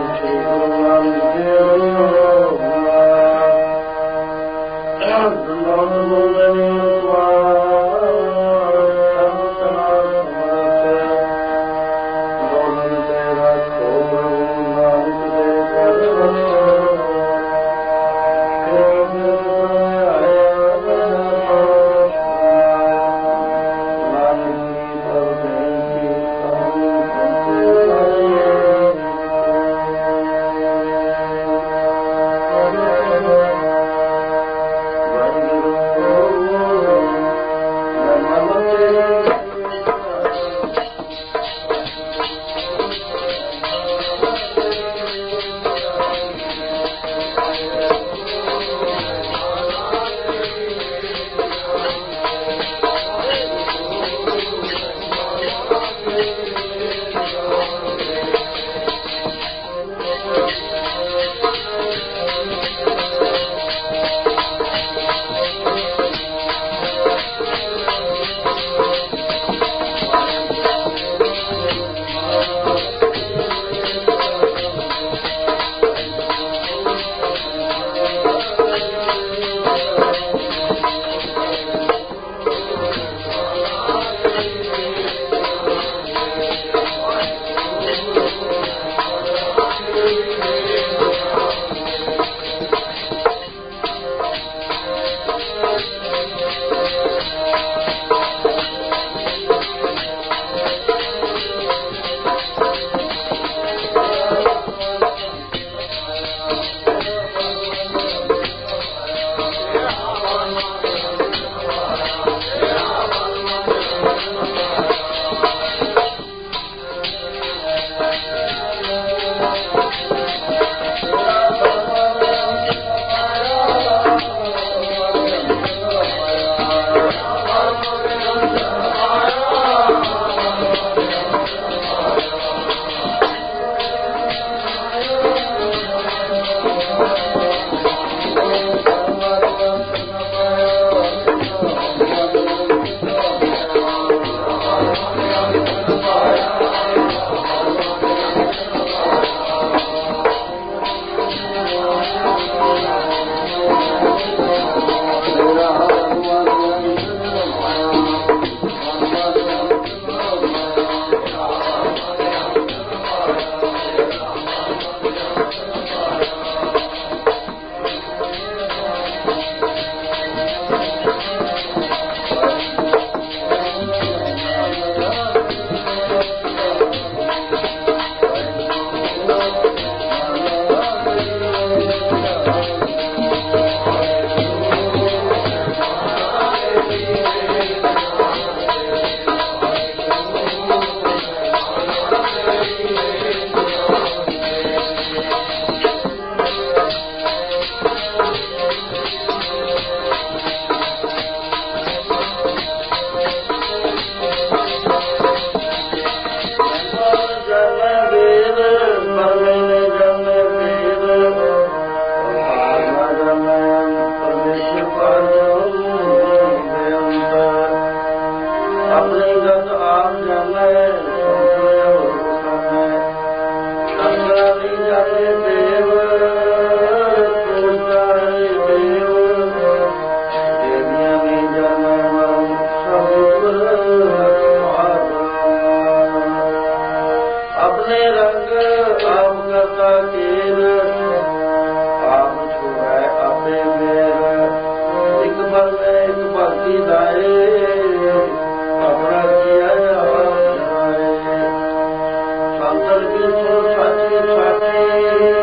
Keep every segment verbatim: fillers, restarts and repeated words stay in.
Thank you.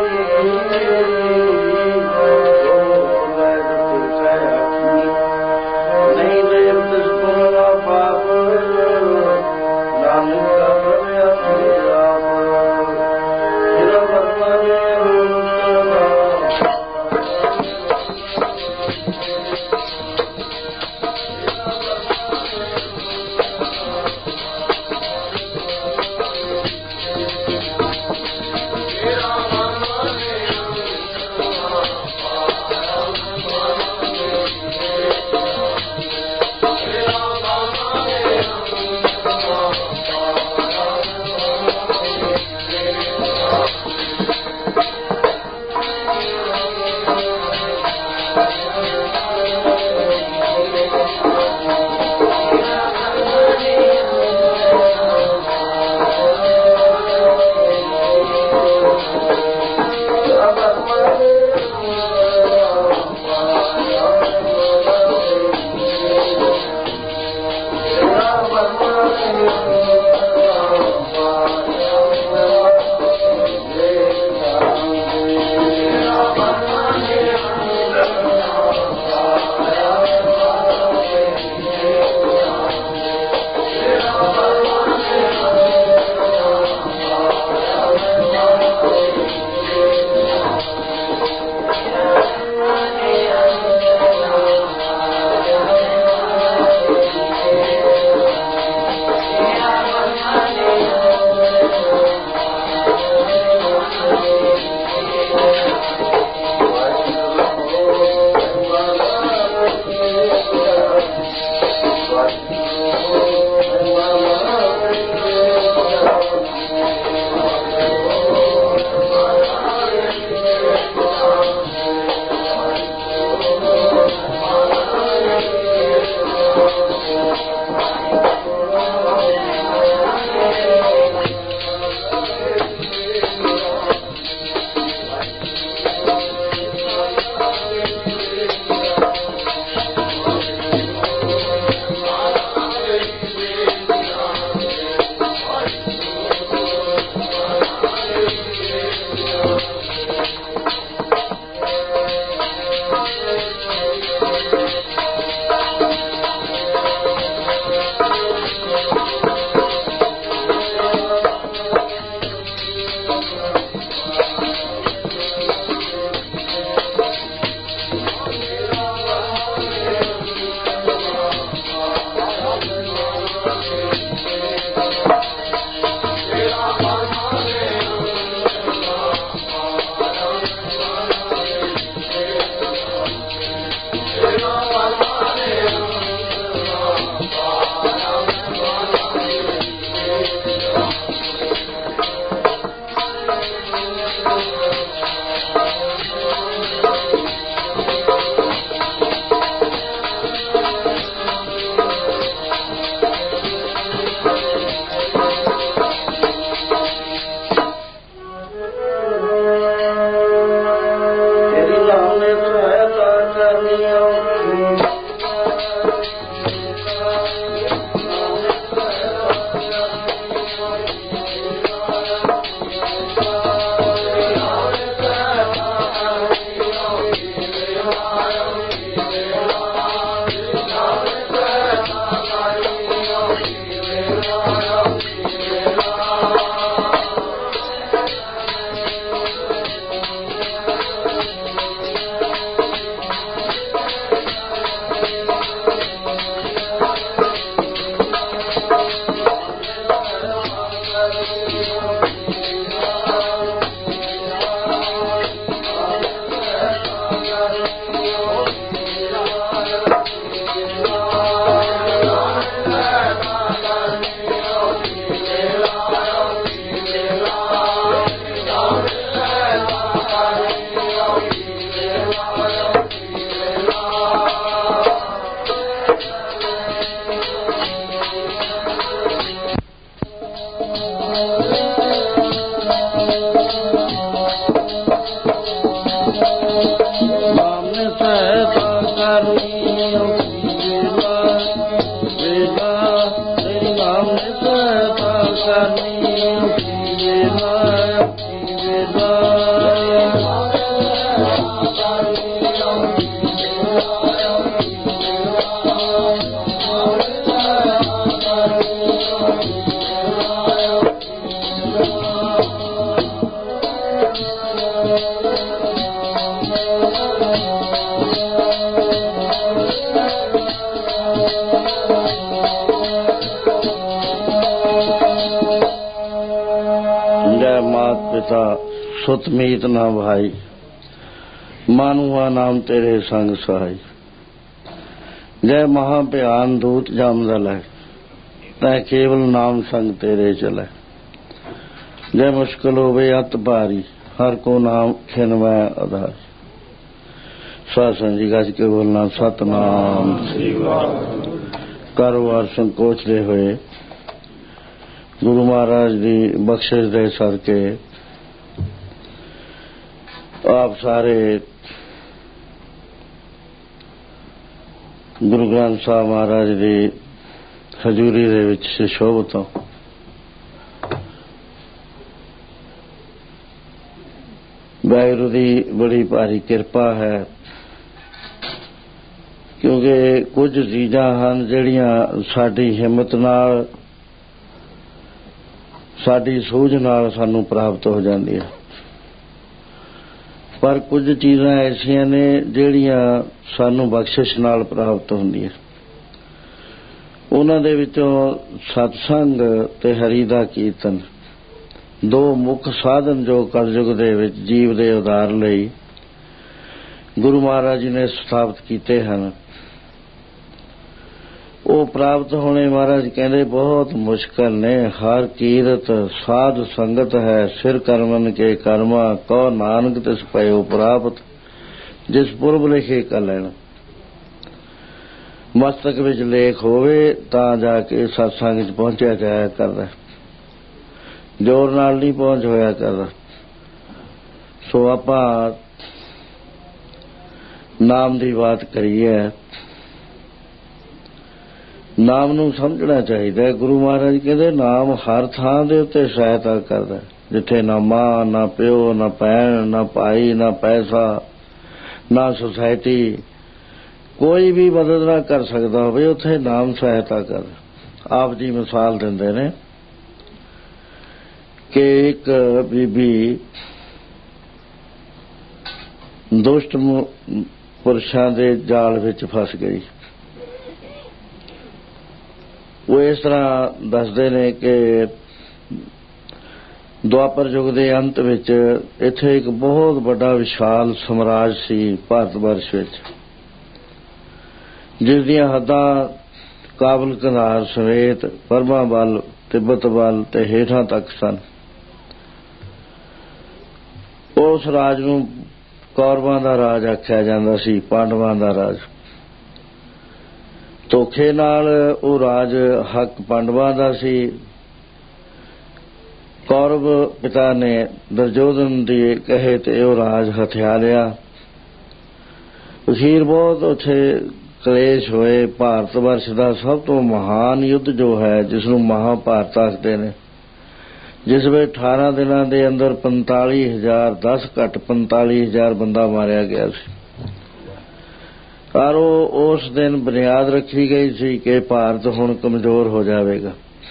पिता सुत मीत ना भाई, मानुआ नाम तेरे संग सहाय। जय महाभयान दूत जामदल है, तै केवल नाम संग तेरे चले। जय मुश्किल होवे अत भारी, हर को नाम खिनवै आधार। सासन जी गज के बोलना सतनाम। कारोबार संकोचते हुए गुरु महाराज की बख्शिश दे सदके आप सारे गुरु ग्रंथ साहब महाराज की हजूरी दे विच सुशोभित हो। वाहिगुरू की बड़ी भारी किरपा है, क्योंकि कुछ चीज़ां हन जिहड़ियां साडी हिम्मत नाल साडी सूझ नाल सानू प्राप्त हो जांदियां, पर कुछ चीज़ां ऐसियां ने जिहड़ियां सानू बख्शिश नाल प्राप्त हुंदियां। उन्हां दे विचों सतसंग ते हरि दा कीर्तन दो मुख साधन जो कलयुग दे विच जीव दे उद्धार लई गुरु महाराज जी ने स्थापित कीते हन। वो प्राप्त होने महाराज कहते बहुत मुश्किल ने। हर कीरत साध संगत है, सिर करमन के कर्मा कौ नानक तिस पयो प्राप्त, जिस पुरब लिखे कलैन। मस्तक विच लेख होवे तां जाके सत्संग च पहुंचा जाया करदा, जोर नाल नहीं पहुंच होया करदा। सो आपां नाम की बात करिए, नाम नूं समझना चाहिए। गुरु महाराज कहते नाम हर थां दे उत्ते सहायता करदा, जिथे ना मां ना प्यो ना भैन ना भाई ना पैसा ना सोसाइटी कोई भी मदद ना कर सकता होवे, उत्थे नाम सहायता करदा। आप जी मिसाल दिंदे ने कि एक बीबी दुष्ट पुरुषां दे जाल विच फस गई। वो इस तरह दसदे ने कि द्वापर युग के अंत विच इत्थे एक बहुत बड़ा विशाल साम्राज सी भारत वर्ष विच, जिस दियां हद्दां काबुल कंधार समेत बर्मा वल तिब्बत वल ते हेठां तक सन। उस राज नूं कौरवां दा राज आख्या जांदा सी, पांडवां दा राज। धोखे नाल वो राज हक पांडवां दा सी। कौरव पिता ने दुर्योधन दी कहे ते वो राज हथिया लिया। अखीर बहुत उत्थे कलेश होए। भारत वर्ष का सब तो महान युद्ध जो है, जिसनूं महाभारत आखदे ने, जिस वे अठारह दिनों के अंदर पंताली हजार दस घट पंताली हजार बंदा मारिया गया सी। और उस दिन बुनियाद रखी गई सी कि भारत हुण कमजोर हो जाएगा।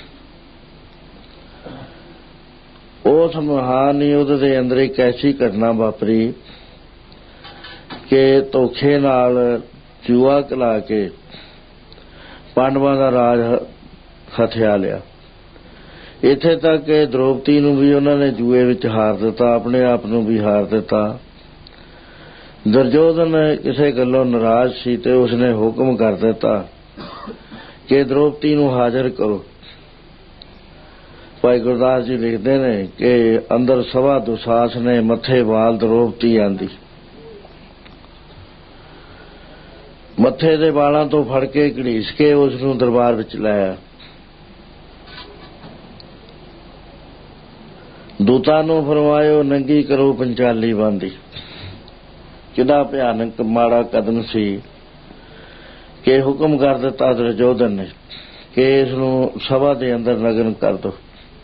उस महान युद्ध के अंदर एक ऐसी घटना वापरी कि धोखे नाल जुआ खिला के पांडवां दा राज हथिया लिया। इत्थे तक कि द्रौपदी नूं भी उन्होंने जुए विच हार दिता, अपने आप नूं भी हार दिता। दुर्योधन किसी गल्लों नाराज सी ते उसने हुक्म कर दिता कि द्रौपदी नूं हाजिर करो। भाई गुरदास जी लिखते हैं कि अंदर सवा दुसास ने मथे वाल द्रौपदी आंदी। मथे दे वालां तो फड़ के घड़ीस के उसनूं दरबार विच लाया। दूतां नूं फरमायो नंगी करो पंचाली बांधी। कितना भयानक माड़ा कदम सी कि हुक्म कर दिता दुर्योधन ने कि इसनूं सभा के अंदर नगन कर दो।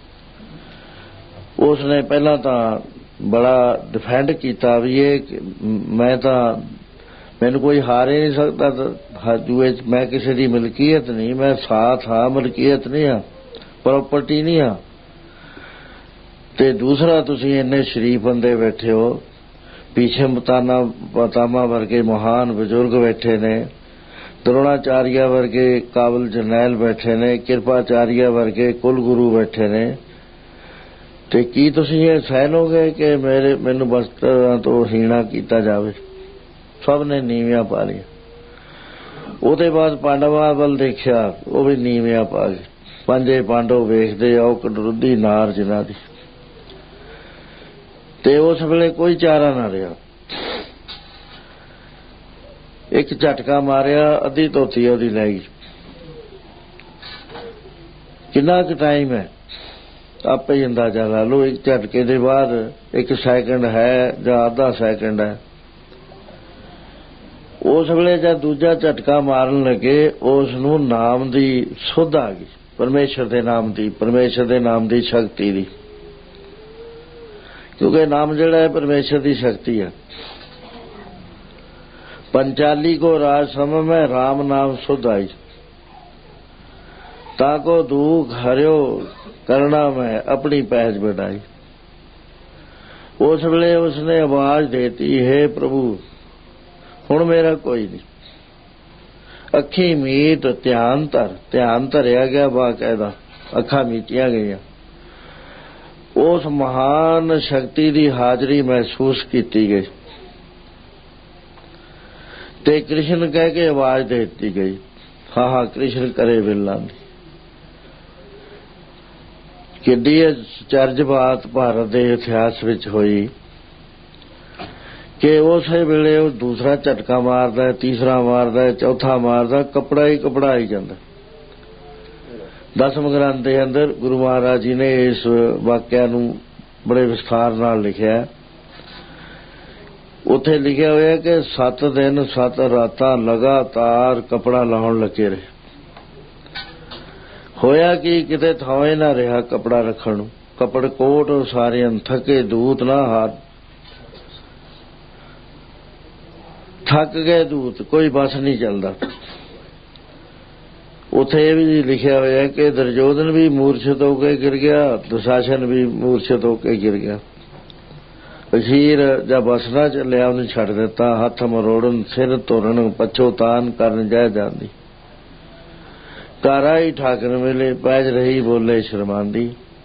उसने पहला तो बड़ा डिफेंड किया भी ये मैं तो मैनू कोई हार ही नहीं सकता जुए, मैं किसी की मलकीयत नहीं, मैं साथ हाँ मलकीयत नहीं हाँ, प्रॉपर्टी नहीं हाँ। ते दूसरा तुसीं इन्ने शरीफ बंदे बैठे हो, पीछे मताना पतामा वर्गे महान बुजुर्ग बैठे ने, द्रोणाचार्य वर्गे काबिल जरनैल बैठे ने, कृपाचार्य वर्गे कुल गुरु बैठे ने, ਤੇ ਕੀ ਤੁਸੀਂ ਇਹ ਸਹਿ ਲਓਗੇ ਕਿ ਮੇਰੇ ਮੈਨੂੰ ਵਸਤਰਾਂ ਤੋਂ ਹੀਣਾ ਕੀਤਾ ਜਾਵੇ? ਸਭ ਨੇ ਨੀਵਿਆਂ ਪਾ ਲਿਆ। ਉਹਦੇ ਬਾਅਦ ਪਾਂਡਵਾਂ ਵੱਲ ਦੇਖਿਆ, ਉਹ ਵੀ ਨੀਵਿਆਂ ਪਾ ਗਏ। ਪੰਜੇ ਪਾਂਡਵ ਵੇਖਦੇ ਆ, ਉਹ ਕਡਰੁੱਧੀ ਨਾਰ ਜਿਨ੍ਹਾਂ ਦੀ, ਤੇ ਉਸ ਵੇਲੇ ਕੋਈ ਚਾਰਾ ਨਾ ਰਿਹਾ। ਇੱਕ ਝਟਕਾ ਮਾਰਿਆ, ਅੱਧੀ ਧੋਤੀ ਉਹਦੀ ਲੈ ਗਈ। ਕਿੰਨਾ ਕੁ ਟਾਈਮ ਹੈ ਆਪੇ ਹੀ ਅੰਦਾਜ਼ਾ ਲਾ ਲਓ। ਇੱਕ ਝਟਕੇ ਦੇ ਬਾਅਦ ਇੱਕ ਸੈਕਿੰਡ ਹੈ ਜਾਂ ਅੱਧਾ ਸੈਕਿੰਡ ਹੈ। ਉਸ ਵੇਲੇ ਜਦ ਦੂਜਾ ਝਟਕਾ ਮਾਰਨ ਲੱਗੇ, ਉਸ ਨੂੰ ਨਾਮ ਦੀ ਸੁੱਧ ਆ ਗਈ, ਪਰਮੇਸ਼ਰ ਦੇ ਨਾਮ ਦੀ, ਪਰਮੇਸ਼ਰ ਦੇ ਨਾਮ ਦੀ ਸ਼ਕਤੀ ਦੀ, ਕਿਉਂਕਿ ਨਾਮ ਜਿਹੜਾ ਹੈ ਪਰਮੇਸ਼ਰ ਦੀ ਸ਼ਕਤੀ ਹੈ। पंचाली को राज सम में राम नाम सुध आई, ताको दुख हरियो करना में अपनी पहच बढ़ाई। उस वेले उसने आवाज देती, हे प्रभु हुण मेरा कोई नहीं। अखी मीट ध्यान धर, ध्यान धरिया गया, बाकायदा अखा मीटिया गई। उस महान शक्ति की हाजरी महसूस की गई ते कृष्ण कह के आवाज दे दी गई, हाँ हाँ कृष्ण करे विल्ला दी। किड्डी चर्ज बात भारत के इतिहास विच होई कि उस वेले दूसरा झटका मारदा है, तीसरा मारदा है, चौथा मारदा, कपड़ा ही कपड़ा आई जाता। दसम ग्रंथ के अंदर गुरु महाराज जी ने इस वाक्या नूं बड़े विस्तार नाल लिखिया। उत्थे लिखिया होया कि सत दिन सत रातां लगातार कपड़ा लाउण लगे रहे। होया कि किते थावे ना रहा कपड़ा रखण नूं। कपड़ कोट सारे थके दूत ना हाथ थक गए दूत, कोई बस नहीं चलता। उत्थे ये भी लिखिया होया कि दुर्योधन भी मूर्छित होकर गिर गया, दुशासन भी मूर्छित होकर गिर गया। अखीर जब बस ना चलिया उन्हें छड़ दिता, हथ मरोड़न सिर तोड़न पछोतान करन जाए जाती। घर आई ठाकर मिले, पैज रही बोले शर्मांदी।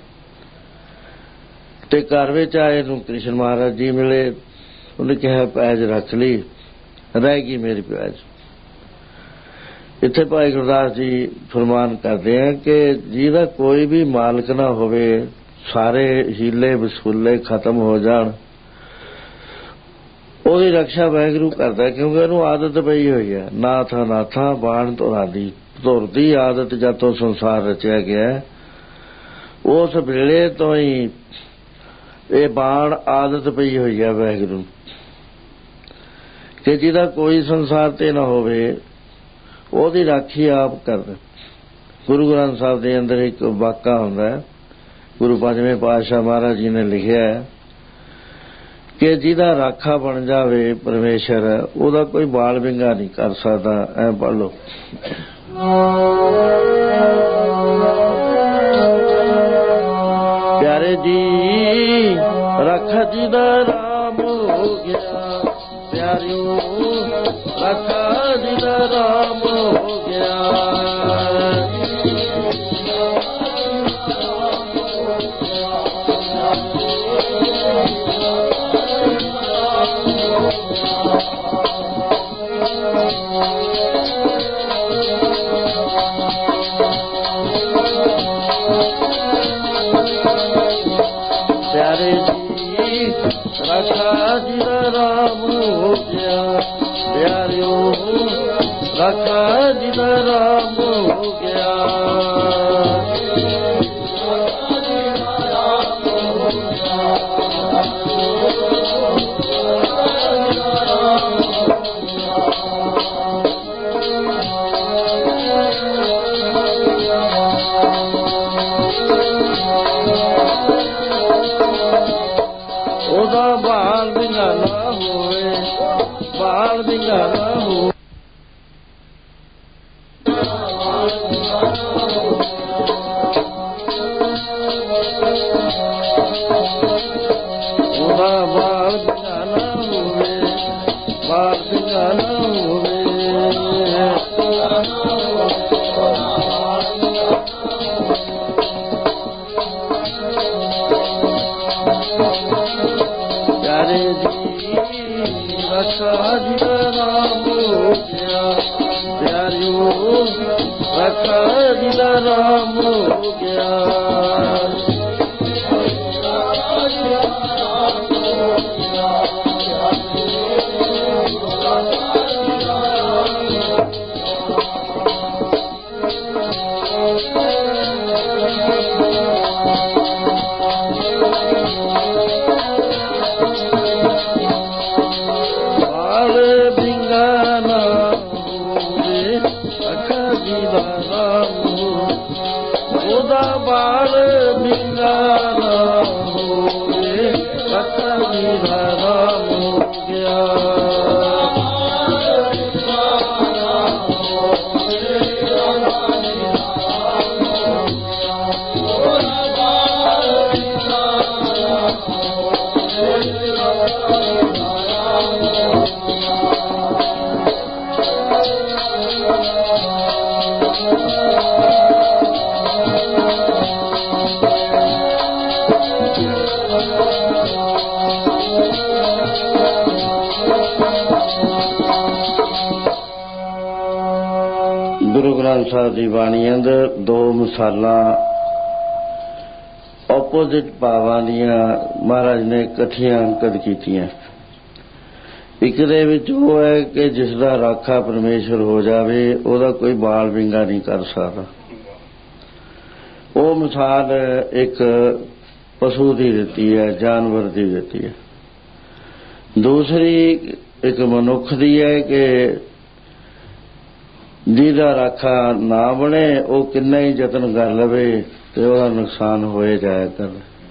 ते घर विच आए नूं कृष्ण महाराज जी मिले, उन्हें कहा पैज रख ली, रह गई मेरी पैज। इत्थे भाई गुरदास जी फरमान करते हैं कि जिहदा कोई भी मालिक ना होवे, सारे हीले वसूले खत्म हो जाण, ਉਹਦੀ रक्षा वाहिगुरू करता, क्योंकि ਉਹਨੂੰ आदत पई हुई है। नाथा नाथा बाण धुरादी, धुर दी आदत जद तो संसार रचिया गया, उस वेले तो ही ये बाण आदत पई हुई है वाहिगुरू कि जिहदा कोई संसार ते ना होवे, ਉਹਦੀ राखी आप करदा। गुरु ग्रंथ साहब के अंदर एक वाका हुंदा है, गुरु पंजवें पातशाह महाराज जी ने लिखिया है कि जिहदा राखा बन जावे परमेश्वर, ਉਹਦਾ कोई बाल विंगा नहीं कर सकता। ऐ पढ़ लो। प्यारे जी राखा जिहदा राम हो गया, प्यारियो राखा जिहदा राम हो गया। प्यारे जी राखा जिहदा राम हो गया, प्यारियो राखा जिहदा राम हो गया। ਉਹਦਾ ਬਾਲ ਵਿੰਗਾ ਨਾ ਹੋਵੇ, ਬਾਲ ਵਿੰਗਾ ਨਾ ਹੋਵੇ। ਉਹਦਾ ਬਾਲ ਵਿੰਗਾ ਨਾ ਹੋਵੇ, ਬਾਲ ਵਿੰਗਾ ਨਾ ਹੋਵੇ। रखा दिला राम हो गया प्यारियो रखा दिला राम हो गया बाल बिंगा होवे रखा दिला राम हो गया ਗੁਰੂ ਗ੍ਰੰਥ ਸਾਹਿਬ ਦੀ ਬਾਣੀ ਅੰਦਰ ਦੋ ਮਿਸਾਲਾਂ ਆਪੋਜ਼ਿਟ ਭਾਵਾਂ ਦੀਆਂ ਮਹਾਰਾਜ ਨੇ ਇਕੱਠੀਆਂ ਅੰਕਿਤ ਕੀਤੀਆਂ। ਇੱਕ ਦੇ ਵਿੱਚ ਉਹ ਹੈ ਕਿ ਜਿਸ ਦਾ ਰਾਖਾ ਪਰਮੇਸ਼ਰ ਹੋ ਜਾਵੇ ਉਹਦਾ ਕੋਈ ਬਾਲ ਵਿੰਗਾ ਨਹੀਂ ਕਰ ਸਕਦਾ। ਉਹ ਮਿਸਾਲ ਇੱਕ ਪਸ਼ੂ ਦੀ ਦਿੱਤੀ ਹੈ, ਜਾਨਵਰ ਦੀ ਦਿੱਤੀ ਹੈ। ਦੂਸਰੀ ਇੱਕ ਮਨੁੱਖ ਦੀ ਹੈ ਕਿ ਜਿਹਦਾ ਰਾਖਾ ਨਾ ਬਣੇ ਉਹ ਕਿੰਨਾ ਹੀ ਯਤਨ ਕਰ ਲਵੇ ਤੇ ਉਹਦਾ ਨੁਕਸਾਨ ਹੋਏ ਜਾਇਆ ਕਰ।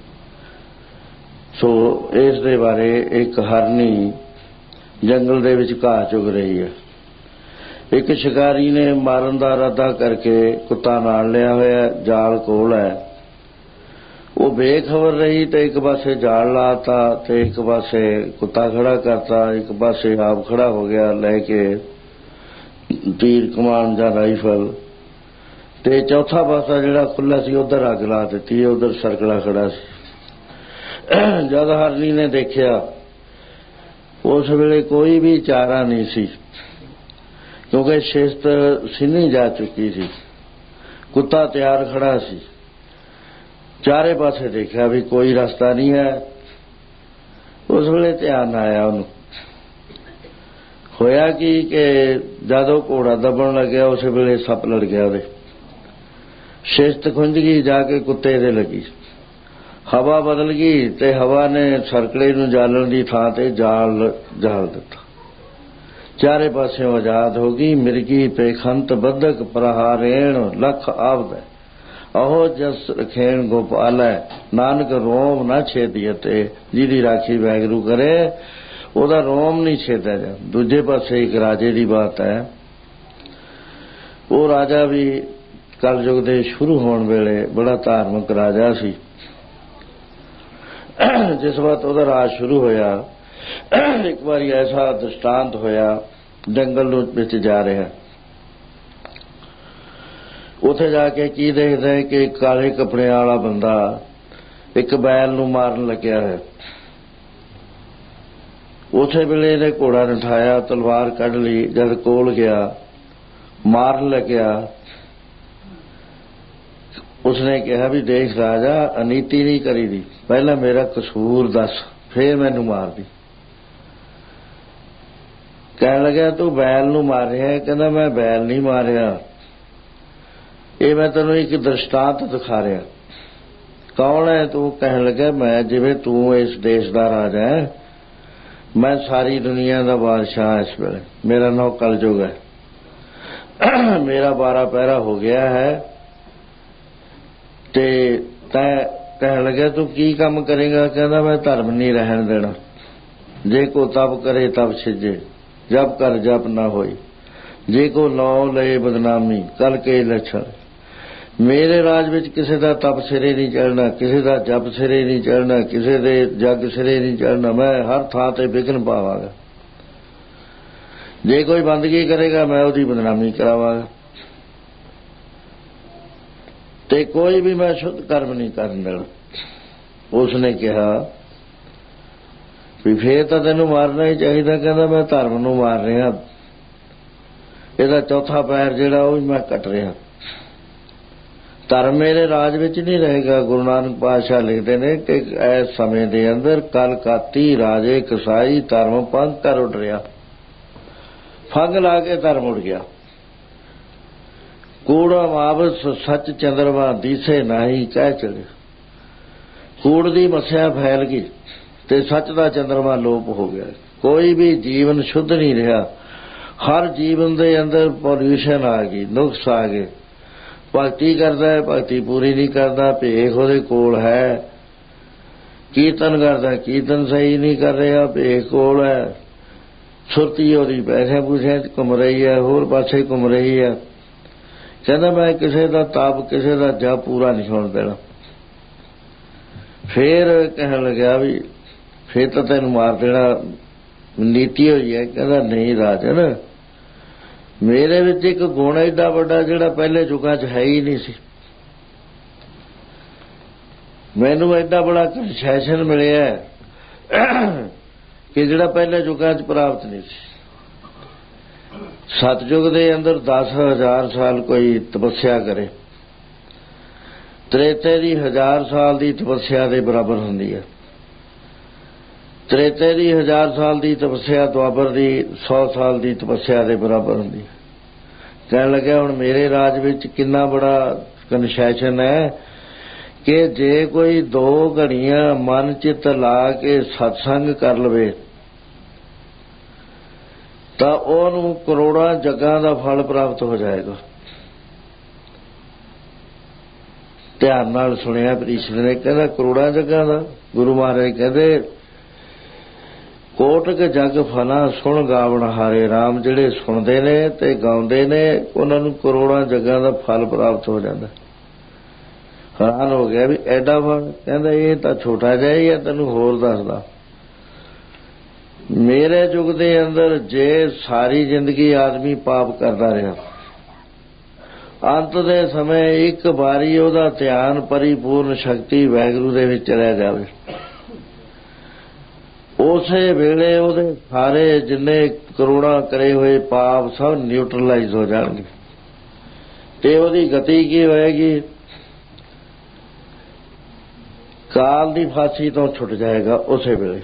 ਸੋ ਇਸ ਦੇ ਬਾਰੇ ਇੱਕ ਹਰਨੀ ਜੰਗਲ ਦੇ ਵਿੱਚ ਘਾਹ ਚੁਗ ਰਹੀ ਹੈ। ਇੱਕ ਸ਼ਿਕਾਰੀ ਨੇ ਮਾਰਨ ਦਾ ਇਰਾਦਾ ਕਰਕੇ ਕੁੱਤਾ ਨਾਲ ਲਿਆ ਹੋਇਆ, ਜਾਲ ਕੋਲ ਹੈ। ਉਹ ਬੇਖਬਰ ਰਹੀ ਤੇ ਇੱਕ ਪਾਸੇ ਜਾਲ ਲਾਤਾ ਤੇ ਇੱਕ ਪਾਸੇ ਕੁੱਤਾ ਖੜਾ ਕਰਤਾ, ਇੱਕ ਪਾਸੇ ਆਪ ਖੜਾ ਹੋ ਗਿਆ ਲੈ ਕੇ ਤੀਰ ਕਮਾਨ ਜਾਂ ਰਾਈਫਲ, ਤੇ ਚੌਥਾ ਪਾਸਾ ਜਿਹੜਾ ਖੁੱਲ੍ਹਾ ਸੀ ਉਧਰ ਅੱਗ ਲਾ ਦਿੱਤੀ, ਉਧਰ ਸਰਕਲਾ ਖੜਾ ਸੀ। ਜਦ ਹਰਨੀ ਨੇ ਦੇਖਿਆ ਉਸ ਵੇਲੇ ਕੋਈ ਵੀ ਚਾਰਾ ਨਹੀਂ ਸੀ ਕਿਉਂਕਿ ਸ਼ਿਸਤ ਸਿੰਨੀ ਜਾ ਚੁੱਕੀ ਸੀ। ਕੁੱਤਾ ਤਿਆਰ ਖੜਾ ਸੀ। ਚਾਰੇ ਪਾਸੇ ਦੇਖਿਆ ਵੀ ਕੋਈ ਰਸਤਾ ਨਹੀਂ ਹੈ। ਉਸ ਵੇਲੇ ਧਿਆਨ ਆਇਆ ਉਹਨੂੰ। ਹੋਇਆ ਕੀ ਕਿ ਜਦੋਂ ਘੋੜਾ ਦੱਬਣ ਲੱਗਿਆ ਉਸ ਵੇਲੇ ਸੱਪ ਲੜ ਗਿਆ ਉਹਦੇ। ਸ਼ਿਸਤ ਖੁੰਝ ਗਈ, ਜਾ ਕੇ ਕੁੱਤੇ ਦੇ ਲੱਗੀ। ਹਵਾ ਬਦਲ ਗਈ ਤੇ ਹਵਾ ਨੇ ਸਰਕਲੇ ਨੂੰ ਜਾਲਣ ਦੀ ਥਾਂ ਤੇ ਜਾਲ ਜਾਲ ਦਿੱਤਾ। ਚਾਰੇ ਪਾਸਿਓਂ ਆਜ਼ਾਦ ਹੋ ਗਈ। ਮਿਰਗੀ ਪੇਖੰਤ ਬੱਧਕ ਪ੍ਰਹਾਰੇਣ ਲੱਖ ਆਵਦੈ ਅਹੋ ਜਸ ਰਖੇਣ ਗੋਪਾਲੈ ਨਾਨਕ ਰੋਮ ਨਾ ਛੇਦੀਏ। ਤੇ ਜਿਹਦੀ ਰਾਖੀ ਵਾਹਿਗੁਰੂ ਕਰੇ ਉਹਦਾ ਰੋਮ ਨਹੀਂ ਛੇਦਿਆ ਜਾ। ਦੂਜੇ ਪਾਸੇ ਇੱਕ ਰਾਜੇ ਦੀ ਬਾਤ ਹੈ। ਉਹ ਰਾਜਾ ਵੀ ਕਲਯੁਗ ਦੇ ਸ਼ੁਰੂ ਹੋਣ ਵੇਲੇ ਬੜਾ ਧਾਰਮਿਕ ਰਾਜਾ ਸੀ। ਜਿਸ ਵਕਤ ਉਹਦਾ ਰਾਜ ਸ਼ੁਰੂ ਹੋਇਆ, ਇੱਕ ਵਾਰੀ ਐਸਾ ਦ੍ਰਿਸ਼ਟਾਂਤ ਹੋਇਆ, ਜੰਗਲ ਵਿੱਚ ਜਾ ਰਿਹਾ। ਉੱਥੇ ਜਾ ਕੇ ਕੀ ਦੇਖਦਾ ਕਿ ਕਾਲੇ ਕੱਪੜਿਆਂ ਵਾਲਾ ਬੰਦਾ ਇੱਕ ਬੈਲ ਨੂੰ ਮਾਰਨ ਲੱਗਿਆ ਹੈ। ਉਸੇ ਵੇਲੇ ਇਹਨੇ ਘੋੜਾ ਨਠਾਇਆ, ਤਲਵਾਰ ਕੱਢ ਲਈ। ਜਦ ਕੋਲ ਗਿਆ ਮਾਰਨ ਲੱਗਿਆ, ਉਸਨੇ ਕਿਹਾ ਵੀ ਦੇਖ ਰਾਜਾ, ਅਨੀਤੀ ਨਹੀਂ ਕਰੀ ਦੀ, ਪਹਿਲਾਂ ਮੇਰਾ ਕਸੂਰ ਦੱਸ ਫੇਰ ਮੈਨੂੰ ਮਾਰਦੀ। ਕਹਿਣ ਲੱਗਿਆ ਤੂੰ ਬੈਲ ਨੂੰ ਮਾਰਿਆ? ਕਹਿੰਦਾ ਮੈਂ ਬੈਲ ਨਹੀਂ ਮਾਰਿਆ, ਇਹ ਮੈਂ ਤੈਨੂੰ ਇੱਕ ਦ੍ਰਿਸ਼ਟਾਂਤ ਦਿਖਾ ਰਿਹਾ। ਕੌਣ ਹੈ ਤੂੰ? ਕਹਿਣ ਲੱਗਾ ਮੈਂ ਜਿਵੇਂ ਤੂੰ ਇਸ ਦੇਸ਼ ਦਾ ਰਾਜਾ ਹੈ, ਮੈਂ ਸਾਰੀ ਦੁਨੀਆ ਦਾ ਬਾਦਸ਼ਾਹ। ਇਸ ਵੇਲੇ ਮੇਰਾ ਨਾਂ ਕਲਯੁਗ ਹੈ, ਮੇਰਾ ਬਾਰਾਂ ਪਹਿਰਾ ਹੋ ਗਿਆ ਹੈ ਤੇ ਤੈਂ ਕਹਿਣ ਲੱਗਿਆ ਤੂੰ ਕੀ ਕੰਮ ਕਰੇਗਾ? ਕਹਿੰਦਾ ਮੈਂ ਧਰਮ ਨਹੀਂ ਰਹਿਣ ਦੇਣਾ। ਜੇ ਕੋ ਤਪ ਕਰੇ ਤਪ ਛਿਜੇ, ਜਪ ਕਰ ਜਪ ਨਾ ਹੋਈ, ਜੇ ਕੋ ਨੌ ਲਏ ਬਦਨਾਮੀ ਕਲ ਕੇ ਲੱਛਣ। ਮੇਰੇ ਰਾਜ ਵਿੱਚ ਕਿਸੇ ਦਾ ਤਪ ਸਿਰੇ ਨਹੀਂ ਚੜ੍ਹਨਾ, ਕਿਸੇ ਦਾ ਜਪ ਸਿਰੇ ਨਹੀਂ ਚੜ੍ਹਨਾ, ਕਿਸੇ ਦੇ ਜਗ ਸਿਰੇ ਨਹੀਂ ਚੜ੍ਹਨਾ। ਮੈਂ ਹਰ ਥਾਂ ਤੇ ਵਿਘਨ ਪਾਵਾਂਗਾ। ਜੇ ਕੋਈ ਬੰਦਗੀ ਕਰੇਗਾ ਮੈਂ ਉਹਦੀ ਬਦਨਾਮੀ ਕਰਾਵਾਂਗਾ ਤੇ ਕੋਈ ਵੀ ਮੈਂ ਸ਼ੁੱਧ ਕਰਮ ਨਹੀਂ ਕਰਨ ਦੇਣਾ। ਉਸਨੇ ਕਿਹਾ ਵੀ ਫੇਰ ਤਾਂ ਤੈਨੂੰ ਮਾਰਨਾ ਹੀ ਚਾਹੀਦਾ। ਕਹਿੰਦਾ ਮੈਂ ਧਰਮ ਨੂੰ ਮਾਰ ਰਿਹਾ, ਇਹਦਾ ਚੌਥਾ ਪੈਰ ਜਿਹੜਾ ਉਹ ਵੀ ਮੈਂ ਕੱਟ ਰਿਹਾ। ਧਰਮ ਮੇਰੇ ਰਾਜ ਵਿੱਚ ਨਹੀਂ ਰਹੇਗਾ। ਗੁਰੂ ਨਾਨਕ ਪਾਤਸ਼ਾਹ ਲਿਖਦੇ ਨੇ ਕਿ ਇਸ ਸਮੇਂ ਦੇ ਅੰਦਰ ਕਲਕਾਤੀ ਰਾਜੇ ਕਸਾਈ ਧਰਮ ਪੰਗ ਕਰ ਉੱਡ ਰਿਹਾ। ਫੰਗ ਲਾ ਕੇ ਧਰਮ ਉੱਡ ਗਿਆ। ਕੂੜਾ ਮਾਵਸ ਸੱਚ ਚੰਦਰਮਾ ਦੀਸੇ ਨਾਹੀ ਕਹਿ ਚਲੇ। ਕੂੜ ਦੀ ਮੱਸਿਆ ਫੈਲ ਗਈ ਤੇ ਸੱਚ ਦਾ ਚੰਦਰਮਾ ਲੋਪ ਹੋ ਗਿਆ। ਕੋਈ ਵੀ ਜੀਵਨ ਸ਼ੁੱਧ ਨਹੀਂ ਰਿਹਾ। ਹਰ ਜੀਵਨ ਦੇ ਅੰਦਰ ਪੋਲਿਊਸ਼ਨ ਆ ਗਈ, ਨੁਕਸ ਆ ਗਏ। ਭਗਤੀ ਕਰਦਾ ਹੈ, ਭਗਤੀ ਪੂਰੀ ਨਹੀਂ ਕਰਦਾ। ਭੇਖ ਉਹਦੇ ਕੋਲ ਹੈ। ਕੀਰਤਨ ਕਰਦਾ, ਕੀਰਤਨ ਸਹੀ ਨਹੀਂ ਕਰ ਰਿਹਾ, ਭੇਖ ਕੋਲ ਹੈ। ਸੁਰਤੀ ਉਹਦੀ ਪੈਸੇ ਪੂਸਿਆਂ 'ਚ ਘੁੰਮ ਰਹੀ ਹੈ, ਹੋਰ ਪਾਸੇ ਘੁੰਮ ਰਹੀ ਹੈ। ਕਹਿੰਦਾ ਮੈਂ ਕਿਸੇ ਦਾ ਤਾਪ, ਕਿਸੇ ਦਾ ਜਪ ਪੂਰਾ ਨਹੀਂ ਹੋਣ ਦੇਣਾ। ਫੇਰ ਕਹਿਣ ਲੱਗਿਆ ਵੀ ਫੇਰ ਤਾਂ ਤੈਨੂੰ ਮਾਰ ਦੇਣਾ, ਨੀਤੀ ਹੋਈ ਹੈ। ਕਹਿੰਦਾ ਨਹੀਂ ਰਾਜਨ, ਮੇਰੇ ਵਿੱਚ ਇੱਕ ਗੁਣ ਏਡਾ ਵੱਡਾ ਜਿਹੜਾ ਪਹਿਲੇ ਯੁੱਗਾਂ 'ਚ ਹੈ ਹੀ ਨਹੀਂ ਸੀ। ਮੈਨੂੰ ਏਡਾ ਬੜਾ ਕੰਸੈਸ਼ਨ ਮਿਲਿਆ ਕਿ ਜਿਹੜਾ ਪਹਿਲੇ ਯੁੱਗਾਂ 'ਚ ਪ੍ਰਾਪਤ ਨਹੀਂ ਸੀ। ਸਤਯੁਗ ਦੇ ਅੰਦਰ ਦਸ ਹਜ਼ਾਰ ਸਾਲ ਕੋਈ ਤਪੱਸਿਆ ਕਰੇ, ਤ੍ਰੇਤੇ ਦੀ ਹਜ਼ਾਰ ਸਾਲ ਦੀ ਤਪੱਸਿਆ ਦੇ ਬਰਾਬਰ ਹੁੰਦੀ ਹੈ। ਤ੍ਰੇਤੇ ਦੀ ਹਜ਼ਾਰ ਸਾਲ ਦੀ ਤਪੱਸਿਆ ਦੁਆਪਰ ਦੀ ਸੌ ਸਾਲ ਦੀ ਤਪੱਸਿਆ ਦੇ ਬਰਾਬਰ ਹੁੰਦੀ ਹੈ। ਕਹਿਣ ਲੱਗਿਆ ਹੁਣ ਮੇਰੇ ਰਾਜ ਵਿੱਚ ਕਿੰਨਾ ਬੜਾ ਕਨਸੈਸ਼ਨ ਹੈ ਕਿ ਜੇ ਕੋਈ ਦੋ ਘੜੀਆਂ ਮਨ ਚਿੱਤ ਲਾ ਕੇ ਸਤਸੰਗ ਕਰ ਲਵੇ ਤਾਂ ਉਹਨੂੰ ਕਰੋੜਾਂ ਜੱਗਾਂ ਦਾ ਫਲ ਪ੍ਰਾਪਤ ਹੋ ਜਾਏਗਾ। ਧਿਆਨ ਨਾਲ ਸੁਣਿਆ ਪ੍ਰੀਸ਼ਰ ਨੇ। ਕਹਿੰਦਾ ਕਰੋੜਾਂ ਜੱਗਾਂ ਦਾ। ਗੁਰੂ ਮਹਾਰਾਜ ਕਹਿੰਦੇ ਕੋਟਕ ਜਗ ਫਲਾਂ ਸੁਣ ਗਾਵਣ ਹਾਰੇ ਰਾਮ। ਜਿਹੜੇ ਸੁਣਦੇ ਨੇ ਤੇ ਗਾਉਂਦੇ ਨੇ ਉਹਨਾਂ ਨੂੰ ਕਰੋੜਾਂ ਜੱਗਾਂ ਦਾ ਫਲ ਪ੍ਰਾਪਤ ਹੋ ਜਾਂਦਾ। ਹੈਰਾਨ ਹੋ ਗਿਆ ਵੀ ਐਡਾ ਫਲ। ਕਹਿੰਦਾ ਇਹ ਤਾਂ ਛੋਟਾ ਜਿਹਾ ਹੀ ਹੈ, ਤੈਨੂੰ ਹੋਰ ਦੱਸਦਾ। ਮੇਰੇ ਯੁੱਗ ਦੇ ਅੰਦਰ ਜੇ ਸਾਰੀ ਜ਼ਿੰਦਗੀ ਆਦਮੀ ਪਾਪ ਕਰਦਾ ਰਿਹਾ, ਅੰਤ ਦੇ ਸਮੇਂ ਇੱਕ ਵਾਰੀ ਉਹਦਾ ਧਿਆਨ ਪਰਿਪੂਰਨ ਸ਼ਕਤੀ ਵਾਹਿਗੁਰੂ ਦੇ ਵਿੱਚ ਚਲਿਆ ਜਾਵੇ, ਉਸੇ ਵੇਲੇ ਉਹਦੇ ਸਾਰੇ ਜਿੰਨੇ ਕਰੋੜਾਂ ਕਰੇ ਹੋਏ ਪਾਪ ਸਭ ਨਿਊਟਰਲਾਈਜ਼ ਹੋ ਜਾਣਗੇ ਤੇ ਉਹਦੀ ਗਤੀ ਕੀ ਹੋਏਗੀ? ਕਾਲ ਦੀ ਫਾਂਸੀ ਤੋਂ ਛੁੱਟ ਜਾਏਗਾ ਉਸੇ ਵੇਲੇ।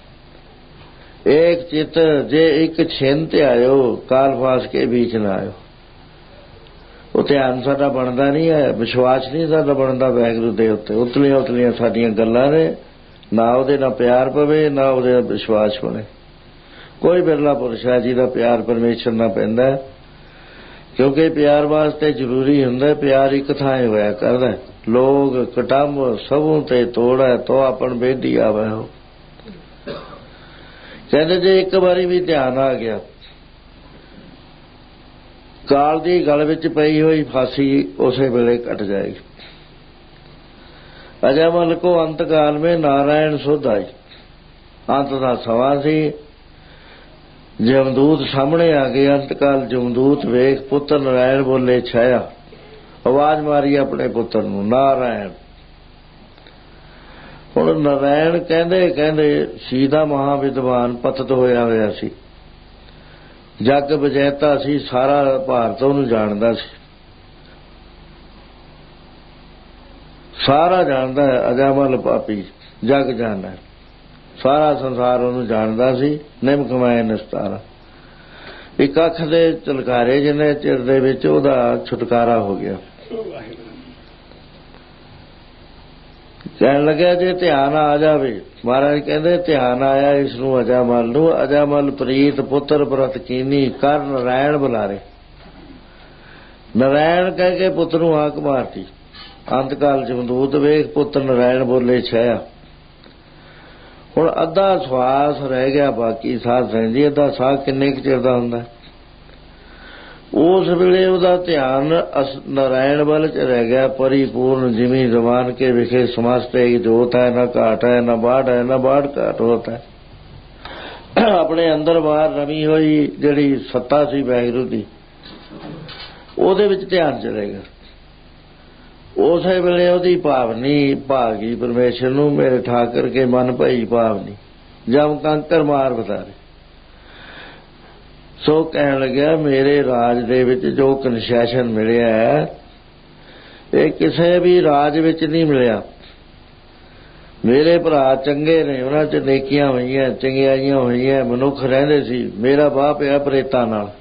ਇੱਕ ਚਿੱਤ ਜੇ ਇੱਕ ਛਿੰਨ ਤੇ ਆਇਓ, ਕਾਲ ਫਾਸ ਕੇ ਵਿੱਚ ਨਾ ਆਇਓ। ਉਹ ਧਿਆਨ ਸਾਡਾ ਬਣਦਾ ਨਹੀਂ ਹੈ, ਵਿਸ਼ਵਾਸ ਨਹੀਂ ਸਾਡਾ ਬਣਦਾ ਵਾਹਿਗੁਰੂ ਦੇ ਉੱਤੇ। ਉਤਲੀਆਂ ਉਤਲੀਆਂ ਸਾਡੀਆਂ ਗੱਲਾਂ ਨੇ, ਨਾ ਉਹਦੇ ਨਾਲ ਪਿਆਰ ਪਵੇ ਨਾ ਉਹਦੇ ਨਾਲ ਵਿਸ਼ਵਾਸ ਬਣੇ। ਕੋਈ ਬਿਰਲਾ ਪੁਰਸ਼ ਹੈ ਜਿਹਦਾ ਪਿਆਰ ਪਰਮੇਸ਼ਰ ਨਾਲ ਪੈਂਦਾ, ਕਿਉਂਕਿ ਪਿਆਰ ਵਾਸਤੇ ਜ਼ਰੂਰੀ ਹੁੰਦਾ ਪਿਆਰ ਇੱਕ ਥਾਂ ਹੋਇਆ ਕਰਦਾ। ਲੋਕ ਕਟੰਬ ਸਭੋਂ ਤੇ ਤੋੜਾ ਤੋ ਆਪਣ ਬੇਦੀ ਆਵੇ ਹੋ। ਕਹਿੰਦੇ ਜੇ ਇੱਕ ਵਾਰੀ ਵੀ ਧਿਆਨ ਆ ਗਿਆ, ਕਾਲ ਦੀ ਗਲ ਵਿੱਚ ਪਈ ਹੋਈ ਫਾਂਸੀ ਉਸੇ ਵੇਲੇ ਕੱਟ ਜਾਏਗੀ। ਅਜਮਲ ਕੋ ਅੰਤ ਕਾਲ ਮੇਂ ਨਾਰਾਇਣ ਸੁਧ ਆਈ। ਅੰਤ ਦਾ ਸਮਾਂ ਸੀ, ਜਮਦੂਤ ਸਾਹਮਣੇ ਆ ਗਏ। ਅੰਤ ਕਾਲ ਜਮਦੂਤ ਵੇਖ ਪੁੱਤਰ ਨਾਰਾਇਣ ਬੋਲੇ ਛਾਇਆ। ਆਵਾਜ਼ ਮਾਰੀ ਆਪਣੇ ਪੁੱਤਰ ਨੂੰ, ਨਾਰਾਇਣ। ਹੁਣ ਨਾਰਾਇਣ ਕਹਿੰਦੇ ਕਹਿੰਦੇ ਸੀਦਾ ਮਹਾ ਵਿਦਵਾਨ ਪਤਤ ਹੋਇਆ ਹੋਇਆ ਸੀ, ਜੱਗ ਵਿਜੇਤਾ ਸੀ, ਸਾਰਾ ਭਾਰਤ ਉਹਨੂੰ ਜਾਣਦਾ ਸੀ, ਸਾਰਾ ਜਾਣਦਾ ਹੈ। ਅਜਾਮਲ ਪਾਪੀ ਜੱਗ ਜਾਣਦਾ, ਸਾਰਾ ਸੰਸਾਰ ਉਹਨੂੰ ਜਾਣਦਾ ਸੀ। ਨਿਮਕ ਮੈਂ ਨਿਸਤਾਰਾ। ਇੱਕ ਅੱਖ ਦੇ ਚਲਕਾਰੇ ਜਿੰਨੇ ਚਿਰ ਦੇ ਵਿੱਚ ਉਹਦਾ ਛੁਟਕਾਰਾ ਹੋ ਗਿਆ। ਕਹਿਣ ਲੱਗਿਆ ਜੇ ਧਿਆਨ ਆ ਜਾਵੇ, ਮਹਾਰਾਜ ਕਹਿੰਦੇ ਧਿਆਨ ਆਇਆ ਇਸ ਨੂੰ ਅਜਾਮਲ ਨੂੰ। ਅਜਾਮਲ ਪ੍ਰੀਤ ਪੁੱਤਰ ਬ੍ਰਤ ਕੀਨੀ ਕਰ ਨਾਰਾਇਣ ਬੁਲਾਰੇ। ਨਾਰਾਇਣ ਕਹਿ ਕੇ ਪੁੱਤਰ ਨੂੰ ਹਾਕ ਮਾਰਤੀ। ਅੰਤ ਕਾਲ ਜਮਦੂਤ ਵੇਖ ਪੁੱਤਰ ਨਾਰਾਇਣ ਬੋਲੇ ਛਾਇਆ। ਹੁਣ ਅੱਧਾ ਸਵਾਸ ਰਹਿ ਗਿਆ, ਬਾਕੀ ਸਾਹ ਰਹਿੰਦੀ। ਅੱਧਾ ਸਾਹ ਕਿੰਨੇ ਕੁ ਚਿਰ ਦਾ ਹੁੰਦਾ? ਉਸ ਵੇਲੇ ਉਹਦਾ ਧਿਆਨ ਨਾਰਾਇਣ ਵੱਲ ਚ ਰਹਿ ਗਿਆ। ਪਰਿਪੂਰਨ ਜਿਮੀ ਜ਼ਮਾਨ ਕੇ ਵਿਖੇ ਸਮਸਤ ਇੱਕ ਜੋਤ ਹੈ, ਨਾ ਘਾਟ ਹੈ ਨਾ ਬਾੜ ਹੈ, ਨਾ ਬਾੜ ਘਾਟ ਹੋਤਾ ਹੈ। ਆਪਣੇ ਅੰਦਰ ਬਾਹਰ ਰਮੀ ਹੋਈ ਜਿਹੜੀ ਸੱਤਾ ਸੀ ਵਾਹਿਗੁਰੂ ਦੀ, ਉਹਦੇ ਵਿੱਚ ਧਿਆਨ ਚਲੇਗਾ। ਉਸੇ ਵੇਲੇ ਉਹਦੀ ਭਾਵਨੀ ਭਾਗੀ ਪਰਮੇਸ਼ਰ ਨੂੰ, ਮੇਰੇ ਠਾਕਰ ਕੇ ਮਨ ਭਈ ਭਾਵਨੀ। ਜਮ ਕੰਕਰ ਮਾਰ ਬਤਾਰੇ। ਸੋ ਕਹਿਣ ਲੱਗਿਆ ਮੇਰੇ ਰਾਜ ਦੇ ਵਿੱਚ ਜੋ ਕਨਸੈਸ਼ਨ ਮਿਲਿਆ ਹੈ ਇਹ ਕਿਸੇ ਵੀ ਰਾਜ ਵਿੱਚ ਨਹੀਂ ਮਿਲਿਆ। ਮੇਰੇ ਭਰਾ ਚੰਗੇ ਨੇ, ਉਹਨਾਂ 'ਚ ਨੇਕੀਆਂ ਹੋਈਆਂ, ਚੰਗਿਆਈਆਂ ਹੋਈਆਂ, ਮਨੁੱਖ ਰਹਿੰਦੇ ਸੀ। ਮੇਰਾ ਬਾਪ ਪਿਆ ਪ੍ਰੇਤਾਂ ਨਾਲ।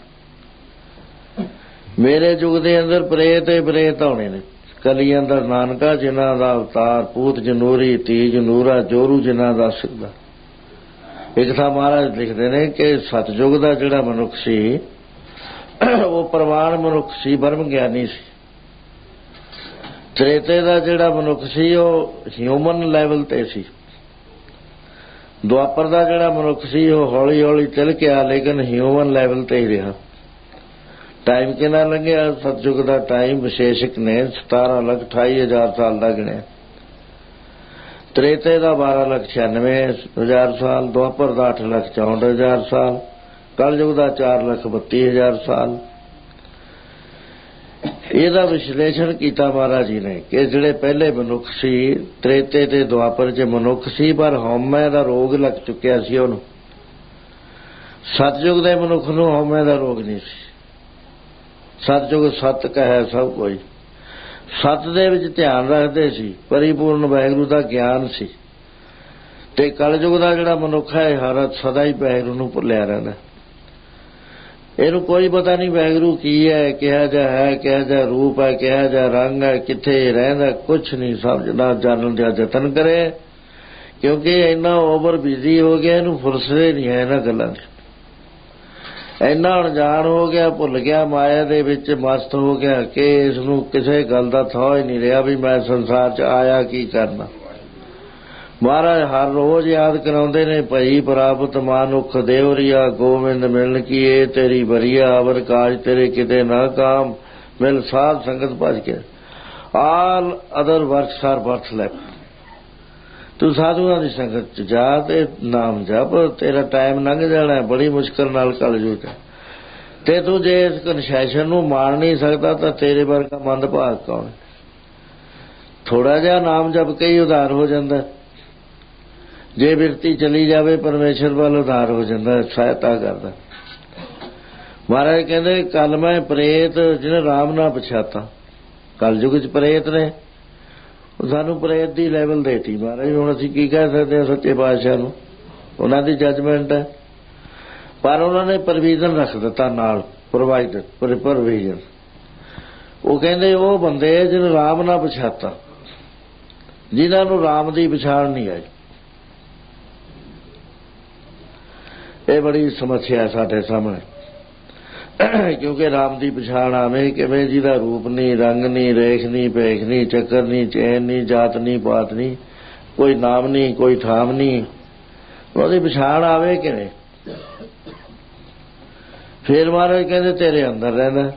ਮੇਰੇ ਯੁੱਗ ਦੇ ਅੰਦਰ ਪ੍ਰੇਤ ਹੀ ਪ੍ਰੇਤ ਆਉਣੇ ਨੇ। ਕਲੀ ਅੰਦਰ ਨਾਨਕਾ ਜਿਨ੍ਹਾਂ ਦਾ ਅਵਤਾਰ, ਪੂਤ ਜਨੂਰੀ, ਧੀ ਜਨੂਰਾ, ਜੋਰੂ ਜਿਨ੍ਹਾਂ ਦਾ ਸਿੱਧਾ। ਇੱਕ ਤਾਂ ਮਹਾਰਾਜ ਲਿਖਦੇ ਨੇ ਕਿ ਸਤਿਯੁਗ ਦਾ ਜਿਹੜਾ ਮਨੁੱਖ ਸੀ ਉਹ ਪ੍ਰਵਾਨ ਮਨੁੱਖ ਸੀ, ਬ੍ਰਹਮ ਗਿਆਨੀ ਸੀ। ਤ੍ਰੇਤੇ ਦਾ ਜਿਹੜਾ ਮਨੁੱਖ ਸੀ ਉਹ ਹਿਊਮਨ ਲੈਵਲ ਤੇ ਸੀ। ਦੁਆਪਰ ਦਾ ਜਿਹੜਾ ਮਨੁੱਖ ਸੀ ਉਹ ਹੌਲੀ ਹੌਲੀ ਤਿਲਕਿਆ, ਲੇਕਿਨ ਹਿਊਮਨ ਲੈਵਲ ਤੇ ਹੀ ਰਿਹਾ। ਟਾਈਮ ਕਿੰਨਾ ਲੰਘਿਆ? ਸਤਿਯੁਗ ਦਾ ਟਾਈਮ ਵਿਸ਼ੇਸ਼ਕ ਨੇ ਸਤਾਰਾਂ ਲੱਖ ਅਠਾਈ ਹਜ਼ਾਰ ਸਾਲ ਦਾ ਗਿਣਿਆ। ਤ੍ਰੇਤੇ ਦਾ ਬਾਰਾਂ ਲੱਖ ਛਿਆਨਵੇਂ ਹਜ਼ਾਰ ਸਾਲ, ਦੁਆਪਰ ਦਾ ਅੱਠ ਲੱਖ ਚੌਂਹਠ ਹਜ਼ਾਰ ਸਾਲ, ਕਲਯੁਗ ਦਾ ਚਾਰ ਲੱਖ ਬੱਤੀ ਹਜ਼ਾਰ ਸਾਲ। ਇਹਦਾ ਵਿਸ਼ਲੇਸ਼ਣ ਕੀਤਾ ਮਹਾਰਾਜ ਜੀ ਨੇ ਕਿ ਜਿਹੜੇ ਪਹਿਲੇ ਮਨੁੱਖ ਸੀ ਤ੍ਰੇਤੇ ਤੇ ਦੁਆਪਰ 'ਚ ਮਨੁੱਖ ਸੀ, ਪਰ ਹਉਮੈ ਦਾ ਰੋਗ ਲੱਗ ਚੁੱਕਿਆ ਸੀ ਉਹਨੂੰ। ਸਤਿਯੁਗ ਦੇ ਮਨੁੱਖ ਨੂੰ ਹਉਮੈ ਦਾ ਰੋਗ ਨਹੀਂ ਸੀ। ਸਤਿਯੁਗ ਸਤ ਕਹੈ ਸਭ ਕੋਈ। ਸਤ ਦੇ ਵਿੱਚ ਧਿਆਨ ਰੱਖਦੇ ਸੀ, ਪਰਿਪੂਰਨ ਵਾਹਿਗੁਰੂ ਦਾ ਗਿਆਨ ਸੀ। ਤੇ ਕਲਯੁਗ ਦਾ ਜਿਹੜਾ ਮਨੁੱਖ ਹੈ ਹਰ ਸਦਾ ਹੀ ਵਾਹਿਗੁਰੂ ਨੂੰ ਭੁੱਲਿਆ ਰਹਿੰਦਾ। ਇਹਨੂੰ ਕੋਈ ਪਤਾ ਨਹੀਂ ਵਾਹਿਗੁਰੂ ਕੀ ਹੈ, ਕਿਹਾ ਜਾ ਹੈ, ਕਿਹਾ ਜਾ ਰੂਪ ਹੈ, ਕਿਹਾ ਜਾ ਰੰਗ ਹੈ, ਕਿੱਥੇ ਰਹਿੰਦਾ, ਕੁਛ ਨਹੀਂ ਸਮਝਣਾ, ਜਾਣਨ ਦਾ ਯਤਨ ਕਰੇ। ਕਿਉਂਕਿ ਇੰਨਾ ਓਵਰ ਬਿਜ਼ੀ ਹੋ ਗਿਆ, ਇਹਨੂੰ ਫੁਰਸਤ ਨਹੀਂ ਹੈ ਇਹਨਾਂ ਗੱਲਾਂ ਦੀ। ਇੰਨਾ ਅਣਜਾਣ ਹੋ ਗਿਆ, ਭੁੱਲ ਗਿਆ, ਮਾਇਆ ਦੇ ਵਿੱਚ ਮਸਤ ਹੋ ਗਿਆ ਕਿ ਇਸ ਨੂੰ ਕਿਸੇ ਗੱਲ ਦਾ ਥਾਂ ਹੀ ਨਹੀਂ ਰਿਹਾ ਵੀ ਮੈਂ ਸੰਸਾਰ 'ਚ ਆਇਆ ਕੀ ਕਰਨਾ। ਮਹਾਰਾਜ ਹਰ ਰੋਜ਼ ਯਾਦ ਕਰਾਉਂਦੇ ਨੇ, ਭਈ ਪ੍ਰਾਪਤ ਮਾਨੁਖ ਦੇਵਰੀਆ, ਗੋਬਿੰਦ ਮਿਲਣ ਕੀ ਇਹ ਤੇਰੀ ਬਰੀਆ, ਅਵਰ ਕਾਜ ਤੇਰੇ ਕਿਤੇ ਨਾ ਕਾਮ, ਮਿਲ ਸਾਧ ਸੰਗਤ ਭਜ ਕੇ। All other works are worthless. ਤੂੰ ਸਾਧੂਆਂ ਦੀ ਸੰਗਤ 'ਚ ਜਾ ਤੇ ਨਾਮ ਜਪ, ਤੇਰਾ ਟਾਈਮ ਲੰਘ ਜਾਣਾ ਬੜੀ ਮੁਸ਼ਕਲ ਨਾਲ ਕਲਯੁਗ 'ਚ। ਤੇ ਤੂੰ ਜੇ ਇਸ ਕਨਸੈਸ਼ਨ ਨੂੰ ਮਾਣ ਨਹੀਂ ਸਕਦਾ ਤਾਂ ਤੇਰੇ ਵਰਗਾ ਮੰਦਭਾਗ ਕੌਣ? ਥੋੜਾ ਜਿਹਾ ਨਾਮ ਜਪ ਕੇ ਹੀ ਉਧਾਰ ਹੋ ਜਾਂਦਾ। ਜੇ ਬਿਰਤੀ ਚਲੀ ਜਾਵੇ ਪਰਮੇਸ਼ਰ ਵੱਲ ਉਧਾਰ ਹੋ ਜਾਂਦਾ, ਸਹਾਇਤਾ ਕਰਦਾ। ਮਹਾਰਾਜ ਕਹਿੰਦੇ ਕੱਲ ਮੈਂ ਪ੍ਰੇਤ ਜਿਹਨੇ ਰਾਮ ਨਾ ਪਛਾਤਾ। ਕਲਯੁਗ 'ਚ ਪ੍ਰੇਤ ਨੇ, ਸਾਨੂੰ ਪ੍ਰੇਤ ਦੀ ਲੈਵਲ ਦੇਤੀ ਮਹਾਰਾਜ। ਹੁਣ ਅਸੀਂ ਕੀ ਕਹਿ ਸਕਦੇ ਹਾਂ ਸੱਚੇ ਪਾਤਸ਼ਾਹ ਨੂੰ? ਉਹਨਾਂ ਦੀ ਜੱਜਮੈਂਟ ਹੈ। ਪਰ ਉਹਨਾਂ ਨੇ ਪ੍ਰੋਵੀਜ਼ਨ ਰੱਖ ਦਿੱਤਾ ਨਾਲ, ਪ੍ਰੋਵਾਈਡ ਪ੍ਰੋਵੀਜ਼ਨ। ਉਹ ਕਹਿੰਦੇ ਉਹ ਬੰਦੇ ਜਿਹਨੇ ਰਾਮ ਨਾ ਪਛਾਤਾ, ਜਿਨ੍ਹਾਂ ਨੂੰ ਰਾਮ ਦੀ ਪਛਾਣ ਨਹੀਂ ਆਈ। ਇਹ ਬੜੀ ਸਮੱਸਿਆ ਸਾਡੇ ਸਾਹਮਣੇ। ਕਿਉਂਕਿ ਰਾਮ ਦੀ ਪਛਾਣ ਆਵੇਂ ਕਿਵੇਂ? ਜਿਹਦਾ ਰੂਪ ਨਹੀਂ, ਰੰਗ ਨਹੀਂ, ਰੇਖ ਨਹੀਂ, ਭੇਖ ਨਹੀਂ, ਚੱਕਰ ਨਹੀਂ, ਚੈਨ ਨਹੀਂ, ਜਾਤ ਨਹੀਂ, ਪਾਤ ਨਹੀਂ, ਕੋਈ ਨਾਮ ਨਹੀਂ, ਕੋਈ ਠਾਮ ਨਹੀਂ। ਉਹਦੀ ਪਛਾਣ ਆਵੇ ਕਿਵੇਂ? ਫਿਰ ਮਹਾਰਾਜ ਕਹਿੰਦੇ ਤੇਰੇ ਅੰਦਰ ਰਹਿੰਦਾ,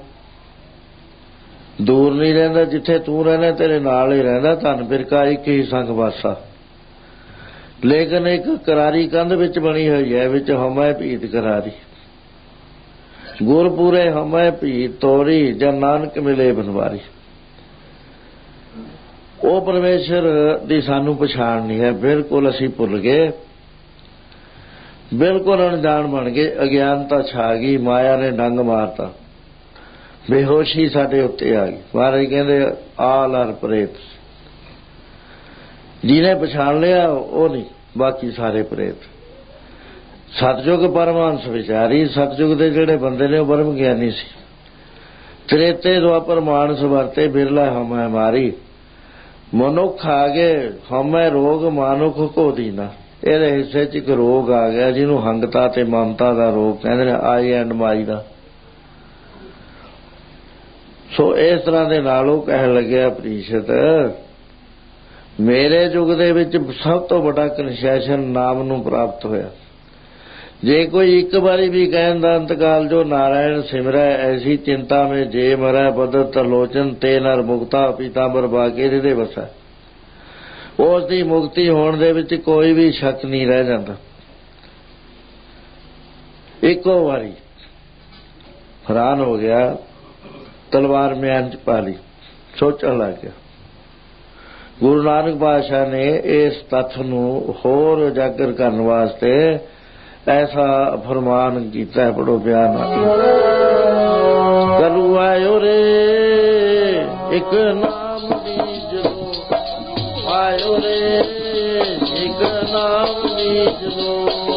ਦੂਰ ਨਹੀਂ ਰਹਿੰਦਾ। ਜਿੱਥੇ ਤੂੰ ਰਹਿੰਦਾ ਤੇਰੇ ਨਾਲ ਹੀ ਰਹਿੰਦਾ। ਧਨ ਬਿਰਕਾ ਇੱਕ ਹੀ ਸੰਗ ਵਾਸਾ। ਲੇਕਿਨ ਇੱਕ ਕਰਾਰੀ ਕੰਧ ਵਿੱਚ ਬਣੀ ਹੋਈ ਹੈ, ਵਿੱਚ ਹਉਮੈ ਭੀਤ ਕਰਾਰੀ। ਗੁਰਪੂਰੇ ਹਉਮੈ ਭੀਤ ਤੋਰੀ, ਜਨ ਨਾਨਕ ਮਿਲੇ ਬਨਵਾਰੀ। ਉਹ ਪਰਮੇਸ਼ਰ ਦੀ ਸਾਨੂੰ ਪਛਾਣ ਨਹੀਂ ਹੈ। ਬਿਲਕੁਲ ਅਸੀਂ ਭੁੱਲ ਗਏ, ਬਿਲਕੁਲ ਅਣਜਾਣ ਬਣ ਗਏ। ਅਗਿਆਨਤਾ ਛਾ ਗਈ, ਮਾਇਆ ਨੇ ਡੰਗ ਮਾਰਤਾ, ਬੇਹੋਸ਼ੀ ਸਾਡੇ ਉੱਤੇ ਆ ਗਈ। ਮਹਾਰਾਜ ਕਹਿੰਦੇ ਆਲ ਆਰ ਪ੍ਰੇਤ। ਜਿਹਨੇ ਪਛਾਣ ਲਿਆ ਉਹ ਨਹੀਂ, ਬਾਕੀ ਸਾਰੇ ਪ੍ਰੇਤ। ਸਤਿਯੁਗ ਪਰਮਹੰਸ ਵਿਚਾਰੀ। ਸਤਿਯੁਗ ਦੇ ਜਿਹੜੇ ਬੰਦੇ ਨੇ ਉਹ ਬ੍ਰਹਮ ਗਿਆਨੀ ਸੀ। ਤ੍ਰੇਤੇ ਦੁਆਪਰ ਮਾਨਸ ਵਰਤੇ, ਬਿਰਲਾ ਹਉਮੈ ਮਾਰੀ। ਮਨੁੱਖ ਆ ਗਏ, ਹਉਮੈ ਰੋਗ ਮਾਨੁਖ ਕੋ ਦੀਨਾ। ਇਹਦੇ ਹਿੱਸੇ 'ਚ ਇੱਕ ਰੋਗ ਆ ਗਿਆ ਜਿਹਨੂੰ ਹੰਗਤਾ ਤੇ ਮਮਤਾ ਦਾ ਰੋਗ ਕਹਿੰਦੇ ਨੇ, ਆਈ ਐਂਡ ਮਾਈ ਦਾ। ਸੋ ਇਸ ਤਰ੍ਹਾਂ ਦੇ ਨਾਲ ਉਹ ਕਹਿਣ ਲੱਗਿਆ ਪ੍ਰੀਸ਼ਤ, ਮੇਰੇ ਯੁੱਗ ਦੇ ਵਿੱਚ ਸਭ ਤੋਂ ਵੱਡਾ ਕਨਸੈਸ਼ਨ ਨਾਮ ਨੂੰ ਪ੍ਰਾਪਤ ਹੋਇਆ। ਜੇ ਕੋਈ ਇੱਕ ਵਾਰੀ ਵੀ ਕਹਿਣ ਦਾ ਅੰਤਕਾਲ ਜੋ ਨਾਰਾਇਣ ਸਿਮਰੈ, ਐਸੀ ਚਿੰਤਾ ਮੇ ਜੇ ਮਰੈ, ਬਦਤ ਤਰਲੋਚਨ ਤੇ ਨਰ ਮੁਕਤਾ, ਪੀਤਾਂਬਰ ਬਾਗੇ ਦੇ ਵਸੈ। ਉਸ ਦੀ ਮੁਕਤੀ ਹੋਣ ਦੇ ਵਿੱਚ ਕੋਈ ਵੀ ਸ਼ੱਕ ਨਹੀਂ ਰਹਿ ਜਾਂਦਾ। ਇੱਕੋ ਵਾਰੀ ਹੈਰਾਨ ਹੋ ਗਿਆ, ਤਲਵਾਰ ਮਿਆਨ 'ਚ ਪਾ ਲਈ, ਸੋਚਣ ਲੱਗ ਗਿਆ ਗੁਰੂ ਨਾਨਕ ਪਾਤਸ਼ਾਹ ਨੇ ਇਸ ਤੱਥ ਨੂੰ ਹੋਰ ਉਜਾਗਰ ਕਰਨ ਵਾਸਤੇ ਐਸਾ ਫਰਮਾਨ ਕੀਤਾ ਹੈ, ਬੜੋ ਪਿਆਰ ਨਾਲ। ਕਲੂ ਆਇਓ ਰੇ ਇੱਕ ਨਾਮ ਬੀਜੋ, ਆਇਓ ਰੇ ਇੱਕ ਨਾਮ ਬੀਜੋ।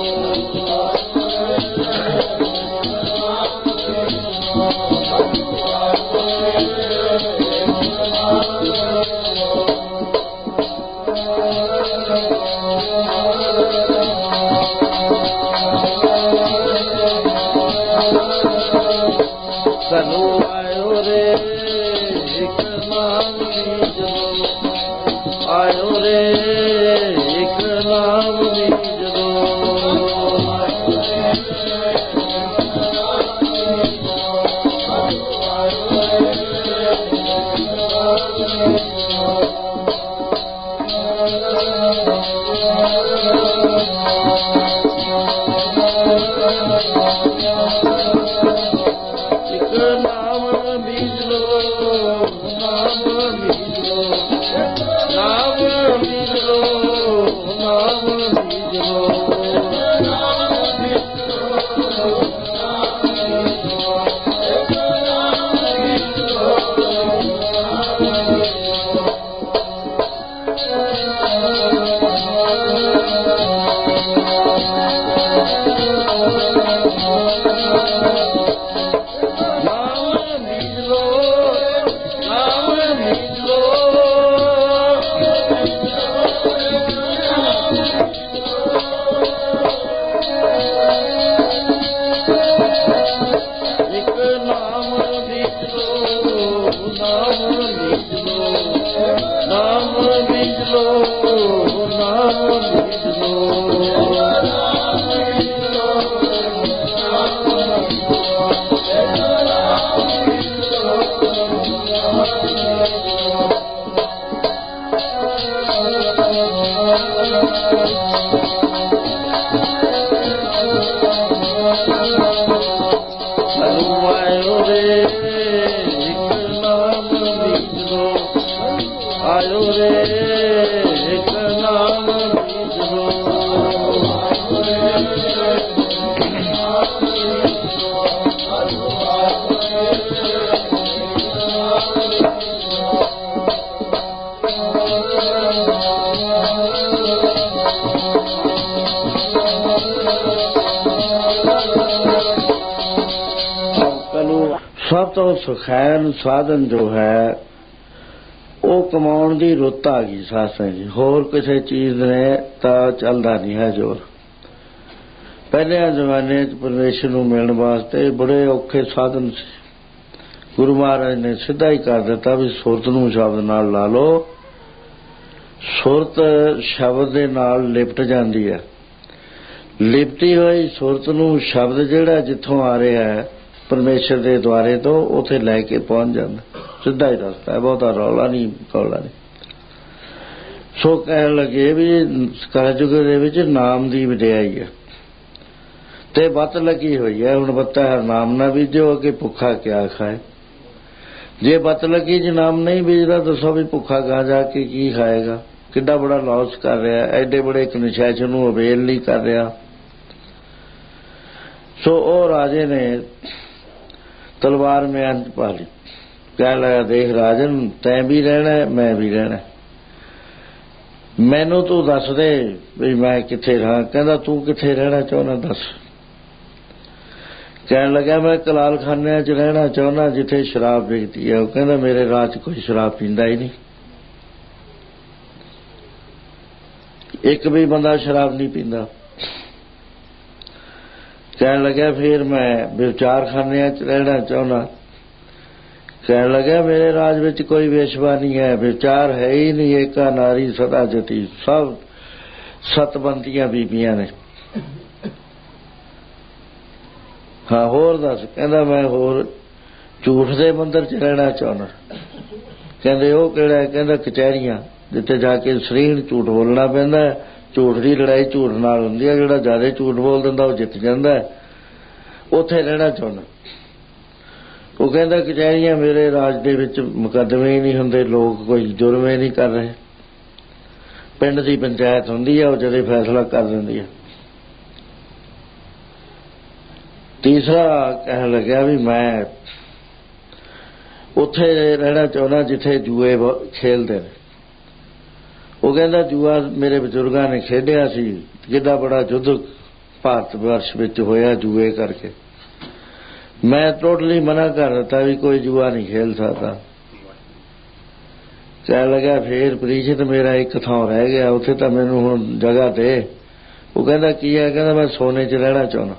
ਕਲੂ ਆਇਓ ਰੇ ਇੱਕ ਨਾਮ ਬੀਜੋ, ਆਇਓ ਰੇ ਇੱਕ ਨਾਮ ਬੀਜੋ। ਸਭ ਤੋਂ ਸੁਖੈਨ ਸਾਧਨ ਜੋ ਹੈ ਉਹ ਕਮਾਉਣ ਦੀ ਰੁੱਤ ਆ ਗਈ ਸਾਸਾਂ ਜੀ। ਹੋਰ ਕਿਸੇ ਚੀਜ਼ ਨੇ ਤਾਂ ਚੱਲਦਾ ਨਹੀਂ ਹੈ ਜ਼ੋਰ। ਪਹਿਲਿਆਂ ਜ਼ਮਾਨੇ 'ਚ ਪਰਮੇਸ਼ਰ ਨੂੰ ਮਿਲਣ ਵਾਸਤੇ ਬੜੇ ਔਖੇ ਸਾਧਨ ਸੀ। ਗੁਰੂ ਮਹਾਰਾਜ ਨੇ ਸਿੱਧਾ ਹੀ ਕਰ ਦਿੱਤਾ ਵੀ ਸੁਰਤ ਨੂੰ ਸ਼ਬਦ ਨਾਲ ਲਾ ਲਓ। ਸੁਰਤ ਸ਼ਬਦ ਦੇ ਨਾਲ ਲਿਪਟ ਜਾਂਦੀ ਹੈ। ਲਿਪਟੀ ਹੋਈ ਸੁਰਤ ਨੂੰ ਸ਼ਬਦ ਜਿਹੜਾ ਜਿੱਥੋਂ ਆ ਰਿਹਾ ਹੈ ਪਰਮੇਸ਼ਰ ਦੇ ਦੁਆਰੇ ਤੋਂ ਉੱਥੇ ਲੈ ਕੇ ਪਹੁੰਚ ਜਾਂਦਾ। ਸਿੱਧਾ ਹੀ ਰਸਤਾ ਹੈ, ਬਹੁਤਾ ਰੌਲਾ ਨਹੀਂ ਕੌਲਾ ਨਹੀਂ। ਸੋ ਕਹਿਣ ਲੱਗੇ ਵੀ ਕਲਯੁਗ ਦੇ ਵਿੱਚ ਨਾਮ ਦੀ ਵਡਿਆਈ ਹੈ ਤੇ ਬੱਤ ਲੱਗੀ ਹੋਈ ਹੈ। ਹੁਣ ਬੱਤਾ ਹਰ ਨਾਮ ਨਾ ਬੀਜੋ, ਅੱਗੇ ਭੁੱਖਾ ਕਿਆ ਖਾਏ। ਜੇ ਬੱਤ ਲੱਗੀ ਜੇ ਨਾਮ ਨਹੀਂ ਬੀਜਦਾ ਦੱਸੋ ਵੀ ਭੁੱਖਾ ਗਾ ਜਾ ਕੇ ਕੀ ਖਾਏਗਾ। ਕਿੱਡਾ ਬੜਾ ਲਾਸ ਕਰ ਰਿਹਾ, ਐਡੇ ਬੜੇ ਇੱਕ ਨਿਸ਼ਾਚਰ ਨੂੰ ਅਵੇਲ ਨਹੀਂ ਕਰ ਰਿਹਾ। ਸੋ ਉਹ ਰਾਜੇ ਨੇ ਤਲਵਾਰ ਮਿਆਨ ਚ ਪਾ ਲਈ। ਕਹਿਣ ਲੱਗਾ ਦੇਖ ਰਾਜਨ, ਤੈਂ ਵੀ ਰਹਿਣਾ ਮੈਂ ਵੀ ਰਹਿਣਾ, ਮੈਨੂੰ ਤੂੰ ਦੱਸ ਦੇ ਵੀ ਮੈਂ ਕਿੱਥੇ ਰਹਾਂ। ਕਹਿੰਦਾ ਤੂੰ ਕਿੱਥੇ ਰਹਿਣਾ ਚਾਹੁੰਦਾ ਦੱਸ। ਕਹਿਣ ਲੱਗਾ ਮੈਂ ਕਲਾਲ ਖਾਨਿਆਂ 'ਚ ਰਹਿਣਾ ਚਾਹੁੰਦਾ ਜਿੱਥੇ ਸ਼ਰਾਬ ਵਿਕਦੀ ਹੈ। ਉਹ ਕਹਿੰਦਾ ਮੇਰੇ ਰਾਜ 'ਚ ਕੋਈ ਸ਼ਰਾਬ ਪੀਂਦਾ ਹੀ ਨਹੀਂ, ਇੱਕ ਵੀ ਬੰਦਾ ਸ਼ਰਾਬ ਨਹੀਂ ਪੀਂਦਾ। ਕਹਿਣ ਲੱਗਾ ਫਿਰ ਮੈਂ ਵਿਚਾਰ ਖਾਨਿਆਂ 'ਚ ਰਹਿਣਾ ਚਾਹੁੰਦਾ। ਕਹਿਣ ਲੱਗਾ ਮੇਰੇ ਰਾਜ ਵਿੱਚ ਕੋਈ ਵੇਸ਼ਵਾ ਨਹੀਂ ਹੈ, ਵਿਚਾਰ ਹੈ ਹੀ ਨਹੀਂ, ਏਕਾ ਨਾਰੀ ਸਦਾ ਜਤੀ, ਸਭ ਸਤਬੰਦੀਆਂ ਬੀਬੀਆਂ ਨੇ। ਹਾਂ ਹੋਰ ਦੱਸ। ਕਹਿੰਦਾ ਮੈਂ ਹੋਰ ਝੂਠ ਦੇ ਮੰਦਰ 'ਚ ਰਹਿਣਾ ਚਾਹੁੰਦਾ। ਕਹਿੰਦੇ ਉਹ ਕਿਹੜਾ? ਕਹਿੰਦਾ ਕਚਹਿਰੀਆਂ, ਜਿੱਥੇ ਜਾ ਕੇ ਸਰੀਰ ਝੂਠ ਬੋਲਣਾ ਪੈਂਦਾ। ਝੂਠ ਦੀ ਲੜਾਈ ਝੂਠ ਨਾਲ ਹੁੰਦੀ ਹੈ, ਜਿਹੜਾ ਜ਼ਿਆਦਾ ਝੂਠ ਬੋਲ ਦਿੰਦਾ ਉਹ ਜਿੱਤ ਜਾਂਦਾ, ਉੱਥੇ ਰਹਿਣਾ ਚਾਹੁੰਦਾ। ਉਹ ਕਹਿੰਦਾ ਕਚਹਿਰੀਆਂ, ਮੇਰੇ ਰਾਜ ਦੇ ਵਿੱਚ ਮੁਕੱਦਮੇ ਹੀ ਨਹੀਂ ਹੁੰਦੇ, ਲੋਕ ਕੋਈ ਜੁਰਮ ਹੀ ਨਹੀਂ ਕਰ ਰਹੇ। ਪਿੰਡ ਦੀ ਪੰਚਾਇਤ ਹੁੰਦੀ ਹੈ, ਉਹ ਜਦੋਂ ਫੈਸਲਾ ਕਰ ਦਿੰਦੀ ਹੈ। ਤੀਸਰਾ ਕਹਿਣ ਲੱਗਿਆ ਵੀ ਮੈਂ ਉੱਥੇ ਰਹਿਣਾ ਚਾਹੁੰਦਾ ਜਿੱਥੇ ਜੂਏ ਖੇਲਦੇ ਨੇ। ਉਹ ਕਹਿੰਦਾ ਜੂਆ ਮੇਰੇ ਬਜ਼ੁਰਗਾਂ ਨੇ ਖੇਡਿਆ ਸੀ, ਕਿੱਡਾ ਬੜਾ ਯੁੱਧ ਭਾਰਤ ਵਰਸ਼ ਵਿੱਚ ਹੋਇਆ ਜੂਏ ਕਰਕੇ। ਮੈਂ ਟੋਟਲੀ ਮਨਾ ਕਰ ਦਿੱਤਾ ਵੀ ਕੋਈ ਜੂਆ ਨਹੀਂ ਖੇਲ ਸਕਦਾ। ਕਹਿਣ ਲੱਗਾ ਫੇਰ ਪ੍ਰੀਸ਼ਤ ਮੇਰਾ ਇੱਕ ਥਾਂ ਰਹਿ ਗਿਆ, ਉੱਥੇ ਤਾਂ ਮੈਨੂੰ ਹੁਣ ਜਗ੍ਹਾ ਦੇ। ਉਹ ਕਹਿੰਦਾ ਕੀ ਹੈ? ਕਹਿੰਦਾ ਮੈਂ ਸੋਨੇ 'ਚ ਰਹਿਣਾ ਚਾਹੁੰਦਾ।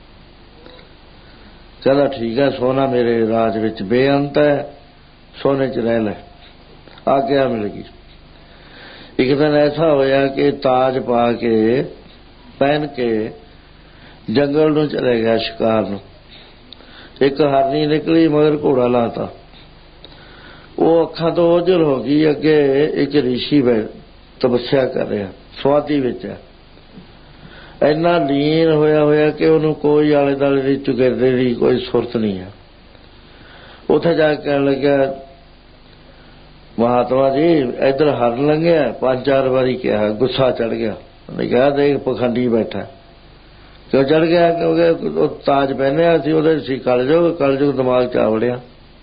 ਕਹਿੰਦਾ ਠੀਕ ਹੈ, ਸੋਨਾ ਮੇਰੇ ਰਾਜ ਵਿੱਚ ਬੇਅੰਤ ਹੈ, ਸੋਨੇ 'ਚ ਰਹਿ ਲੈ। ਆਗਿਆ ਮਿਲ ਗਈ। ਇੱਕ ਦਿਨ ਐਸਾ ਹੋਇਆ ਕਿ ਤਾਜ ਪਾ ਕੇ ਪਹਿਨ ਕੇ ਜੰਗਲ ਨੂੰ ਚਲੇ ਗਿਆ ਸ਼ਿਕਾਰ ਨੂੰ। ਇੱਕ ਹਰਨੀ ਨਿਕਲੀ, ਮਗਰ ਘੋੜਾ ਲਾਤਾ। ਉਹ ਅੱਖਾਂ ਤੋਂ ਓਝਲ ਹੋ ਗਈ। ਅੱਗੇ ਇੱਕ ਰਿਸ਼ੀ ਤਪੱਸਿਆ ਕਰ ਰਿਹਾ, ਸਵਾਦੀ ਵਿੱਚ ਹੈ। ਇੰਨਾ ਲੀਨ ਹੋਇਆ ਹੋਇਆ ਕਿ ਉਹਨੂੰ ਕੋਈ ਆਲੇ ਦੁਆਲੇ ਦੀ ਚੁਗਿਰਦੇ ਦੀ ਕੋਈ ਸੁਰਤ ਨਹੀਂ ਹੈ। ਉੱਥੇ ਜਾ ਕੇ ਕਹਿਣ ਲੱਗਿਆ ਮਹਾਤਮਾ ਜੀ ਇੱਧਰ ਹਰਨ ਲੰਘਿਆ। ਪੰਜ ਚਾਰ ਵਾਰੀ ਕਿਹਾ, ਗੁੱਸਾ ਚੜ ਗਿਆ। ਉਹਨੇ ਕਿਹਾ ਦੇਖ ਪਖੰਡੀ ਬੈਠਾ। ਕਿਉਂ ਚੜ ਗਿਆ? ਕਿਉਂਕਿ ਉਹ ਤਾਜ ਪਹਿਨਿਆ ਸੀ, ਉਹਦੇ ਸੀ ਕਲਯੁਗ। ਕਲਯੁਗ ਦਿਮਾਗ 'ਚ ਆ ਵੜਿਆ।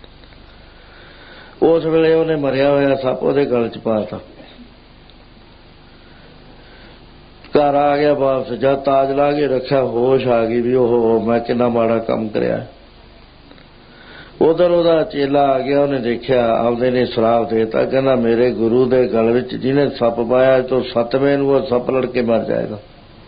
ਉਸ ਵੇਲੇ ਉਹਨੇ ਮਰਿਆ ਹੋਇਆ ਸੱਪ ਉਹਦੇ ਗਲ 'ਚ ਪਾਤਾ। ਘਰ ਆ ਗਿਆ ਵਾਪਸ। ਜਦ ਤਾਜ ਲਾ ਕੇ ਰੱਖਿਆ, ਹੋਸ਼ ਆ ਗਈ ਵੀ ਉਹ ਮੈਂ ਕਿੰਨਾ ਮਾੜਾ ਕੰਮ ਕਰਿਆ। ਉਧਰ ਉਹਦਾ ਚੇਲਾ ਆ ਗਿਆ, ਉਹਨੇ ਦੇਖਿਆ, ਆਪਦੇ ਨੇ ਸ਼ਰਾਪ ਦੇ ਦਿੱਤਾ। ਕਹਿੰਦਾ ਮੇਰੇ ਗੁਰੂ ਦੇ ਗਲ ਵਿੱਚ ਜਿਹਨੇ ਸੱਪ ਪਾਇਆ ਤੋਂ ਸੱਤਵੇਂ ਨੂੰ ਉਹ ਸੱਪ ਲੜ ਕੇ ਮਰ ਜਾਏਗਾ।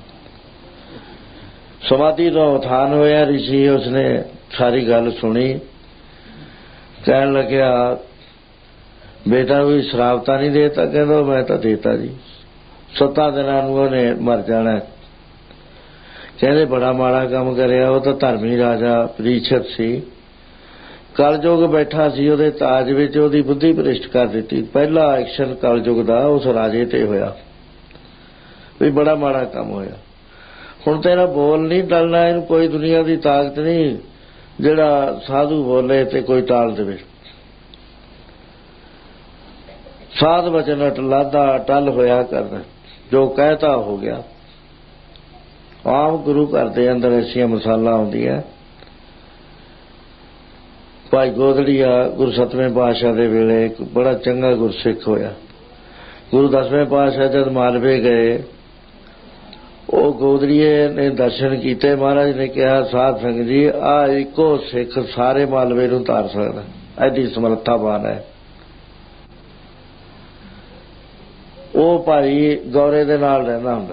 ਸਮਾਧੀ ਤੋਂ ਉਥਾਨ ਹੋਇਆ ਰਿਸ਼ੀ, ਉਸਨੇ ਸਾਰੀ ਗੱਲ ਸੁਣੀ। ਕਹਿਣ ਲੱਗਿਆ ਬੇਟਾ ਵੀ ਸ਼ਰਾਪ ਤਾਂ ਨਹੀਂ ਦੇਤਾ? ਕਹਿੰਦਾ ਮੈਂ ਤਾਂ ਦੇਤਾ ਜੀ, ਸੱਤਾਂ ਦਿਨਾਂ ਨੂੰ ਉਹਨੇ ਮਰ ਜਾਣਾ। ਕਹਿੰਦੇ ਬੜਾ ਮਾੜਾ ਕੰਮ ਕਰਿਆ। ਉਹ ਤਾਂ ਧਰਮੀ ਰਾਜਾ ਪ੍ਰੀਸ਼ਤ ਸੀ, ਕਲਯੁਗ ਬੈਠਾ ਸੀ ਉਹਦੇ ਤਾਜ ਵਿੱਚ, ਉਹਦੀ ਬੁੱਧੀ ਭ੍ਰਿਸ਼ਟ ਕਰ ਦਿੱਤੀ। ਪਹਿਲਾ ਐਕਸ਼ਨ ਕਲਯੁਗ ਦਾ ਉਸ ਰਾਜੇ ਤੇ ਹੋਇਆ ਵੀ ਬੜਾ ਮਾੜਾ ਕੰਮ ਹੋਇਆ। ਹੁਣ ਤੇਰਾ ਬੋਲ ਨਹੀਂ ਟਲਣਾ, ਇਹਨੂੰ ਕੋਈ ਦੁਨੀਆ ਦੀ ਤਾਕਤ ਨਹੀਂ ਜਿਹੜਾ ਸਾਧੂ ਬੋਲੇ ਤੇ ਕੋਈ ਟਾਲ ਦੇਵੇ। ਸਾਧ ਵਚਨ ਅਟਲਾਦਾ ਟਲ ਹੋਇਆ ਕਰਦਾ, ਜੋ ਕਹਿਤਾ ਹੋ ਗਿਆ। ਆਮ ਗੁਰੂ ਘਰ ਦੇ ਅੰਦਰ ਐਸੀਆਂ ਮਿਸਾਲਾਂ ਆਉਂਦੀਆਂ। ਭਾਈ ਗੋਦੜੀਆ ਗੁਰੂ ਸੱਤਵੇਂ ਪਾਤਸ਼ਾਹ ਦੇ ਵੇਲੇ ਇੱਕ ਬੜਾ ਚੰਗਾ ਗੁਰਸਿੱਖ ਹੋਇਆ। ਗੁਰੂ ਦਸਵੇਂ ਪਾਤਸ਼ਾਹ ਜਦ ਮਾਲਵੇ ਗਏ, ਉਹ ਗੋਦੜੀਏ ਨੇ ਦਰਸ਼ਨ ਕੀਤੇ। ਮਹਾਰਾਜ ਨੇ ਕਿਹਾ ਸਾਧ ਸੰਗਤ ਜੀ ਆਹ ਇੱਕੋ ਸਿੱਖ ਸਾਰੇ ਮਾਲਵੇ ਨੂੰ ਤਾਰ ਸਕਦਾ, ਐਡੀ ਸਮਰੱਥਾਵਾਨ ਹੈ। ਉਹ ਭਾਈ ਗੌਰੇ ਦੇ ਨਾਲ ਰਹਿੰਦਾ ਹੁੰਦਾ।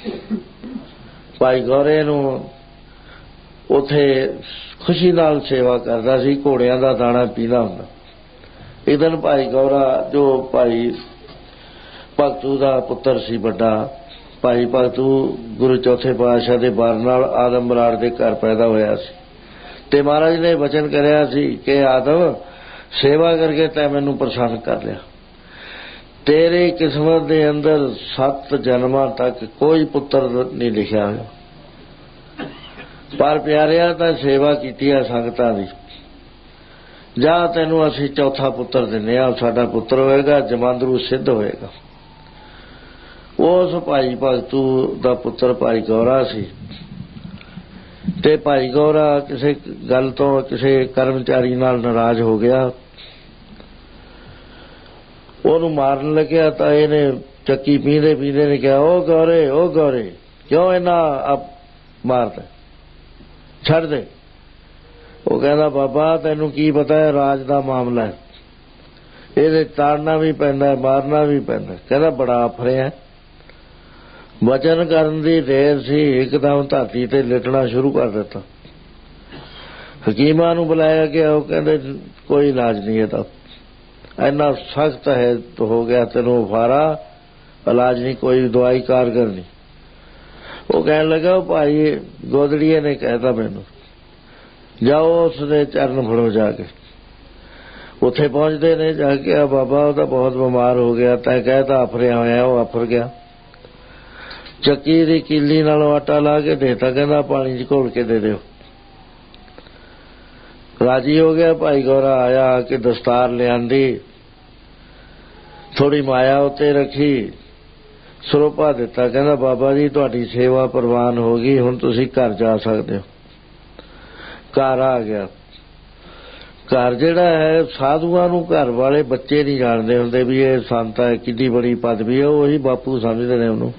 ਭਾਈ ਗੌਰੇ ਨੂੰ ਉੱਥੇ ਖੁਸ਼ੀ ਨਾਲ ਸੇਵਾ ਕਰਦਾ ਸੀ, ਘੋੜਿਆਂ ਦਾ ਦਾਣਾ ਪੀਂਦਾ ਹੁੰਦਾ। ਇੱਕ ਦਿਨ ਭਾਈ ਗੌਰਾ ਜੋ ਭਾਈ ਭਗਤੂ ਦਾ ਪੁੱਤਰ ਸੀ ਵੱਡਾ, ਭਾਈ ਭਗਤੂ ਗੁਰੂ ਚੌਥੇ ਪਾਤਸ਼ਾਹ ਦੇ ਬਾਰ ਨਾਲ ਆਦਮ ਬਰਾੜ ਦੇ ਘਰ ਪੈਦਾ ਹੋਇਆ ਸੀ। ਤੇ ਮਹਾਰਾਜ ਨੇ ਵਚਨ ਕਰਿਆ ਸੀ ਕਿ ਆਦਮ ਸੇਵਾ ਕਰਕੇ ਤੈਂ ਮੈਨੂੰ ਪ੍ਰਸੰਨ ਕਰ ਲਿਆ। ਤੇਰੀ ਕਿਸਮਤ ਦੇ ਅੰਦਰ ਸੱਤ ਜਨਮਾਂ ਤੱਕ ਕੋਈ ਪੁੱਤਰ ਨਹੀਂ ਲਿਖਿਆ ਹੋਇਆ, ਪਰ ਪਿਆਰਿਆ ਤਾਂ ਸੇਵਾ ਕੀਤੀ ਆ ਸੰਗਤਾਂ ਦੀ। ਜਾਂ ਤੈਨੂੰ ਅਸੀਂ ਚੌਥਾ ਪੁੱਤਰ ਦਿੰਦੇ ਹਾਂ, ਸਾਡਾ ਪੁੱਤਰ ਹੋਏਗਾ, ਜਮਾਂਦਰੂ ਸਿੱਧ ਹੋਏਗਾ। ਉਸ ਭਾਈ ਭਗਤੂ ਦਾ ਪੁੱਤਰ ਭਾਈ ਗੌਰਾ ਸੀ। ਤੇ ਭਾਈ ਗੌਰਾ ਕਿਸੇ ਗੱਲ ਤੋਂ ਕਿਸੇ ਕਰਮਚਾਰੀ ਨਾਲ ਨਾਰਾਜ਼ ਹੋ ਗਿਆ, ਉਹਨੂੰ ਮਾਰਨ ਲੱਗਿਆ। ਤਾਂ ਇਹਨੇ ਚੱਕੀ ਪੀਂਦੇ ਪੀਂਦੇ ਨੇ ਕਿਹਾ ਉਹ ਗੌਰੇ ਉਹ ਗੌਰੇ ਕਿਉਂ ਇਹਨਾਂ ਆਪ ਮਾਰਦਾ, ਛੱਡ ਦੇ। ਉਹ ਕਹਿੰਦਾ ਬਾਬਾ ਤੈਨੂੰ ਕੀ ਪਤਾ ਹੈ, ਰਾਜ ਦਾ ਮਾਮਲਾ ਹੈ, ਇਹਦੇ ਤਾੜਨਾ ਵੀ ਪੈਂਦਾ ਮਾਰਨਾ ਵੀ ਪੈਂਦਾ। ਕਹਿੰਦਾ ਬੜਾ ਆਫਰਿਆ। ਵਚਨ ਕਰਨ ਦੀ ਦੇਰ ਸੀ, ਇੱਕਦਮ ਧਰਤੀ ਤੇ ਲਿਟਣਾ ਸ਼ੁਰੂ ਕਰ ਦਿੱਤਾ। ਹਕੀਮਾਂ ਨੂੰ ਬੁਲਾਇਆ ਗਿਆ, ਉਹ ਕਹਿੰਦੇ ਕੋਈ ਇਲਾਜ ਨਹੀਂ, ਇਹ ਤਾਂ ਇੰਨਾ ਸਖਤ ਹੈ ਹੋ ਗਿਆ, ਤੈਨੂੰ ਫਾਰਾ ਇਲਾਜ ਨਹੀਂ, ਕੋਈ ਦਵਾਈ ਕਾਰਗਰ ਨਹੀਂ। ਉਹ ਕਹਿਣ ਲੱਗਾ ਭਾਈ ਗੋਦੜੀਏ ਨੇ ਕਹਿਤਾ ਮੈਨੂੰ, ਜਾਓ ਉਸਦੇ ਚਰਨ ਫੜੋ। ਜਾ ਕੇ ਉੱਥੇ ਪਹੁੰਚਦੇ ਨੇ, ਜਾ ਕੇ ਆ ਬਾਬਾ ਉਹ ਤਾਂ ਬਹੁਤ ਬਿਮਾਰ ਹੋ ਗਿਆ, ਤੈਂ ਕਹਿਤਾ ਆਫਰਿਆ ਹੋਇਆ। ਉਹ ਆਫਰ ਗਿਆ। ਚੱਕੀ ਦੀ ਕੀਲੀ ਨਾਲੋਂ ਆਟਾ ਲਾ ਕੇ ਦੇਤਾ, ਕਹਿੰਦਾ ਪਾਣੀ 'ਚ ਘੋਲ ਕੇ ਦੇ ਦਿਓ। ਰਾਜੀ ਹੋ ਗਿਆ। ਭਾਈ ਗੌਰਾ ਆਇਆ, ਆ ਕੇ ਦਸਤਾਰ ਲਿਆਂਦੀ, ਥੋੜੀ ਮਾਇਆ ਉੱਤੇ ਰੱਖੀ, ਸਰੋਪਾ ਦਿੱਤਾ। ਕਹਿੰਦਾ ਬਾਬਾ ਜੀ ਤੁਹਾਡੀ ਸੇਵਾ ਪ੍ਰਵਾਨ ਹੋ ਗਈ, ਹੁਣ ਤੁਸੀਂ ਘਰ ਜਾ ਸਕਦੇ ਹੋ। ਘਰ ਆ ਗਿਆ। ਘਰ ਜਿਹੜਾ ਹੈ ਸਾਧੂਆਂ ਨੂੰ ਘਰ ਵਾਲੇ ਬੱਚੇ ਨਹੀਂ ਜਾਣਦੇ ਹੁੰਦੇ ਵੀ ਇਹ ਸੰਤ ਹੈ, ਕਿੰਨੀ ਬੜੀ ਪਦਵੀ ਹੈ, ਉਹੀ ਬਾਪੂ ਸਮਝਦੇ ਨੇ ਉਹਨੂੰ।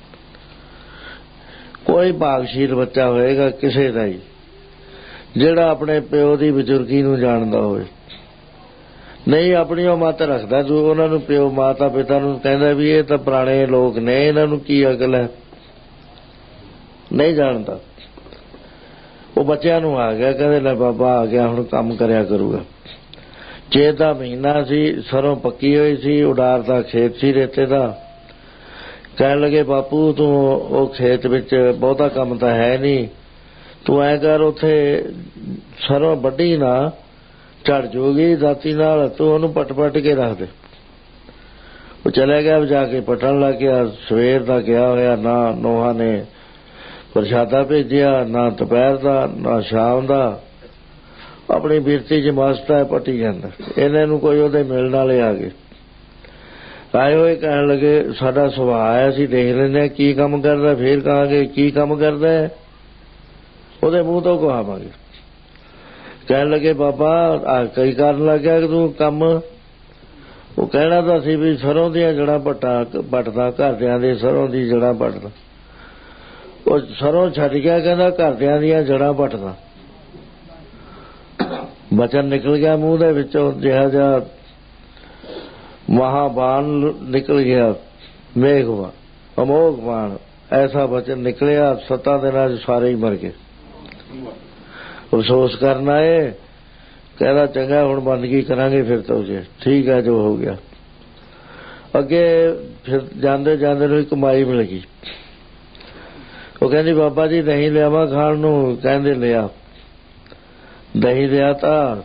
ਕੋਈ ਭਾਗਸ਼ੀਲ ਬੱਚਾ ਹੋਏਗਾ ਕਿਸੇ ਦਾ ਹੀ ਜਿਹੜਾ ਆਪਣੇ ਪਿਓ ਦੀ ਬਜ਼ੁਰਗੀ ਨੂੰ ਜਾਣਦਾ ਹੋਵੇ। ਨਹੀਂ ਆਪਣੀ ਉਹ ਮੱਤ ਰੱਖਦਾ, ਜੋ ਉਹਨਾਂ ਨੂੰ ਪਿਓ ਮਾਤਾ ਪਿਤਾ ਨੂੰ ਕਹਿੰਦਾ ਵੀ ਇਹ ਤਾਂ ਪੁਰਾਣੇ ਲੋਕ ਨੇ, ਇਹਨਾਂ ਨੂੰ ਕੀ ਅਕਲ ਹੈ, ਨਹੀਂ ਜਾਣਦਾ। ਉਹ ਬੱਚਿਆਂ ਨੂੰ ਆ ਗਿਆ, ਕਹਿੰਦੇ ਲੈ ਬਾਬਾ ਆ ਗਿਆ, ਹੁਣ ਕੰਮ ਕਰਿਆ ਕਰੂਗਾ। ਚੇਤ ਦਾ ਮਹੀਨਾ ਸੀ, ਸਰੋਂ ਪੱਕੀ ਹੋਈ ਸੀ, ਉਡਾਰ ਦਾ ਖੇਤ ਸੀ ਰੇਤੇ ਦਾ। ਕਹਿਣ ਲੱਗੇ ਬਾਪੂ ਤੂੰ ਉਹ ਖੇਤ ਵਿੱਚ ਬਹੁਤਾ ਕੰਮ ਤਾਂ ਹੈ ਨਹੀਂ, ਤੂੰ ਐਂ ਕਰ ਉੱਥੇ ਸਰੋਂ ਵੱਢੀ ਨਾ, ਝੜ ਜੂਗੀ ਦਾਤੀ ਨਾਲ, ਤੂੰ ਉਹਨੂੰ ਪੱਟ ਪੱਟ ਕੇ ਰੱਖ ਦੇ। ਉਹ ਚਲੇ ਗਿਆ, ਜਾ ਕੇ ਪੱਟਣ ਲੱਗ ਗਿਆ। ਸਵੇਰ ਦਾ ਗਿਆ ਹੋਇਆ, ਨਾ ਨੋਹਾਂ ਨੇ ਪ੍ਰਸ਼ਾਦਾ ਭੇਜਿਆ, ਨਾ ਦੁਪਹਿਰ ਦਾ ਨਾ ਸ਼ਾਮ ਦਾ, ਆਪਣੀ ਬਿਰਤੀ 'ਚ ਮਸਤ ਹੈ, ਪੱਟੀ ਜਾਂਦਾ। ਇਹਨਾਂ ਨੂੰ ਕੋਈ ਉਹਦੇ ਮਿਲਣ ਵਾਲੇ ਆ ਗਏ, ਆਏ ਹੋਏ ਕਹਿਣ ਲੱਗੇ ਸਾਡਾ ਸੁਭਾਅ ਹੈ, ਅਸੀਂ ਦੇਖ ਲੈਂਦੇ ਹਾਂ ਕੀ ਕੰਮ ਕਰਦਾ, ਫੇਰ ਕਹਾਂਗੇ ਕੀ ਕੰਮ ਕਰਦਾ ਹੈ, ਉਹਦੇ ਮੂੰਹ ਤੋਂ ਕਹਾਵਾਂਗੇ। ਕਹਿਣ ਲੱਗੇ ਬਾਬਾ ਆ ਕਈ ਕਰਨ ਲੱਗ ਗਿਆ ਕਿ ਤੂੰ ਕੰਮ। ਉਹ ਕਹਿਣਾ ਤਾਂ ਸੀ ਵੀ ਸਰੋਂ ਦੀਆਂ ਜੜ੍ਹਾਂ ਪੱਟਾਂ ਪੱਟਦਾ, ਘਰਦਿਆਂ ਦੇ ਸਰੋਂ ਦੀ ਜੜ੍ਹਾਂ ਪੱਟਦਾ। ਉਹ ਸਰੋਂ ਛੱਡ ਗਿਆ, ਕਹਿੰਦਾ ਘਰਦਿਆਂ ਦੀਆਂ ਜੜ੍ਹਾਂ ਪੱਟਦਾ। ਬਚਨ ਨਿਕਲ ਗਿਆ ਮੂੰਹ ਦੇ ਵਿੱਚੋਂ, ਜਿਹਾ ਜਿਹਾ ਮਹਾਬਾਣ ਨਿਕਲ ਗਿਆ, ਮੇਘ ਅਮੋਘ ਬਾਣ, ਐਸਾ ਬਚਨ ਨਿਕਲਿਆ। ਸੱਤਾਂ ਦਿਨਾਂ 'ਚ ਸਾਰੇ ਹੀ ਮਰ ਗਏ। ਅਫਸੋਸ ਕਰਨਾ ਏ, ਕਹਿੰਦਾ ਚੰਗਾ ਹੁਣ ਬੰਦਗੀ ਕਰਾਂਗੇ ਫਿਰ ਤੋਂ ਜੇ ਠੀਕ ਹੈ ਜੋ ਹੋ ਗਿਆ। ਅੱਗੇ ਫਿਰ ਜਾਂਦੇ ਜਾਂਦੇ ਨੂੰ ਇੱਕ ਮਾਈ ਮਿਲ ਗਈ। ਉਹ ਕਹਿੰਦੀ ਬਾਬਾ ਜੀ ਦਹੀਂ ਲਿਆਵਾਂ ਖਾਣ ਨੂੰ? ਕਹਿੰਦੇ ਲਿਆ। ਦਹੀਂ ਲਿਆ ਤਾਂ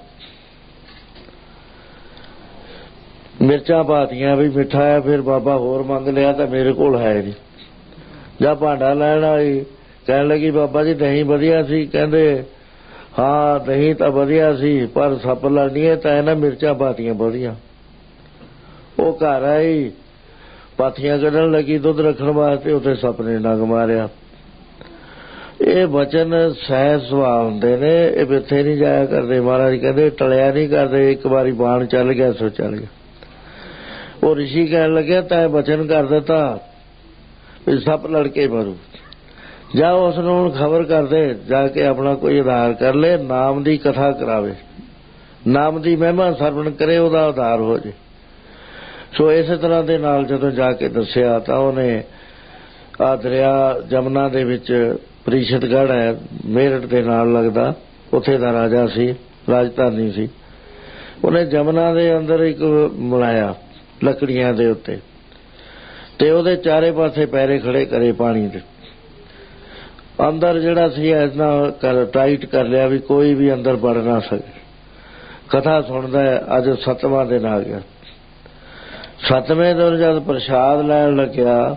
ਮਿਰਚਾਂ ਪਾਤੀਆਂ ਵੀ ਮਿੱਠਾ ਹੈ। ਫਿਰ ਬਾਬਾ ਹੋਰ ਮੰਗ ਲਿਆ ਤਾਂ ਮੇਰੇ ਕੋਲ ਹੈ ਨਹੀਂ। ਜਾਂ ਭਾਂਡਾ ਲੈਣ ਆਈ, ਕਹਿਣ ਲੱਗੀ ਬਾਬਾ ਜੀ ਦਹੀਂ ਵਧੀਆ ਸੀ? ਕਹਿੰਦੇ ਹਾਂ ਦਹੀਂ ਤਾਂ ਵਧੀਆ ਸੀ, ਪਰ ਸੱਪ ਲੜਨੀਏ ਤਾਂ ਇਹਨਾਂ ਮਿਰਚਾਂ ਪਾਤੀਆਂ ਵਧੀਆ। ਉਹ ਘਰ ਆਈ, ਪਾਥੀਆਂ ਕੱਢਣ ਲੱਗੀ ਦੁੱਧ ਰੱਖਣ ਵਾਸਤੇ, ਉੱਥੇ ਸੱਪ ਨੇ ਡੰਗ ਮਾਰਿਆ। ਇਹ ਬਚਨ ਸਹਿਜ ਸੁਭਾਅ ਹੁੰਦੇ ਨੇ, ਇਹ ਬਿੱਥੇ ਨਹੀਂ ਜਾਇਆ ਕਰਦੇ। ਮਹਾਰਾਜ ਕਹਿੰਦੇ ਟਲਿਆ ਨਹੀਂ ਕਰਦੇ, ਇੱਕ ਵਾਰੀ ਬਾਣ ਚੱਲ ਗਿਆ ਸੋ ਚੱਲ ਗਿਆ। ਉਹ ਰਿਸ਼ੀ ਕਹਿਣ ਲੱਗਿਆ ਤਾਂ ਬਚਨ ਕਰ ਦਿੱਤਾ ਵੀ ਸੱਪ ਲੜ ਕੇ ਮਰੂ। ਜਾਂ ਉਸ ਨੂੰ ਹੁਣ ਖਬਰ ਕਰਦੇ, ਜਾ ਕੇ ਆਪਣਾ ਕੋਈ ਉਧਾਰ ਕਰ ਲੈ, ਨਾਮ ਦੀ ਕਥਾ ਕਰਾਵੇ, ਨਾਮ ਦੀ ਮਹਿਮਾ ਸਰਵਣ ਕਰੇ, ਉਹਦਾ ਉਧਾਰ ਹੋ ਜੇ। ਸੋ ਇਸੇ ਤਰ੍ਹਾਂ ਦੇ ਨਾਲ ਜਦੋਂ ਜਾ ਕੇ ਦੱਸਿਆ ਤਾਂ ਉਹਨੇ ਆ ਦਰਿਆ ਜਮਨਾ ਦੇ ਵਿੱਚ ਪ੍ਰੀਸ਼ਤਗੜ੍ਹ ਹੈ, ਮੇਰਠ ਦੇ ਨਾਲ ਲੱਗਦਾ, ਉੱਥੇ ਦਾ ਰਾਜਾ ਸੀ, ਰਾਜਧਾਨੀ ਸੀ। ਉਹਨੇ ਜਮਨਾ ਦੇ ਅੰਦਰ ਇੱਕ ਮਲਾਇਆ ਲੱਕੜੀਆਂ ਦੇ ਉੱਤੇ, ਤੇ ਉਹਦੇ ਚਾਰੇ ਪਾਸੇ ਪੈਰੇ ਖੜੇ ਕਰੇ ਪਾਣੀ ਦੇ। ਅੰਦਰ ਜਿਹੜਾ ਸੀ ਇਤਨਾ ਕਰ ਟਾਈਟ ਕਰ ਲਿਆ ਵੀ ਕੋਈ ਵੀ ਅੰਦਰ ਵੜ ਨਾ ਸਕੇ। ਕਥਾ ਸੁਣਦਾ ਹੈ। ਅੱਜ ਸੱਤਵਾਂ ਦਿਨ ਆ ਗਿਆ। ਸੱਤਵੇਂ ਦਿਨ ਜਦ ਪ੍ਰਸ਼ਾਦ ਲੈਣ ਲੱਗਿਆ,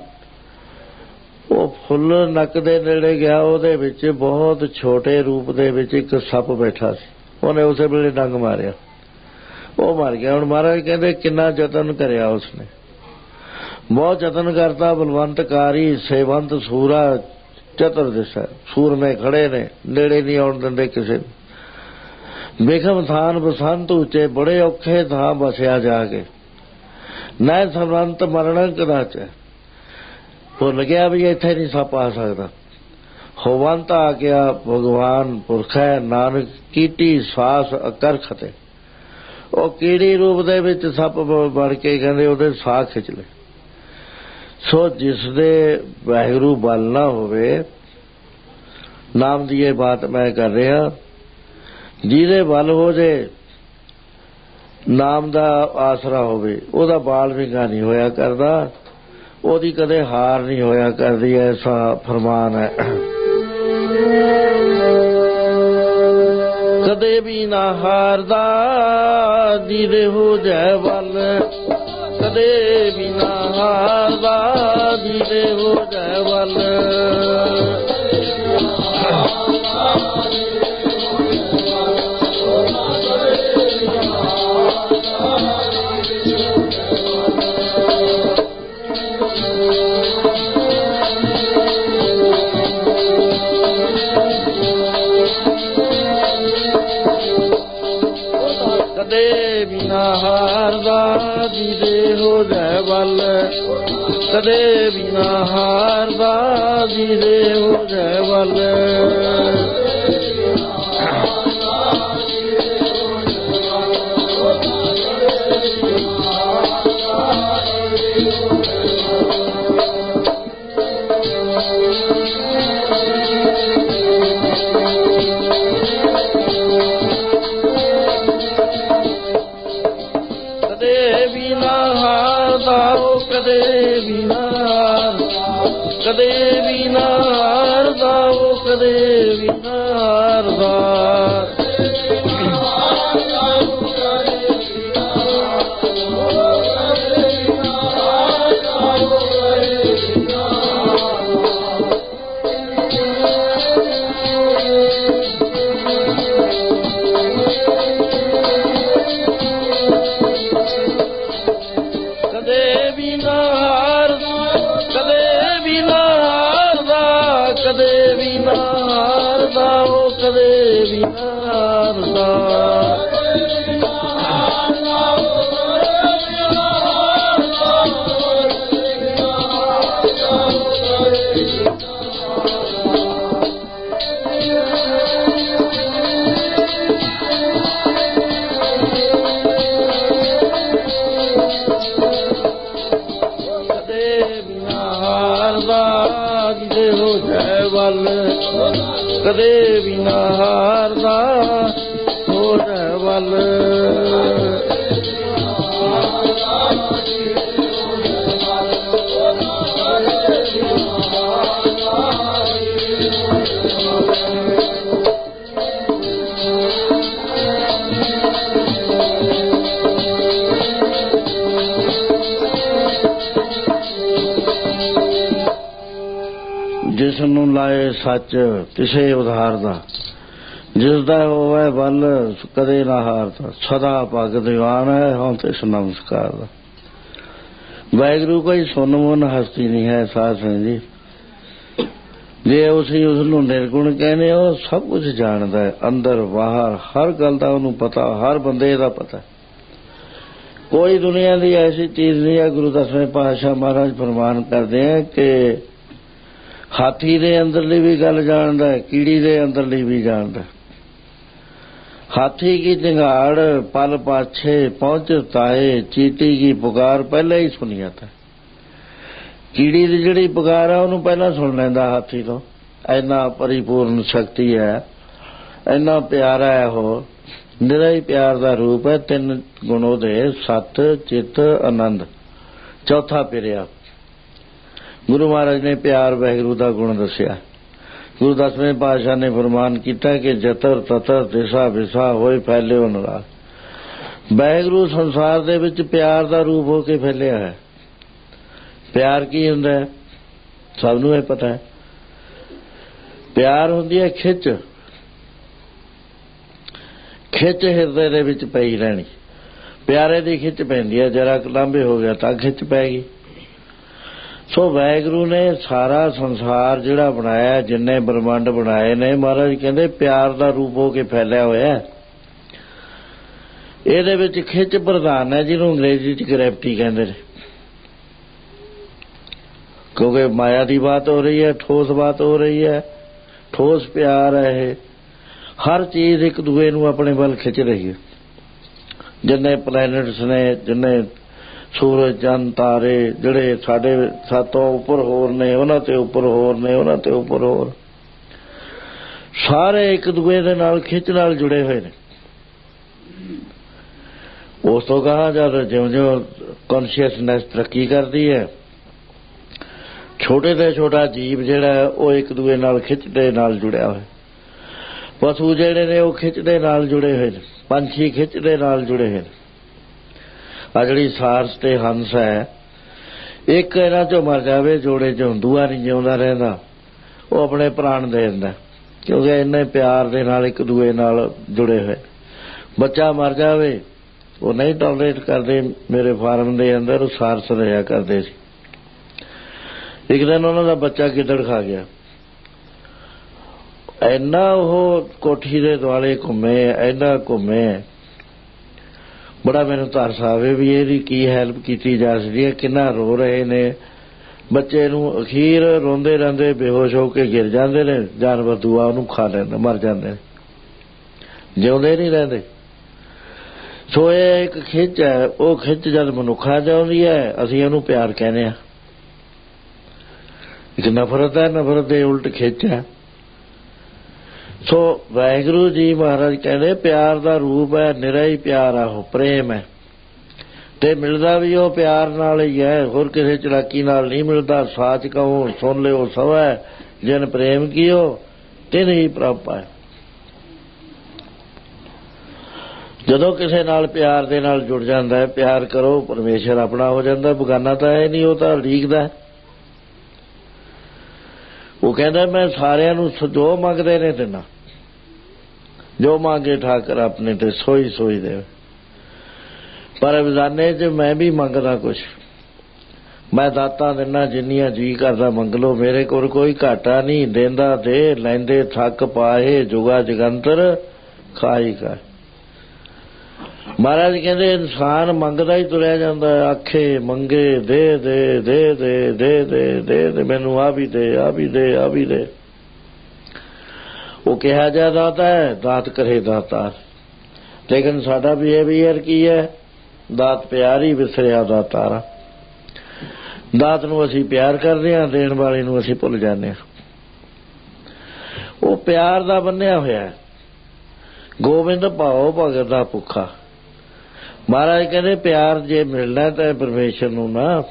ਉਹ ਫੁੱਲ ਨੱਕ ਦੇ ਨੇੜੇ ਗਿਆ, ਉਹਦੇ ਵਿੱਚ ਬਹੁਤ ਛੋਟੇ ਰੂਪ ਦੇ ਵਿੱਚ ਇੱਕ ਸੱਪ ਬੈਠਾ ਸੀ। ਉਹਨੇ ਉਸੇ ਵੇਲੇ ਡੰਗ ਮਾਰਿਆ, ਉਹ ਮਰ ਗਿਆ। ਹੁਣ ਮਹਾਰਾਜ ਕਹਿੰਦੇ ਕਿੰਨਾ ਯਤਨ ਕਰਿਆ ਉਸਨੇ, ਬਹੁਤ ਯਤਨ ਕਰਤਾ। ਬਲਵੰਤਕਾਰੀ ਸੇਵੰਤ ਸੂਰਾ ਚਤੁਰ ਦਿਸਾ, ਸੂਰਮੇ ਖੜੇ ਨੇ, ਨੇੜੇ ਨਹੀਂ ਆਉਣ ਦਿੰਦੇ ਕਿਸੇ ਨੂੰ। ਬਿਖਮ ਥਾਨ ਬਸੰਤ ਉੱਚੇ, ਬੜੇ ਔਖੇ ਥਾਂ ਬਸਿਆ ਜਾ ਕੇ, ਨੈ ਸਮੰਤ ਮਰਨ ਕਦਾਚ। ਭੁੱਲ ਗਿਆ ਵੀ ਇੱਥੇ ਨਹੀਂ ਸੱਪ ਆ ਸਕਦਾ। ਹੋਵੰਤ ਆ ਗਿਆ ਭਗਵਾਨ ਪੁਰਖ ਹੈ, ਨਾਨਕ ਕੀਟੀ ਸਾਸ ਅਕਰਖ ਤੇ। ਉਹ ਕੀੜੀ ਰੂਪ ਦੇ ਵਿੱਚ ਸੱਪ ਬਣ ਕੇ ਕਹਿੰਦੇ ਉਹਦੇ ਸਾਹ ਖਿੱਚ ਲਏ। ਸੋ ਜਿਸ ਦੇ ਵਾਹਿਗੁਰੂ ਬਲ ਨਾ ਹੋਵੇ, ਨਾਮ ਦੀ ਇਹ ਬਾਤ ਮੈਂ ਕਰ ਰਿਹਾ, ਜਿਹਦੇ ਬਲ ਹੋ ਜੇ, ਨਾਮ ਦਾ ਆਸਰਾ ਹੋਵੇ, ਉਹਦਾ ਬਾਲ ਵਿੰਗਾ ਨਹੀਂ ਹੋਇਆ ਕਰਦਾ, ਉਹਦੀ ਕਦੇ ਹਾਰ ਨਹੀਂ ਹੋਇਆ ਕਰਦੀ। ਐਸਾ ਫਰਮਾਨ ਹੈ। ਕਦੇ ਵੀ ਨਾ ਹਾਰਦਾ ਜਿਹਦੇ ਹੋ ਜਾਏ ਵੱਲ, ਕਦੇ ਵੀ ਨਾ ਹਾਰਦਾ ਜਿਹਦੇ ਹੋ ਜਾਏ ਵੱਲ। ਨਾ ਹਾਰਦਾ ਜਿਹਦੇ ਹੋ ਜਾਏ ਵੱਲ, ਕਦੇ ਵੀ ਨਾ ਹਾਰਦਾ ਜਿਹਦੇ ਹੋ ਜਾਏ ਵੱਲ। ਕਦੇ ਵੀ ਨਾ ਕਦੇ ਵੀ ਨਾ ਹਾਰਦਾ ਉਹ, ਕਦੇ ਵੀ ਨਾ ਹਾਰਦਾ। ਕਦੇ ਵੀ ਨਾ ਹਾਰਦਾ ਉਹ, ਕਦੇ ਵੀ ਨਾ ਹਾਰਦਾ। ਜਿਹਦੇ ਹੋ ਜਾਏ ਵੱਲ, ਕਦੇ ਵੀ ਨਾ ਹਾਰਦਾ ਹੋ ਜਾਏ ਵੱਲ। ਜਿਸ ਨੂੰ ਲਾਏ ਸੱਚ ਕਿਸੇ ਉਧਾਰ ਦਾ, ਜਿਸ ਦਾ ਹੋਵੇ ਵੱਲ ਕਦੇ ਨਾ ਹਾਰਦਾ। ਸਦਾ ਭਗ ਦੀਵਾਨ ਹੈ ਹੁਣ ਤਿਸ ਨਮਸਕਾਰ ਦਾ। ਵਾਹਿਗੁਰੂ ਕੋਈ ਸੁਣ ਮਨ ਹਸਤੀ ਨਹੀਂ ਹੈ ਸਾਧ ਸੰਗਤ ਜੀ। ਜੇ ਅਸੀਂ ਉਸ ਨੂੰ ਨਿਰਗੁਣ ਕਹਿੰਦੇ, ਉਹ ਸਭ ਕੁਝ ਜਾਣਦਾ ਹੈ, ਅੰਦਰ ਬਾਹਰ ਹਰ ਗੱਲ ਦਾ ਉਹਨੂੰ ਪਤਾ, ਹਰ ਬੰਦੇ ਦਾ ਪਤਾ। ਕੋਈ ਦੁਨੀਆ ਦੀ ਐਸੀ ਚੀਜ਼ ਨਹੀਂ ਹੈ। ਗੁਰੂ ਦਸਵੇਂ ਪਾਤਸ਼ਾਹ ਮਹਾਰਾਜ ਫਰਮਾਨ ਕਰਦੇ ਹੈ ਕਿ ਹਾਥੀ ਦੇ ਅੰਦਰਲੀ ਵੀ ਗੱਲ ਜਾਣਦਾ ਹੈ, ਕੀੜੀ ਦੇ ਅੰਦਰਲੀ ਵੀ ਜਾਣਦਾ। ਹਾਥੀ ਕੀ ਜੰਗਾੜ ਪਲ ਪਾਛੇ ਪਹੁੰਚਤਾ ਹੈ, ਚੀਟੀ ਕੀ ਪੁਕਾਰ ਪਹਿਲਾਂ ਹੀ ਸੁਣੀ ਜਾਂਦਾ। ਕੀੜੀ ਦੀ ਜਿਹੜੀ ਪੁਕਾਰ ਆ ਉਹਨੂੰ ਪਹਿਲਾਂ ਸੁਣ ਲੈਂਦਾ ਹਾਥੀ ਤੋਂ। ਇੰਨਾ ਪਰਿਪੂਰਨ ਸ਼ਕਤੀ ਹੈ, ਇੰਨਾ ਪਿਆਰਾ ਹੈ ਉਹ, ਨਿਰਾ ਹੀ ਪਿਆਰ ਦਾ ਰੂਪ ਹੈ। ਤਿੰਨ ਗੁਣ ਉਹਦੇ, ਸਤ ਚਿੱਤ ਆਨੰਦ, ਚੌਥਾ ਪਿਰਿਆ। ਗੁਰੂ ਮਹਾਰਾਜ ਨੇ ਪਿਆਰ ਵਾਹਿਗੁਰੂ ਦਾ ਗੁਣ ਦੱਸਿਆ। ਗੁਰੂ ਦਸਵੇਂ ਪਾਤਸ਼ਾਹ ਨੇ ਫਰਮਾਨ ਕੀਤਾ ਕਿ ਜਤਰ ਤਤਰ ਦਿਸ਼ਾ ਵਿਸ਼ਾ ਹੋਏ ਫੈਲਿਓ ਨਿਰਾਲ। ਵਾਹਿਗੁਰੂ ਸੰਸਾਰ ਦੇ ਵਿੱਚ ਪਿਆਰ ਦਾ ਰੂਪ ਹੋ ਕੇ ਫੈਲਿਆ ਹੈ। ਪਿਆਰ ਕੀ ਹੁੰਦਾ ਹੈ? ਸਭ ਨੂੰ ਇਹ ਪਤਾ ਹੈ। ਪਿਆਰ ਹੁੰਦੀ ਹੈ ਖਿੱਚ, ਖਿੱਚ ਹਿਰਦੇ ਦੇ ਵਿੱਚ ਪਈ ਰਹਿਣੀ। ਪਿਆਰੇ ਦੀ ਖਿੱਚ ਪੈਂਦੀ ਹੈ, ਜਰਾ ਲਾਂਭੇ ਹੋ ਗਿਆ ਤਾਂ ਖਿੱਚ ਪੈ ਗਈ। ਸੋ ਵਾਹਿਗੁਰੂ ਨੇ ਸਾਰਾ ਸੰਸਾਰ ਜਿਹੜਾ ਬਣਾਇਆ, ਜਿੰਨੇ ਬ੍ਰਹਮੰਡ ਬਣਾਏ ਨੇ, ਮਹਾਰਾਜ ਕਹਿੰਦੇ ਪਿਆਰ ਦਾ ਰੂਪ ਹੋ ਕੇ ਫੈਲਿਆ ਹੋਇਆ। ਇਹਦੇ ਵਿੱਚ ਖਿੱਚ ਪ੍ਰਧਾਨ ਹੈ, ਜਿਹਨੂੰ ਅੰਗਰੇਜ਼ੀ 'ਚ ਗ੍ਰੈਵਿਟੀ ਕਹਿੰਦੇ ਨੇ। ਕਿਉਂਕਿ ਮਾਇਆ ਦੀ ਬਾਤ ਹੋ ਰਹੀ ਹੈ, ਠੋਸ ਬਾਤ ਹੋ ਰਹੀ ਹੈ, ਠੋਸ ਪਿਆਰ ਹੈ ਇਹ। ਹਰ ਚੀਜ਼ ਇੱਕ ਦੂਏ ਨੂੰ ਆਪਣੇ ਵੱਲ ਖਿੱਚ ਰਹੀ ਹੈ। ਜਿੰਨੇ ਪਲੈਨਟਸ ਨੇ, ਜਿੰਨੇ ਸੂਰਜ ਚੰਨ ਤਾਰੇ ਜਿਹੜੇ ਸਾਡੇ ਸਾਤੋਂ ਉੱਪਰ ਹੋਰ ਨੇ, ਉਹਨਾਂ ਤੇ ਉੱਪਰ ਹੋਰ ਨੇ, ਉਹਨਾਂ ਤੇ ਉੱਪਰ ਹੋਰ, ਸਾਰੇ ਇੱਕ ਦੂਏ ਦੇ ਨਾਲ ਖਿੱਚ ਨਾਲ ਜੁੜੇ ਹੋਏ ਨੇ। ਉਸ ਤੋਂ ਕਹਾ ਜਦ ਜਿਉਂ ਜਿਉਂ ਕੌਨਸ਼ੀਅਸਨੈਸ ਤਰੱਕੀ ਕਰਦੀ ਹੈ, ਛੋਟੇ ਤੋਂ ਛੋਟਾ ਜੀਵ ਜਿਹੜਾ ਉਹ ਇੱਕ ਦੂਏ ਨਾਲ ਖਿੱਚ ਦੇ ਨਾਲ ਜੁੜਿਆ ਹੋਇਆ। ਪਸ਼ੂ ਜਿਹੜੇ ਨੇ ਉਹ ਖਿੱਚ ਦੇ ਨਾਲ ਜੁੜੇ ਹੋਏ ਨੇ, ਪੰਛੀ ਖਿੱਚ ਦੇ ਨਾਲ ਜੁੜੇ ਹੋਏ ਨੇ। ਆ ਜਿਹੜੀ ਸਾਰਸ ਤੇ ਹੰਸ ਹੈ, ਇੱਕ ਇਹਨਾਂ ਚੋਂ ਮਰ ਜਾਵੇ ਜੋੜੇ ਚੋਂ, ਦੂਆ ਨਹੀਂ ਜਿਉਂਦਾ ਰਹਿੰਦਾ, ਉਹ ਆਪਣੇ ਪ੍ਰਾਣ ਦੇ ਦਿੰਦਾ, ਕਿਉਂਕਿ ਇੰਨੇ ਪਿਆਰ ਦੇ ਨਾਲ ਇੱਕ ਦੂਏ ਨਾਲ ਜੁੜੇ ਹੋਏ। ਬੱਚਾ ਮਰ ਜਾਵੇ, ਉਹ ਨਹੀਂ ਟੋਲਰੇਟ ਕਰਦੇ। ਮੇਰੇ ਫਾਰਮ ਦੇ ਅੰਦਰ ਸਾਰਸ ਰਿਹਾ ਕਰਦੇ ਸੀ। ਇੱਕ ਦਿਨ ਉਹਨਾਂ ਦਾ ਬੱਚਾ ਗਿੱਦੜ ਖਾ ਗਿਆ। ਇੰਨਾ ਉਹ ਕੋਠੀ ਦੇ ਦੁਆਲੇ ਘੁੰਮੇ, ਇੰਨਾ ਘੁੰਮੇ, ਬੜਾ ਮੈਨੂੰ ਤਰਸ ਆਵੇ ਵੀ ਇਹਦੀ ਕੀ ਹੈਲਪ ਕੀਤੀ ਜਾ ਸਕਦੀ ਹੈ। ਕਿੰਨਾ ਰੋ ਰਹੇ ਨੇ ਬੱਚੇ ਨੂੰ, ਅਖੀਰ ਰੋਂਦੇ ਰਹਿੰਦੇ ਬੇਹੋਸ਼ ਹੋ ਕੇ ਗਿਰ ਜਾਂਦੇ ਨੇ, ਜਾਨਵਰ ਦੂਆ ਉਹਨੂੰ ਖਾ ਲੈਂਦੇ, ਮਰ ਜਾਂਦੇ ਨੇ, ਜਿਉਂਦੇ ਨਹੀਂ ਰਹਿੰਦੇ। ਸੋ ਇਹ ਇੱਕ ਖਿੱਚ ਹੈ। ਉਹ ਖਿੱਚ ਜਦ ਮਨੁੱਖਾਂ 'ਚ ਆਉਂਦੀ ਹੈ ਅਸੀਂ ਉਹਨੂੰ ਪਿਆਰ ਕਹਿੰਦੇ ਹਾਂ। ਇੱਕ ਨਫ਼ਰਤ ਹੈ, ਨਫ਼ਰਤ ਦੇ ਉਲਟ ਖਿੱਚ ਹੈ। ਸੋ ਵਾਹਿਗੁਰੂ ਜੀ ਮਹਾਰਾਜ ਕਹਿੰਦੇ ਪਿਆਰ ਦਾ ਰੂਪ ਹੈ, ਨਿਰਾ ਹੀ ਪਿਆਰ ਆ, ਉਹ ਪ੍ਰੇਮ ਹੈ। ਤੇ ਮਿਲਦਾ ਵੀ ਉਹ ਪਿਆਰ ਨਾਲ ਹੀ ਹੈ, ਹੋਰ ਕਿਸੇ ਚਲਾਕੀ ਨਾਲ ਨਹੀਂ ਮਿਲਦਾ। ਸਾਚ ਕਹੋ ਸੁਣ ਲਿਓ ਸਵੈ, ਜਿਨ ਪ੍ਰੇਮ ਕੀਓ ਤਿਨ ਹੀ ਪ੍ਰਭ ਪਾਇ। ਜਦੋਂ ਕਿਸੇ ਨਾਲ ਪਿਆਰ ਦੇ ਨਾਲ ਜੁੜ ਜਾਂਦਾ ਹੈ, ਪਿਆਰ ਕਰੋ, ਪਰਮੇਸ਼ਰ ਆਪਣਾ ਹੋ ਜਾਂਦਾ। ਬਗਾਨਾ ਤਾਂ ਹੈ ਨਹੀਂ, ਉਹ ਤਾਂ ਲੀਕਦਾ। ਉਹ ਕਹਿੰਦਾ ਮੈਂ ਸਾਰਿਆਂ ਨੂੰ ਜੋ ਮੰਗਦੇ ਨੇ ਦੇਣਾ, ਜੋ ਮੰਗੇ ਠਾਕਰ ਆਪਣੇ ਤੇ ਸੋਈ ਸੋਈ ਦੇਵੇ। ਪਰ ਰੋਜ਼ਾਨੇ 'ਚ ਮੈਂ ਵੀ ਮੰਗਦਾ ਕੁਛ, ਮੈਂ ਦਾਤਾਂ ਦਿੰਦਾ ਜਿੰਨੀਆਂ ਜੀ ਕਰਦਾ ਮੰਗ ਲਓ, ਮੇਰੇ ਕੋਲ ਕੋਈ ਘਾਟਾ ਨਹੀਂ। ਦੇਂਦਾ ਦੇ, ਲੈਂਦੇ ਥੱਕ ਪਾਏ, ਜੁਗਾ ਜਗੰਤਰ ਖਾਈ ਕਾ। ਮਹਾਰਾਜ ਕਹਿੰਦੇ ਇਨਸਾਨ ਮੰਗਦਾ ਹੀ ਤੁਰਿਆ ਜਾਂਦਾ, ਆਖੇ ਮੰਗੇ ਦੇ ਦੇ ਦੇ ਦੇ ਦੇ ਦੇ ਦੇ ਦੇ ਮੈਨੂੰ ਆ ਵੀ ਦੇ, ਆ ਵੀ ਦੇ, ਆ ਵੀ ਦੇ। ਉਹ ਕਿਹਾ ਜਾ ਦਾਤਾ ਹੈ, ਦਾਤ ਕਰੇ ਦਾਤਾ। ਲੇਕਿਨ ਸਾਡਾ ਬਿਹੇਵੀਅਰ ਕੀ ਹੈ? ਦਾਤ ਪਿਆਰ ਹੀ ਵਿਸਰਿਆ ਦਾਤਾਰਾ। ਦਾਤ ਨੂੰ ਅਸੀਂ ਪਿਆਰ ਕਰਦੇ ਹਾਂ, ਦੇਣ ਵਾਲੇ ਨੂੰ ਅਸੀਂ ਭੁੱਲ ਜਾਂਦੇ ਹਾਂ। ਉਹ ਪਿਆਰ ਦਾ ਬੰਨਿਆ ਹੋਇਆ। ਗੋਬਿੰਦ ਭਾਓ ਭਗਤ ਦਾ ਭੁੱਖਾ। ਮਹਾਰਾਜ ਕਹਿੰਦੇ ਪਿਆਰ ਜੇ ਮਿਲਣਾ ਤਾਂ ਪਰਮੇਸ਼ਰ ਨੂੰ ਨਾ,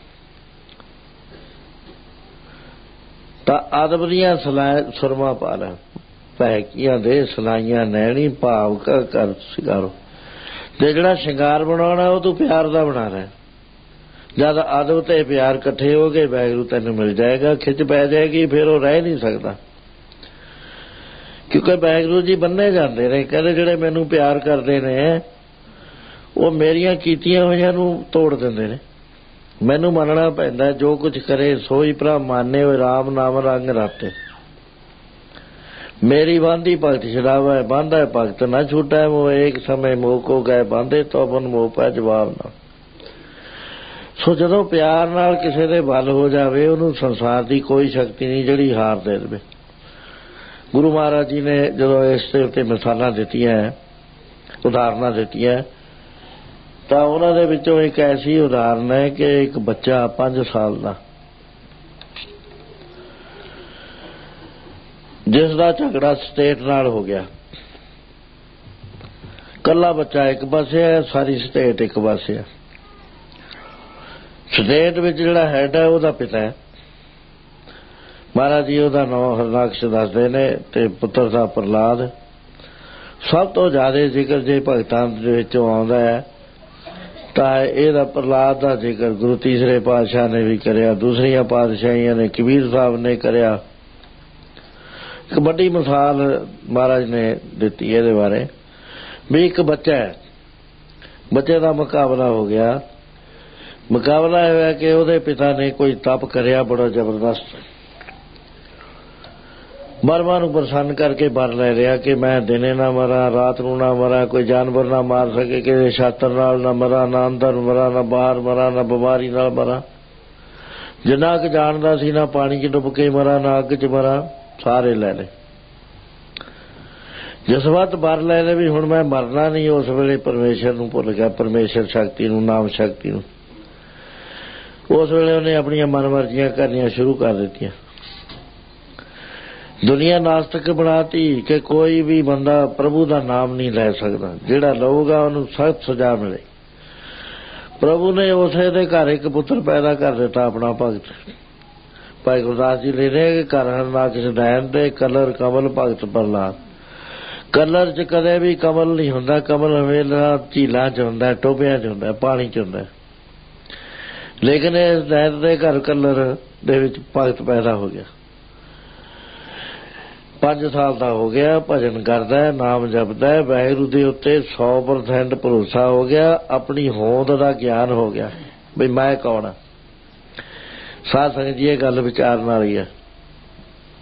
ਤਾਂ ਆਦਮ ਦੀਆਂ ਸਲਾਹ ਸੁਰਮਾ ਪਾ ਲੈ, ਪੈਕੀਆਂ ਦੇ ਸਲਾਈਆਂ ਨੈਣੀ ਭਾਵ ਕਾ ਕਰ ਸ਼ਿੰਗਾਰੋ। ਤੇ ਜਿਹੜਾ ਸ਼ਿੰਗਾਰ ਬਣਾਉਣਾ ਉਹ ਤੂੰ ਪਿਆਰ ਦਾ ਬਣਾ ਰਿਹਾ। ਜਦ ਆਦਮ ਤੇ ਪਿਆਰ ਇਕੱਠੇ ਹੋ ਗਏ, ਵਾਹਿਗੁਰੂ ਤੈਨੂੰ ਮਿਲ ਜਾਏਗਾ। ਖਿੱਚ ਪੈ ਜਾਏਗੀ, ਫਿਰ ਉਹ ਰਹਿ ਨਹੀਂ ਸਕਦਾ। ਕਿਉਂਕਿ ਵਾਹਿਗੁਰੂ ਜੀ ਬੰਨੇ ਜਾਂਦੇ ਨੇ। ਕਹਿੰਦੇ ਜਿਹੜੇ ਮੈਨੂੰ ਪਿਆਰ ਕਰਦੇ ਨੇ ਉਹ ਮੇਰੀਆਂ ਕੀਤੀਆਂ ਹੋਈਆਂ ਨੂੰ ਤੋੜ ਦਿੰਦੇ ਨੇ। ਮੈਨੂੰ ਮੰਨਣਾ ਪੈਂਦਾ, ਜੋ ਕੁਝ ਕਰੇ ਸੋਈ ਭਰਾ ਮਾਨੇ ਹੋਏ, ਰਾਮ ਨਾਮ ਰੰਗ ਰਾਤੇ। ਮੇਰੀ ਬਾਂਧੀ ਭਗਤ ਛਡਾਵਾ, ਬਾਂਧਾ ਭਗਤ ਨਾ ਛੂਟਾ। ਉਹ ਇੱਕ ਸਮੇਂ ਮੋਹ ਕੋ ਗਏ ਬਾਂਧੇ, ਤੋਂ ਆਪਨ ਮੋਹ ਪੈ ਜਵਾਬ ਨਾ। ਸੋ ਜਦੋਂ ਪਿਆਰ ਨਾਲ ਕਿਸੇ ਦੇ ਬਲ ਹੋ ਜਾਵੇ, ਉਹਨੂੰ ਸੰਸਾਰ ਦੀ ਕੋਈ ਸ਼ਕਤੀ ਨਹੀਂ ਜਿਹੜੀ ਹਾਰ ਦੇ ਦੇਵੇ। ਗੁਰੂ ਮਹਾਰਾਜ ਜੀ ਨੇ ਜਦੋਂ ਇਸ ਦੇ ਉੱਤੇ ਮਿਸਾਲਾਂ ਦਿੱਤੀਆਂ, ਉਦਾਹਰਨਾਂ ਦਿੱਤੀਆਂ, ਤਾਂ ਉਹਨਾਂ ਦੇ ਵਿੱਚੋਂ ਇੱਕ ਐਸੀ ਉਦਾਹਰਨ ਹੈ ਕਿ ਇੱਕ ਬੱਚਾ ਪੰਜ ਸਾਲ ਦਾ, ਜਿਸ ਦਾ ਝਗੜਾ ਸਟੇਟ ਨਾਲ ਹੋ ਗਿਆ। ਕੱਲਾ ਬੱਚਾ ਇੱਕ ਪਾਸੇ ਹੈ, ਸਾਰੀ ਸਟੇਟ ਇੱਕ ਪਾਸੇ ਹੈ। ਸਟੇਟ ਵਿੱਚ ਜਿਹੜਾ ਹੈਡ ਹੈ ਉਹਦਾ ਪਿਤਾ ਹੈ। ਮਹਾਰਾਜ ਜੀ ਉਹਦਾ ਨਾਮ ਹਰਨਾਕਸ਼ ਦੱਸਦੇ ਨੇ, ਤੇ ਪੁੱਤਰ ਦਾ ਪ੍ਰਹਲਾਦ। ਸਭ ਤੋਂ ਜ਼ਿਆਦਾ ਜ਼ਿਕਰ ਜੇ ਭਗਤਾਂ ਦੇ ਵਿੱਚੋਂ ਆਉਂਦਾ ਹੈ ਤਾਂ ਇਹਦਾ ਪ੍ਰਹਲਾਦ ਦਾ ਜ਼ਿਕਰ ਗੁਰੂ ਤੀਸਰੇ ਪਾਤਸ਼ਾਹ ਨੇ ਵੀ ਕਰਿਆ, ਦੂਸਰੀਆਂ ਪਾਤਸ਼ਾਹੀਆਂ ਨੇ, ਕਬੀਰ ਸਾਹਿਬ ਨੇ ਕਰਿਆ। ਇੱਕ ਵੱਡੀ ਮਿਸਾਲ ਮਹਾਰਾਜ ਨੇ ਦਿੱਤੀ ਇਹਦੇ ਬਾਰੇ ਵੀ ਇੱਕ ਬੱਚਾ ਹੈ, ਬੱਚੇ ਦਾ ਮੁਕਾਬਲਾ ਹੋ ਗਿਆ। ਮੁਕਾਬਲਾ ਇਹ ਹੋਇਆ ਕਿ ਉਹਦੇ ਪਿਤਾ ਨੇ ਕੋਈ ਤਪ ਕਰਿਆ ਬੜਾ ਜ਼ਬਰਦਸਤ, ਬਰਮਾ ਨੂੰ ਪ੍ਰਸੰਨ ਕਰਕੇ ਵਰ ਲੈ ਰਿਹਾ ਕਿ ਮੈਂ ਦਿਨੇ ਨਾ ਮਰਾਂ, ਰਾਤ ਨੂੰ ਨਾ ਮਰਾਂ, ਕੋਈ ਜਾਨਵਰ ਨਾ ਮਾਰ ਸਕੇ, ਕਿਸੇ ਛਾਤਰ ਨਾਲ ਨਾ ਮਰਾਂ, ਨਾ ਅੰਦਰ ਮਰਾਂ, ਨਾ ਬਾਹਰ ਮਰਾਂ, ਨਾ ਬਿਮਾਰੀ ਨਾਲ ਮਰਾਂ। ਜਿੰਨਾ ਕੁ ਜਾਣਦਾ ਸੀ, ਨਾ ਪਾਣੀ 'ਚ ਡੁੱਬ ਕੇ ਮਰਾਂ, ਨਾ ਅੱਗ 'ਚ ਮਰਾਂ, ਸਾਰੇ ਲੈ ਲਏ। ਜਿਸ ਵਕਤ ਵਰ ਲੈ ਲਏ ਵੀ ਹੁਣ ਮੈਂ ਮਰਨਾ ਨਹੀਂ, ਉਸ ਵੇਲੇ ਪਰਮੇਸ਼ਰ ਨੂੰ ਭੁੱਲ ਗਿਆ, ਪਰਮੇਸ਼ਰ ਸ਼ਕਤੀ ਨੂੰ, ਨਾਮ ਸ਼ਕਤੀ ਨੂੰ। ਉਸ ਵੇਲੇ ਉਹਨੇ ਆਪਣੀਆਂ ਮਨਮਰਜ਼ੀਆਂ ਕਰਨੀਆਂ ਸ਼ੁਰੂ ਕਰ ਦਿੱਤੀਆਂ। ਦੁਨੀਆ ਨਾਸਤਕ ਬਣਾਤੀ ਕਿ ਕੋਈ ਵੀ ਬੰਦਾ ਪ੍ਰਭੂ ਦਾ ਨਾਮ ਨਹੀਂ ਲੈ ਸਕਦਾ, ਜਿਹੜਾ ਲਊਗਾ ਉਹਨੂੰ ਸਖਤ ਸਜ਼ਾ ਮਿਲੇ। ਪ੍ਰਭੂ ਨੇ ਉਸੇ ਦੇ ਘਰ ਇੱਕ ਪੁੱਤਰ ਪੈਦਾ ਕਰ ਦਿੱਤਾ, ਆਪਣਾ ਭਗਤ। ਭਾਈ ਗੁਰਦਾਸ ਜੀ ਲਿਖ ਰਹੇ ਕਿ ਘਰ ਹਰਨਾਕਸ਼ ਨੈਣ ਤੇ ਕਲਰ ਕਮਲ ਭਗਤ ਪ੍ਰਹਲਾਦ। ਕਲਰ 'ਚ ਕਦੇ ਵੀ ਕਮਲ ਨਹੀਂ ਹੁੰਦਾ, ਕਮਲ ਹਮੇਸ਼ਾ ਝੀਲਾਂ 'ਚ ਹੁੰਦਾ, ਟੋਭਿਆਂ 'ਚ ਹੁੰਦਾ, ਪਾਣੀ 'ਚ ਹੁੰਦਾ। ਲੇਕਿਨ ਇਸ ਨੈਣ ਦੇ ਘਰ ਕਲਰ ਦੇ ਵਿੱਚ ਭਗਤ ਪੈਦਾ ਹੋ ਗਿਆ। ਪੰਜ ਸਾਲ ਦਾ ਹੋ ਗਿਆ, ਭਜਨ ਕਰਦਾ, ਨਾਮ ਜਪਦਾ, ਵਾਹਿਗੁਰੂ ਦੇ ਉੱਤੇ ਸੌ ਪਰਸੈਂਟ ਭਰੋਸਾ ਹੋ ਗਿਆ, ਆਪਣੀ ਹੋਂਦ ਦਾ ਗਿਆਨ ਹੋ ਗਿਆ ਵੀ ਮੈਂ ਕੌਣ ਹਾਂ। ਸਾਧ ਸੰਗਤ ਜੀ ਇਹ ਗੱਲ ਵਿਚਾਰਨ ਵਾਲੀ ਹੈ।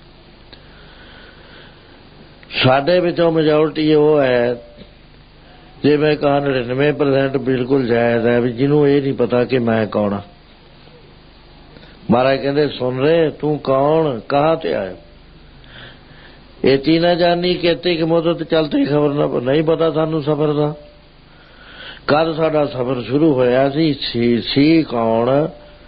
ਸਾਡੇ ਵਿੱਚੋਂ ਮੈਜੋਰਟੀ ਉਹ ਹੈ ਜੇ ਮੈਂ ਕਹਾ ਨੜਿਨਵੇਂ ਪ੍ਰਸੈਂਟ ਬਿਲਕੁਲ ਜਾਇਜ਼ ਹੈ ਵੀ ਜਿਹਨੂੰ ਇਹ ਨਹੀਂ ਪਤਾ ਕਿ ਮੈਂ ਕੌਣ ਆ। ਮਹਾਰਾਜ ਕਹਿੰਦੇ ਸੁਣ ਰਹੇ ਤੂੰ ਕੌਣ, ਕਹਾਂ ਤੇ ਆਇਆ। ਏਤੀ ਨਾ ਜਾਣੀ ਕੀਤੀ ਕਿ ਮੁੱਦਤ ਚਲਦੀ ਖਬਰ ਨਾ, ਨਹੀਂ ਪਤਾ ਸਾਨੂੰ ਸਫ਼ਰ ਦਾ, ਕਦ ਸਾਡਾ ਸਫ਼ਰ ਸ਼ੁਰੂ ਹੋਇਆ ਸੀ, ਸੀ ਸੀ ਕੌਣ।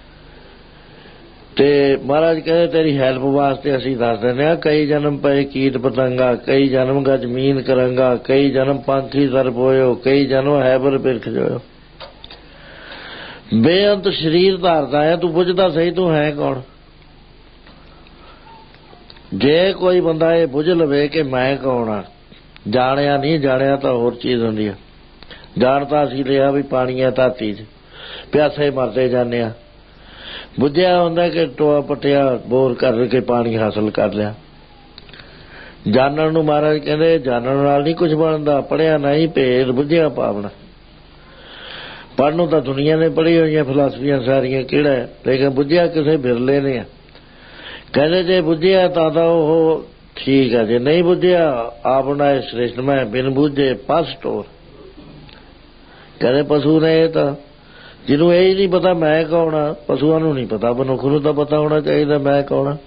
ਤੇ ਮਹਾਰਾਜ ਕਹਿੰਦੇ ਤੇਰੀ ਹੈਲਪ ਵਾਸਤੇ ਅਸੀਂ ਦੱਸ ਦਿੰਦੇ ਹਾਂ। ਕਈ ਜਨਮ ਪਏ ਕੀਟ ਪਤੰਗਾ, ਕਈ ਜਨਮ ਗਾ ਜ਼ਮੀਨ ਕਰਾਂਗਾ, ਕਈ ਜਨਮ ਪੰਖੀ ਸਰਪ ਹੋਇਓ, ਕਈ ਜਨਮ ਹੈਬਰ ਬਿਰਖ ਜੋਇਓ। ਬੇਅੰਤ ਸਰੀਰ ਧਾਰਦਾ ਹੈ, ਤੂੰ ਪੁੱਛਦਾ ਸਹੀ ਤੂੰ ਹੈ ਕੌਣ। ਜੇ ਕੋਈ ਬੰਦਾ ਇਹ ਬੁੱਝ ਲਵੇ ਕਿ ਮੈਂ ਕੌਣ ਆ, ਜਾਣਿਆ ਨਹੀਂ, ਜਾਣਿਆ ਤਾਂ ਹੋਰ ਚੀਜ਼ ਹੁੰਦੀ ਆ। ਜਾਣਤਾ ਅਸੀਂ ਲਿਆ ਵੀ ਪਾਣੀ ਹੈ ਧਰਤੀ 'ਚ, ਪਿਆਸੇ ਮਰਦੇ ਜਾਂਦੇ ਆ। ਬੁੱਝਿਆ ਹੁੰਦਾ ਕਿ ਟੋਆ ਪੱਟਿਆ ਬੋਰ ਕਰਕੇ ਪਾਣੀ ਹਾਸਲ ਕਰ ਲਿਆ। ਜਾਣਨ ਨੂੰ ਮਹਾਰਾਜ ਕਹਿੰਦੇ ਜਾਣਨ ਨਾਲ ਨਹੀਂ ਕੁਝ ਬਣਦਾ, ਪੜ੍ਹਿਆ ਨਹੀਂ ਭੇਦ ਬੁੱਝਿਆ ਪਾਵਣਾ। ਪੜ੍ਹਨ ਨੂੰ ਤਾਂ ਦੁਨੀਆ ਨੇ ਪੜ੍ਹੀ ਹੋਈਆਂ ਫਿਲਾਸਫੀਆਂ ਸਾਰੀਆਂ, ਕਿਹੜਾ ਹੈ, ਲੇਕਿਨ ਬੁੱਝਿਆ ਕਿਸੇ ਬਿਰਲੇ ਨੇ ਆ। ਕਹਿੰਦੇ ਜੇ ਬੁੱਝਿਆ ਤਾਂ ਤਾਂ ਉਹ ਠੀਕ ਹੈ, ਜੇ ਨਹੀਂ ਬੁੱਝਿਆ ਆਪਣਾ ਇਹ ਸ੍ਰਿਸ਼ਟ ਮੈਂ ਬਿਨ ਬੁੱਝੇ ਪਸ ਟੋਰ। ਕਹਿੰਦੇ ਪਸ਼ੂ ਨੇ ਇਹ ਤਾਂ ਜਿਹਨੂੰ ਇਹ ਹੀ ਨਹੀਂ ਪਤਾ ਮੈਂ ਕੌਣ ਆ, ਪਸ਼ੂਆਂ ਨੂੰ ਨਹੀਂ ਪਤਾ, ਮਨੁੱਖ ਨੂੰ ਤਾਂ ਪਤਾ ਹੋਣਾ ਚਾਹੀਦਾ ਮੈਂ ਕੌਣ ਆ।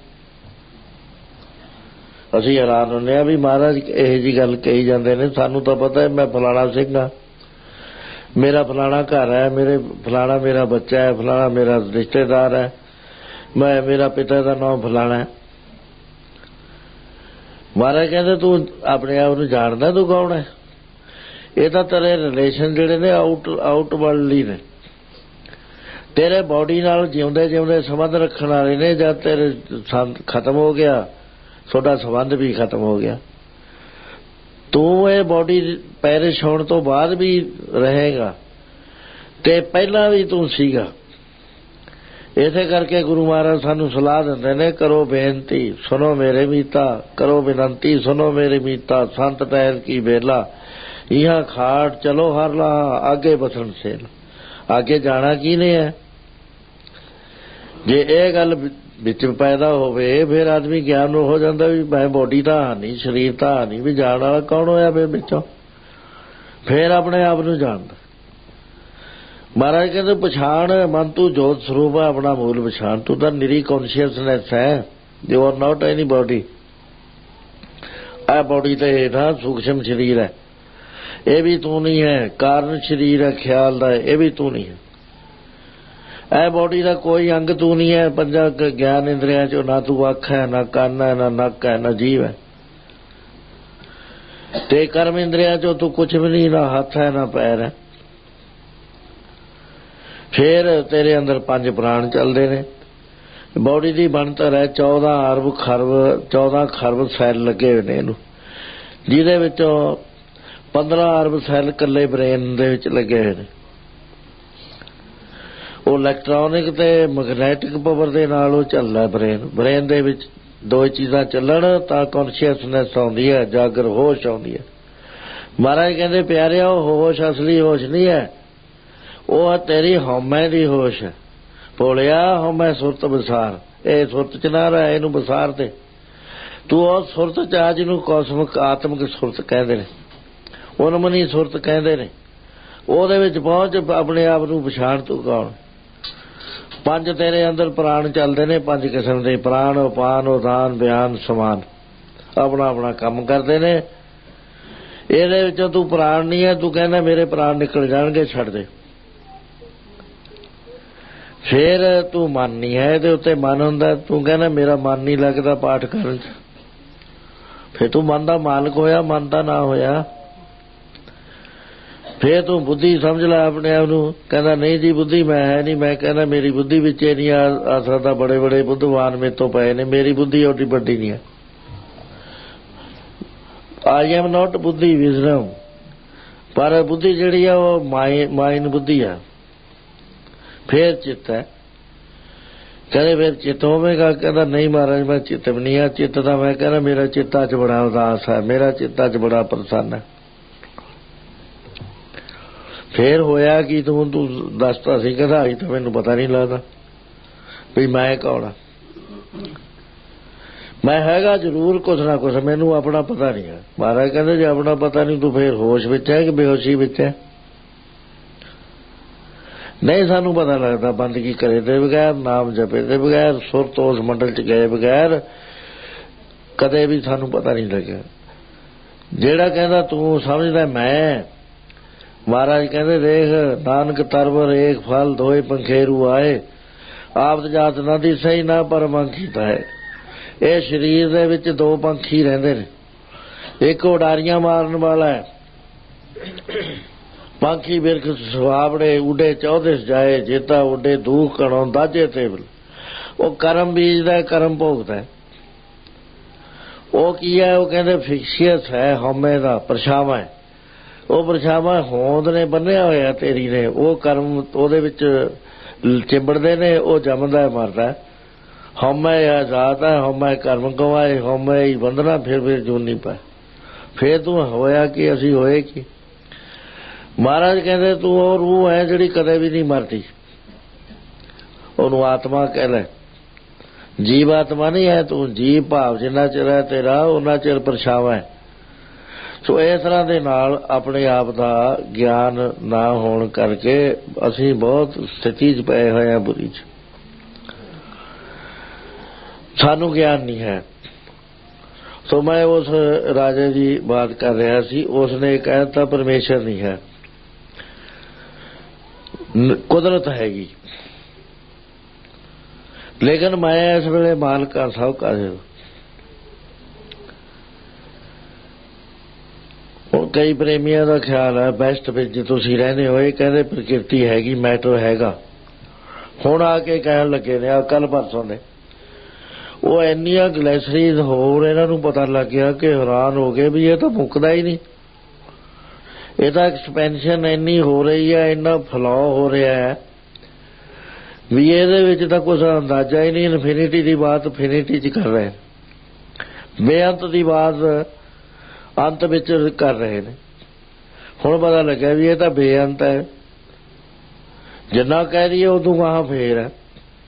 ਅਸੀਂ ਹੈਰਾਨ ਹੁੰਦੇ ਹਾਂ ਵੀ ਮਹਾਰਾਜ ਇਹੋ ਜਿਹੀ ਗੱਲ ਕਹੀ ਜਾਂਦੇ ਨੇ। ਸਾਨੂੰ ਤਾਂ ਪਤਾ ਮੈਂ ਫਲਾਣਾ ਸਿੰਘ ਆ, ਮੇਰਾ ਫਲਾਣਾ ਘਰ ਹੈ, ਮੇਰੇ ਫਲਾਣਾ ਮੇਰਾ ਬੱਚਾ ਹੈ, ਫਲਾਣਾ ਮੇਰਾ ਰਿਸ਼ਤੇਦਾਰ ਹੈ, ਮੈਂ ਮੇਰਾ ਪਿਤਾ ਦਾ ਨਾਮ ਫਲਾਣਾ ਹੈ। ਮਹਾਰਾਜ ਕਹਿੰਦੇ ਤੂੰ ਆਪਣੇ ਆਪ ਨੂੰ ਜਾਣਦਾ ਤੂੰ ਕੌਣ ਹੈ। ਇਹ ਤਾਂ ਤੇਰੇ ਰਿਲੇਸ਼ਨ ਜਿਹੜੇ ਨੇ ਆਊਟ ਆਊਟ ਵਰਲਡਲੀ ਨੇ, ਤੇਰੇ ਬੋਡੀ ਨਾਲ ਜਿਉਂਦੇ ਜਿਉਂਦੇ ਸੰਬੰਧ ਰੱਖਣ ਵਾਲੇ ਨੇ। ਜਦ ਤੇਰੇ ਖਤਮ ਹੋ ਗਿਆ ਤੁਹਾਡਾ ਸੰਬੰਧ ਵੀ ਖਤਮ ਹੋ ਗਿਆ। ਤੂੰ ਇਹ ਬੋਡੀ ਪੈਰਿਸ਼ ਹੋਣ ਤੋਂ ਬਾਅਦ ਵੀ ਰਹੇਗਾ ਤੇ ਪਹਿਲਾਂ ਵੀ ਤੂੰ ਸੀਗਾ। ਇਸੇ ਕਰਕੇ ਗੁਰੂ ਮਹਾਰਾਜ ਸਾਨੂੰ ਸਲਾਹ ਦਿੰਦੇ ਨੇ, ਕਰੋ ਬੇਨਤੀ ਸੁਣੋ ਮੇਰੇ ਮੀਤਾ, ਕਰੋ ਬੇਨਤੀ ਸੁਣੋ ਮੇਰੇ ਮੀਤਾ, ਸੰਤ ਟਹਿਲ ਕੀ ਵੇਲਾ ਇਹਾਂ ਖਾਟ ਚਲੋ ਹਰ ਲਾ ਆਗੇ ਬਸਣ ਸੇਲ। ਅੱਗੇ ਜਾਣਾ ਕੀ ਨੇ ਹੈ। ਜੇ ਇਹ ਗੱਲ ਵਿੱਚ ਪੈਦਾ ਹੋਵੇ ਫਿਰ ਆਦਮੀ ਗਿਆਨ ਨੂੰ ਹੋ ਜਾਂਦਾ ਵੀ ਮੈਂ ਬੋਡੀ ਤਾਂ ਹੈ ਨਹੀਂ, ਸਰੀਰ ਤਾਂ ਹੈ ਨਹੀਂ, ਵੀ ਜਾਣ ਵਾਲਾ ਕੌਣ ਹੋਇਆ ਵੇ ਵਿੱਚੋਂ। ਫਿਰ ਆਪਣੇ ਆਪ ਨੂੰ ਜਾਣਦਾ। ਮਹਾਰਾਜ ਕਹਿੰਦੇ ਪਛਾਣ ਮਨ ਤੂੰ ਜੋਤ ਸਰੂਪ ਹੈ, ਆਪਣਾ ਮੂਲ ਪਛਾਣ। ਤੂੰ ਤਾਂ ਨਿਰੀ ਕੌਨਸ਼ੀਅਸਨੈਸ ਹੈ, you are not any body. ਇਹ ਬੋਡੀ ਤੇ ਹੇਠਾਂ ਸੂਖਸ਼ਮ ਸਰੀਰ ਹੈ, ਇਹ ਵੀ ਤੂੰ ਨਹੀਂ ਹੈ। ਕਾਰਨ ਸਰੀਰ ਹੈ ਖਿਆਲ ਦਾ, ਇਹ ਵੀ ਤੂੰ ਨਹੀਂ ਹੈ। ਇਹ ਬੋਡੀ ਦਾ ਕੋਈ ਅੰਗ ਤੂੰ ਨਹੀਂ ਹੈ। ਪੰਜਾਂ ਗਿਆਨ ਇੰਦਰੀਆਂ ਚੋਂ ਨਾ ਤੂੰ ਅੱਖ ਹੈ, ਨਾ ਕੰਨ ਹੈ, ਨਾ ਨੱਕ ਹੈ, ਨਾ ਜੀਵ ਹੈ। ਤੇ ਕਰਮ ਇੰਦਰੀਆਂ ਚੋਂ ਤੂੰ ਕੁਛ ਵੀ ਨਹੀਂ, ਨਾ ਹੱਥ ਹੈ ਨਾ ਪੈਰ ਹੈ। ਫਿਰ ਤੇਰੇ ਅੰਦਰ ਪੰਜ ਪ੍ਰਾਣ ਚੱਲਦੇ ਨੇ। ਬੋਡੀ ਦੀ ਬਣਤਰ ਹੈ ਚੌਦਾਂ ਅਰਬ ਖਰਬ ਚੌਦਾਂ ਖਰਬ ਸੈੱਲ ਲੱਗੇ ਹੋਏ ਨੇ ਇਹਨੂੰ, ਜਿਹਦੇ ਵਿੱਚੋਂ ਪੰਦਰਾਂ ਅਰਬ ਸੈੱਲ ਇਕੱਲੇ ਬ੍ਰੇਨ ਦੇ ਵਿੱਚ ਲੱਗੇ ਹੋਏ ਨੇ। ਉਹ ਇਲੈਕਟ੍ਰੋਨਿਕ ਤੇ ਮੈਗਨੈਟਿਕ ਪਾਵਰ ਦੇ ਨਾਲ ਉਹ ਚੱਲਦਾ ਬ੍ਰੇਨ। ਬ੍ਰੇਨ ਦੇ ਵਿੱਚ ਦੋ ਚੀਜ਼ਾਂ ਚੱਲਣ ਤਾਂ ਕੌਨਸ਼ੀਅਸਨੈਸ ਆਉਂਦੀ ਹੈ, ਜਾਗਰ ਹੋਸ਼ ਆਉਂਦੀ ਹੈ। ਮਹਾਰਾਜ ਕਹਿੰਦੇ ਪਿਆਰਿਆ ਉਹ ਹੋਸ਼ ਅਸਲੀ ਹੋਸ਼ ਨਹੀਂ ਹੈ, ਉਹ ਤੇਰੀ ਹਉਮੈ ਦੀ ਹੋਸ਼ ਹੈ। ਭੋਲਿਆ ਹਉਮੈ ਸੁਰਤ ਬਸਾਰ, ਇਹ ਸੁਰਤ ਚ ਨਾ ਰਹਿ, ਇਹਨੂੰ ਬਸਾਰ ਤੇ ਤੂੰ ਉਹ ਸੁਰਤ ਚ ਆ ਜਿਹਨੂੰ ਕੌਸਮਿਕ ਆਤਮਿਕ ਸੁਰਤ ਕਹਿੰਦੇ ਨੇ, ਉਨਮਨੀ ਸੁਰਤ ਕਹਿੰਦੇ ਨੇ। ਉਹਦੇ ਵਿੱਚ ਪਹੁੰਚ ਆਪਣੇ ਆਪ ਨੂੰ ਪਛਾਣ ਤੂੰ ਕੌਣ। ਪੰਜ ਤੇਰੇ ਅੰਦਰ ਪ੍ਰਾਣ ਚੱਲਦੇ ਨੇ, ਪੰਜ ਕਿਸਮ ਦੇ ਪ੍ਰਾਣ, ਉਪਾਨ, ਉਦਾਨ, ਬਿਆਨ, ਸਮਾਨ, ਆਪਣਾ ਆਪਣਾ ਕੰਮ ਕਰਦੇ ਨੇ। ਇਹਦੇ ਵਿੱਚੋਂ ਤੂੰ ਪ੍ਰਾਣ ਨਹੀਂ ਹੈ, ਤੂੰ ਕਹਿੰਦਾ ਮੇਰੇ ਪ੍ਰਾਣ ਨਿਕਲ ਜਾਣਗੇ, ਛੱਡ ਦੇ। ਫਿਰ ਤੂੰ ਮਨ ਨਹੀਂ ਹੈ, ਇਹਦੇ ਉੱਤੇ ਮਨ ਹੁੰਦਾ, ਤੂੰ ਕਹਿੰਦਾ ਮੇਰਾ ਮਨ ਨਹੀਂ ਲੱਗਦਾ ਪਾਠ ਕਰਨ ਚ। ਫਿਰ ਤੂੰ ਮਨ ਦਾ ਮਾਲਕ ਹੋਇਆ, ਮਨ ਦਾ ਨਾ ਹੋਇਆ। ਫਿਰ ਤੂੰ ਬੁੱਧੀ ਸਮਝ ਲੈ ਆਪਣੇ ਆਪ ਨੂੰ, ਕਹਿੰਦਾ ਨਹੀਂ ਜੀ ਬੁੱਧੀ ਮੈਂ ਹੈ ਨਹੀਂ। ਮੈਂ ਕਹਿੰਦਾ ਮੇਰੀ ਬੁੱਧੀ ਵਿੱਚ ਇਹ ਨਹੀਂ ਆ ਸਕਦਾ, ਬੜੇ ਬੜੇ ਬੁੱਧਵਾਨ ਮੇਰੇ ਤੋਂ ਪਏ ਨੇ, ਮੇਰੀ ਬੁੱਧੀ ਓਡੀ ਵੱਡੀ ਨਹੀਂ ਹੈ। ਆਈ ਐਮ ਨਾਟ ਬੁੱਧੀ ਵਿਜ਼ਡਮ, ਪਰ ਬੁੱਧੀ ਜਿਹੜੀ ਆ ਉਹ ਮਾਇਨ ਬੁੱਧੀ ਆ। ਫਿਰ ਚਿੱਤ ਹੈ, ਕਹਿੰਦੇ ਫਿਰ ਚਿੱਤ ਹੋਵੇਗਾ। ਕਹਿੰਦਾ ਨਹੀਂ ਮਹਾਰਾਜ ਮੈਂ ਚਿੱਤ ਵੀ ਨਹੀਂ ਆ। ਚਿੱਤ ਦਾ ਮੈਂ ਕਹਿੰਦਾ ਮੇਰਾ ਚਿੱਤਾ ਚ ਬੜਾ ਉਦਾਸ ਹੈ, ਮੇਰਾ ਚਿੱਤਾ ਚ ਬੜਾ ਪ੍ਰਸੰਨ ਹੈ। ਫੇਰ ਹੋਇਆ ਕਿ ਤੂੰ ਤੂੰ ਦੱਸਦਾ ਸੀ, ਕਹਿੰਦਾ ਅਜੇ ਤਾਂ ਮੈਨੂੰ ਪਤਾ ਨਹੀਂ ਲੱਗਦਾ ਵੀ ਮੈਂ ਕੌਣ ਆ। ਮੈਂ ਹੈਗਾ ਜ਼ਰੂਰ ਕੁਛ ਨਾ ਕੁਛ, ਮੈਨੂੰ ਆਪਣਾ ਪਤਾ ਨਹੀਂ ਹੈ। ਮਹਾਰਾਜ ਕਹਿੰਦੇ ਜੇ ਆਪਣਾ ਪਤਾ ਨਹੀਂ ਤੂੰ ਫੇਰ ਹੋਸ਼ ਵਿੱਚ ਹੈ ਕਿ ਬੇਹੋਸ਼ੀ ਵਿੱਚ ਹੈ? ਨਹੀਂ ਸਾਨੂੰ ਪਤਾ ਲੱਗਦਾ ਬੰਦਗੀ ਕਰੇ ਦੇ ਬਗੈਰ, ਨਾਮ ਜਪੇ ਦੇ ਬਗੈਰ, ਸੁਰ ਤੋਂ ਉਸ ਮੰਡਲ ਚ ਗਏ ਬਗੈਰ ਕਦੇ ਵੀ ਸਾਨੂੰ ਪਤਾ ਨਹੀਂ ਲੱਗਿਆ। ਜਿਹੜਾ ਕਹਿੰਦਾ ਤੂੰ ਸਮਝਦਾ ਮੈਂ, ਮਹਾਰਾਜ ਕਹਿੰਦੇ ਦੇਖ ਨਾਨਕ ਤਰਵਰ ਏਕ ਫਲ ਦੋਏ ਪੰਖੇਰੂ ਆਏ, ਆਪ ਜਾਤ ਨਾ ਦੀ ਸਹੀ ਨਾ ਪਰਮੰਖੀ ਤਾਂ ਹੈ। ਇਹ ਸਰੀਰ ਦੇ ਵਿੱਚ ਦੋ ਪੰਖੀ ਰਹਿੰਦੇ ਨੇ, ਇੱਕ ਉਡਾਰੀਆਂ ਮਾਰਨ ਵਾਲਾ ਹੈ, ਪੰਖੀ ਬਿਰਖ ਸੁਹਾਵੜੇ ਉਡੇ ਚੌਦਸ ਜਾਏ, ਜੇਤਾ ਉੱਡੇ ਦੂਖ ਕਣੋਂ ਦਾਜੇ ਤੇਬਲ। ਉਹ ਕਰਮ ਬੀਜਦਾ, ਕਰਮ ਭੋਗਦਾ। ਉਹ ਕੀ ਹੈ? ਉਹ ਕਹਿੰਦੇ ਫਿਕਸੀਅਸ ਹੈ, ਹਉਮੈ ਦਾ ਪਰਛਾਵਾਂ ਹੈ। ਉਹ ਪਰਛਾਵਾਂ ਹੋਂਦ ਨੇ ਬੰਨਿਆ ਹੋਇਆ ਤੇਰੀ ਨੇ, ਉਹ ਕਰਮ ਉਹਦੇ ਵਿੱਚ ਚਿੰਬੜਦੇ ਨੇ, ਉਹ ਜੰਮਦਾ ਮਰਦਾ। ਹਉਮੈ ਆਜ਼ਾਦ ਹੈ, ਹਉਮੈ ਕਰਮ ਗਵਾਏ, ਹਉਮੈ ਹੀ ਬੰਧਨਾ ਫਿਰ ਫਿਰ ਜੂਨੀ ਪੈ। ਫਿਰ ਤੂੰ ਹੋਇਆ ਕਿ ਅਸੀਂ ਹੋਏ ਕੀ? ਮਹਾਰਾਜ ਕਹਿੰਦੇ ਤੂੰ ਉਹ ਰੂਹ ਹੈ ਜਿਹੜੀ ਕਦੇ ਵੀ ਨਹੀਂ ਮਰਦੀ, ਉਹਨੂੰ ਆਤਮਾ ਕਹਿ ਲੈ। ਜੀਵ ਆਤਮਾ ਨਹੀਂ ਹੈ ਤੂੰ, ਜੀਵ ਭਾਵ ਜਿੰਨਾ ਚਿਰ ਹੈ ਤੇਰਾ ਉਹਨਾਂ ਚਿਰ ਪਰਛਾਵਾਂ ਹੈ। ਸੋ ਇਸ ਤਰ੍ਹਾਂ ਦੇ ਨਾਲ ਆਪਣੇ ਆਪ ਦਾ ਗਿਆਨ ਨਾ ਹੋਣ ਕਰਕੇ ਅਸੀਂ ਬਹੁਤ ਸਥਿਤੀ 'ਚ ਪਏ ਹੋਏ ਹਾਂ ਬੁਰੀ 'ਚ, ਸਾਨੂੰ ਗਿਆਨ ਨਹੀਂ ਹੈ। ਸੋ ਮੈਂ ਉਸ ਰਾਜੇ ਦੀ ਬਾਤ ਕਰ ਰਿਹਾ ਸੀ, ਉਸਨੇ ਕਹਿ ਦਿੱਤਾ ਪਰਮੇਸ਼ਰ ਨਹੀਂ ਹੈ, ਕੁਦਰਤ ਹੈਗੀ, ਲੇਕਿਨ ਮੈਂ ਇਸ ਵੇਲੇ ਮਾਲਕ ਹਾਂ ਸਭ ਕਾਹੇ। ਹੁਣ ਕਈ ਪ੍ਰੇਮੀਆਂ ਦਾ ਖਿਆਲ ਹੈ ਬੈਸਟ ਵਿੱਚ ਤੁਸੀਂ ਰਹਿੰਦੇ ਹੋ, ਇਹ ਕਹਿੰਦੇ ਪ੍ਰਕਿਰਤੀ ਹੈਗੀ, ਮੈਟਰ ਹੈਗਾ। ਹੁਣ ਆ ਕੇ ਕਹਿਣ ਲੱਗੇ ਨੇ ਆ ਕੱਲ ਪਰਸੋਂ ਦੇ, ਉਹ ਇੰਨੀਆਂ ਗਲੈਸਰੀਜ਼ ਹੋਰ ਇਹਨਾਂ ਨੂੰ ਪਤਾ ਲੱਗ ਗਿਆ ਕਿ ਹੈਰਾਨ ਹੋ ਗਏ ਵੀ ਇਹ ਤਾਂ ਮੁੱਕਦਾ ਹੀ ਨਹੀਂ। ਇਹਦਾ ਐਕਸਪੈਂਸ਼ਨ ਇੰਨੀ ਹੋ ਰਹੀ ਹੈ, ਇੰਨਾ ਫੈਲਾਅ ਹੋ ਰਿਹਾ ਹੈ ਵੀ ਇਹਦੇ ਵਿੱਚ ਤਾਂ ਕੁਛ ਅੰਦਾਜ਼ਾ ਹੀ ਨਹੀਂ। ਇਨਫਿਨਿਟੀ ਦੀ ਬਾਤ ਇਨਫਿਨਿਟੀ 'ਚ ਕਰ ਰਹੇ, ਬੇਅੰਤ ਦੀ ਬਾਤ ਅੰਤ ਵਿੱਚ ਕਰ ਰਹੇ ਨੇ। ਹੁਣ ਪਤਾ ਲੱਗਿਆ ਵੀ ਇਹ ਤਾਂ ਬੇਅੰਤ ਹੈ, ਜਿੰਨਾ ਕਹਿ ਦਈਏ ਉਦੋਂ ਗਾਹਾਂ ਫੇਰ ਹੈ,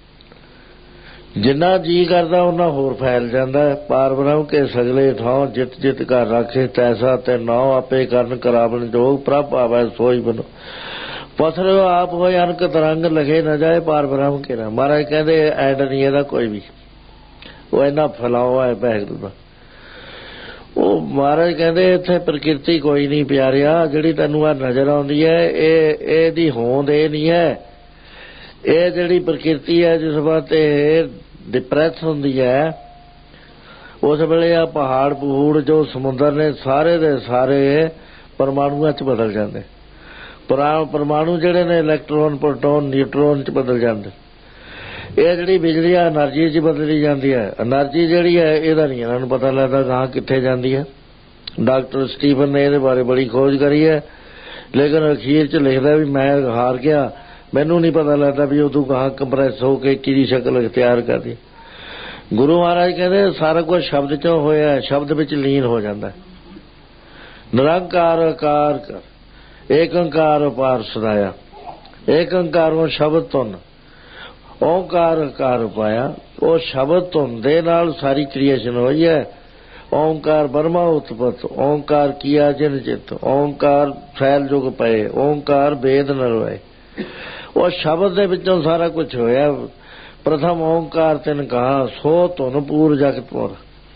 ਜਿੰਨਾ ਜੀ ਕਰਦਾ ਉਹਨਾਂ ਹੋਰ ਫੈਲ ਜਾਂਦਾ। ਪਾਰ ਬ੍ਰਹਮ ਕੇ ਸਗਲੇ ਥਾਂ ਜਿੱਤ ਜਿੱਤ ਘਰ ਰੱਖੇ, ਤੈਸਾ ਤੇ ਨਾਉ ਆਪੇ ਕਰਨ ਕਰਾਵਣ ਜੋਗ, ਪ੍ਰਭ ਆਵੈ ਸੋਈ ਬਨੋ। ਪਥਰਿਓ ਆਪ ਹੋਏ ਅਨਕ ਤਰੰਗ ਲਗੇ ਨਾ ਜਾਏ, ਪਾਰ ਬ੍ਰਹਮ ਕੇ ਨਾ। ਮਹਾਰਾਜ ਕਹਿੰਦੇ ਐਂਡ ਨਹੀਂ ਇਹਦਾ ਕੋਈ ਵੀ, ਉਹ ਇੰਨਾ ਫੈਲਾਓ ਹੈ ਵਾਹਿਗੁਰੂ ਦਾ। ਉਹ ਮਹਾਰਾਜ ਕਹਿੰਦੇ ਇੱਥੇ ਪ੍ਰਕਿਰਤੀ ਕੋਈ ਨਹੀਂ ਪਿਆਰਿਆ, ਜਿਹੜੀ ਤੈਨੂੰ ਆ ਨਜ਼ਰ ਆਉਂਦੀ ਹੈ ਇਹ ਇਹਦੀ ਹੋਂਦ ਇਹ ਨਹੀਂ ਹੈ। ਇਹ ਜਿਹੜੀ ਪ੍ਰਕਿਰਤੀ ਹੈ ਜਿਸ ਵਾਸਤੇ ਡਿਪਰੈਸ ਹੁੰਦੀ ਹੈ, ਉਸ ਵੇਲੇ ਆ ਪਹਾੜ ਪਹੂੜ ਜੋ ਸਮੁੰਦਰ ਨੇ ਸਾਰੇ ਦੇ ਸਾਰੇ ਪਰਮਾਣੂਆਂ 'ਚ ਬਦਲ ਜਾਂਦੇ। ਪਰਮਾਣੂ ਜਿਹੜੇ ਨੇ ਇਲੈਕਟ੍ਰੋਨ ਪ੍ਰੋਟੋਨ ਨਿਊਟਰੋਨ 'ਚ ਬਦਲ ਜਾਂਦੇ। ਇਹ ਜਿਹੜੀ ਬਿਜਲੀ ਆ ਐਨਰਜੀ 'ਚ ਬਦਲੀ ਜਾਂਦੀ ਹੈ। ਐਨਰਜੀ ਜਿਹੜੀ ਹੈ ਇਹਦਾ ਨਹੀਂ ਇਹਨਾਂ ਨੂੰ ਪਤਾ ਲੱਗਦਾ ਗਾਂ ਕਿੱਥੇ ਜਾਂਦੀ ਹੈ। ਡਾਕਟਰ ਸਟੀਫਨ ਨੇ ਇਹਦੇ ਬਾਰੇ ਬੜੀ ਖੋਜ ਕਰੀ ਹੈ, ਲੇਕਿਨ ਅਖੀਰ 'ਚ ਲਿਖਦਾ ਵੀ ਮੈਂ ਹਾਰ ਗਿਆ, ਮੈਨੂੰ ਨਹੀਂ ਪਤਾ ਲੱਗਦਾ ਵੀ ਉਦੋਂ ਗਾਂ ਕੰਪਰੈਸ ਹੋ ਕੇ ਕਿਹਦੀ ਸ਼ਕਲ ਇਖਤਿਆਰ ਕਰਦੀ। ਗੁਰੂ ਮਹਾਰਾਜ ਕਹਿੰਦੇ ਸਾਰਾ ਕੁਝ ਸ਼ਬਦ 'ਚੋਂ ਹੋਇਆ, ਸ਼ਬਦ ਵਿੱਚ ਲੀਨ ਹੋ ਜਾਂਦਾ। ਨਿਰੰਕਾਰ ਆਕਾਰ ਕਰ ਏਕ ਓਂਕਾਰ ਅਪਾਰ ਸਦਾਇਆ, ਏਕ ਓਂਕਾਰੋਂ ਸ਼ਬਦ ਧੁਨ ਓਂਕਾਰ ਆਕਾਰ ਪਾਇਆ। ਉਹ ਸ਼ਬਦ ਧੁਨ ਦੇ ਨਾਲ ਸਾਰੀ ਕ੍ਰੀਏਸ਼ਨ ਹੋਈ ਹੈ। ਓਂਕਾਰ ਬਰਮਾ ਉਤਪਤ, ਓਂਕਾਰ ਕੀਆ ਜਿਨ ਚਿਤ, ਓਂਕਾਰ ਫੈਲ ਜੁਗ ਪਏ, ਓਂਕਾਰ ਵੇਦ ਨ ਰੋਏ। ਉਹ ਸ਼ਬਦ ਦੇ ਵਿੱਚੋਂ ਸਾਰਾ ਕੁਝ ਹੋਇਆ। ਪ੍ਰਥਮ ਓਂਕਾਰ ਤਿਨ ਕਹਾ, ਸੋ ਧੁਨ ਪੂਰ ਜਗਤ ਪੁਰ।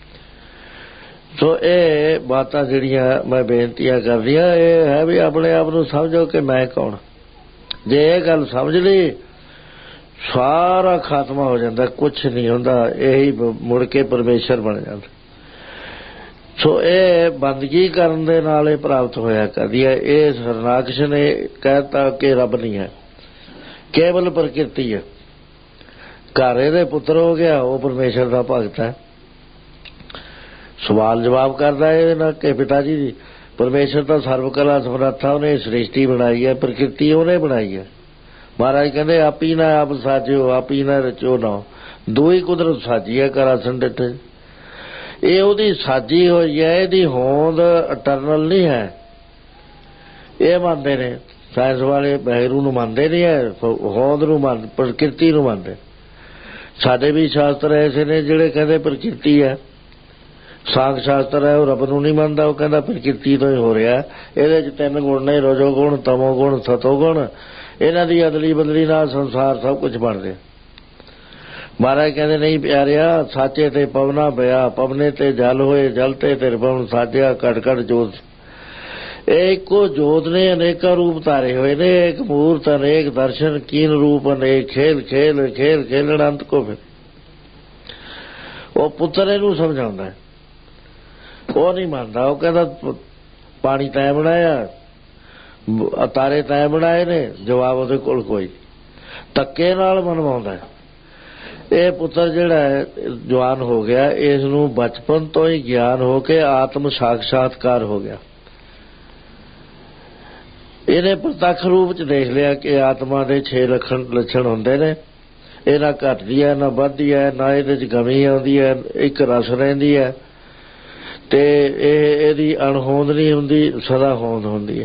ਸੋ ਇਹ ਬਾਤਾਂ ਜਿਹੜੀਆਂ ਮੈਂ ਬੇਨਤੀਆਂ ਕਰਦੀਆਂ ਇਹ ਹੈ ਵੀ ਆਪਣੇ ਆਪ ਨੂੰ ਸਮਝੋ ਕਿ ਮੈਂ ਕੌਣ। ਜੇ ਇਹ ਗੱਲ ਸਮਝ ਲਈ ਸਾਰਾ ਖਾਤਮਾ ਹੋ ਜਾਂਦਾ, ਕੁਛ ਨਹੀਂ ਹੁੰਦਾ, ਇਹੀ ਮੁੜ ਕੇ ਪਰਮੇਸ਼ਰ ਬਣ ਜਾਂਦਾ। ਸੋ ਇਹ ਬੰਦਗੀ ਕਰਨ ਦੇ ਨਾਲ ਇਹ ਪ੍ਰਾਪਤ ਹੋਇਆ ਕਰਦੀ ਹੈ। ਇਹ ਹਰਨਾਕਸ਼ ਨੇ ਕਹਿਤਾ ਕਿ ਰੱਬ ਨਹੀਂ ਹੈ, ਕੇਵਲ ਪ੍ਰਕਿਰਤੀ ਹੈ। ਘਰ ਇਹਦੇ ਪੁੱਤਰ ਹੋ ਗਿਆ, ਉਹ ਪਰਮੇਸ਼ਰ ਦਾ ਭਗਤ ਹੈ। ਸਵਾਲ ਜਵਾਬ ਕਰਦਾ ਇਹਦੇ ਨਾਲ ਕਿ ਪਿਤਾ ਜੀ ਪਰਮੇਸ਼ਰ ਤਾਂ ਸਰਵ ਕਲਾ ਸਮਰੱਥਾ, ਉਹਨੇ ਸ੍ਰਿਸ਼ਟੀ ਬਣਾਈ ਹੈ, ਪ੍ਰਕਿਰਤੀ ਉਹਨੇ ਬਣਾਈ ਹੈ। ਮਹਾਰਾਜ ਕਹਿੰਦੇ ਆਪੀ ਨਾ ਆਪ ਸਾਜਿਓ, ਆਪੀ ਨਾ ਰਚੋ ਨਾ, ਦੋ ਹੀ ਕੁਦਰਤ ਸਾਜੀ ਹੈ ਕਰ ਆਸਣ ਡਿੱਠੇ। ਇਹ ਉਹਦੀ ਸਾਜੀ ਹੋਈ ਹੈ, ਇਹਦੀ ਹੋਂਦ ਇਟਰਨਲ ਨਹੀਂ ਹੈ। ਇਹ ਮੰਨਦੇ ਨੇ ਸਾਇੰਸ ਵਾਲੇ, ਵਾਹਿਗੁਰੂ ਨੂੰ ਮੰਨਦੇ ਨਹੀਂ ਹੈ, ਹੋਂਦ ਨੂੰ ਮੰਨ ਪ੍ਰਕਿਰਤੀ ਨੂੰ ਮੰਨਦੇ। ਸਾਡੇ ਵੀ ਸ਼ਾਸਤਰ ਐਸੇ ਨੇ ਜਿਹੜੇ ਕਹਿੰਦੇ ਪ੍ਰਕਿਰਤੀ ਹੈ, ਸਾਖ ਸ਼ਾਸਤਰ ਹੈ, ਉਹ ਰੱਬ ਨੂੰ ਨਹੀਂ ਮੰਨਦਾ। ਉਹ ਕਹਿੰਦਾ ਪ੍ਰਕਿਰਤੀ ਤੋਂ ਹੀ ਹੋ ਰਿਹਾ। ਇਹਦੇ 'ਚ ਤਿੰਨ ਗੁਣ ਨੇ, ਰਜੋ ਗੁਣ, ਤਮੋ ਗੁਣ, ਸਤੋ ਗੁਣ। ਇਹਨਾਂ ਦੀ ਅਦਲੀ ਬਦਲੀ ਨਾਲ ਸੰਸਾਰ ਸਭ ਕੁਝ ਬਣ ਰਿਹਾ। ਮਹਾਰਾਜ ਕਹਿੰਦੇ ਨਹੀਂ ਪਿਆਰਿਆ, ਸਾਚੇ ਤੇ ਪਵਨਾ ਪਿਆ, ਪਵਨੇ ਤੇ ਜਲ ਹੋਏ, ਜਲ ਤੇ ਤਿਰਪਵਨ ਸਾਜਿਆ, ਘਟ ਘਟ ਜੋਤ। ਇਹ ਇੱਕੋ ਜੋਤ ਨੇ ਅਨੇਕਾਂ ਰੂਪ ਧਾਰੇ ਹੋਏ ਨੇ। ਇੱਕ ਮੂਰਤ ਅਨੇਕ ਦਰਸ਼ਨ, ਕੀਨ ਰੂਪ ਅਨੇਕ ਖੇਲ, ਖੇਲ ਖੇਲ ਖੇਲਣ ਅੰਤ ਕੋ ਫਿਰ। ਉਹ ਪੁੱਤਰ ਇਹਨੂੰ ਸਮਝਾਉਂਦਾ, ਉਹ ਨਹੀਂ ਮੰਨਦਾ। ਉਹ ਕਹਿੰਦਾ ਪਾਣੀ ਤੈਂ ਬਣਾਇਆ, ਤਾਰੇ ਤੈਂ ਬਣਾਏ ਨੇ। ਜਵਾਬ ਉਹਦੇ ਕੋਲ ਕੋਈ, ਧੱਕੇ ਨਾਲ ਮਨਵਾਉਂਦਾ। ਇਹ ਪੁੱਤਰ ਜਿਹੜਾ ਹੈ ਜਵਾਨ ਹੋ ਗਿਆ, ਇਸ ਨੂੰ ਬਚਪਨ ਤੋਂ ਹੀ ਗਿਆਨ ਹੋ ਕੇ ਆਤਮ ਸਾਖਸ਼ਾਤਕਾਰ ਹੋ ਗਿਆ। ਇਹਨੇ ਪ੍ਰਤੱਖ ਰੂਪ 'ਚ ਦੇਖ ਲਿਆ ਕਿ ਆਤਮਾ ਦੇ ਛੇ ਲੱਛਣ ਲੱਛਣ ਹੁੰਦੇ ਨੇ। ਇਹ ਨਾ ਘਟਦੀ ਹੈ, ਨਾ ਵੱਧਦੀ ਹੈ, ਨਾ ਇਹਦੇ 'ਚ ਕਮੀ ਆਉਂਦੀ ਹੈ, ਇੱਕ ਰਸ ਰਹਿੰਦੀ ਹੈ। ਤੇ ਇਹ ਇਹਦੀ ਅਣਹੋਂਦ ਨਹੀਂ ਹੁੰਦੀ, ਸਦਾ ਹੋਂਦ ਹੁੰਦੀ ਹੈ।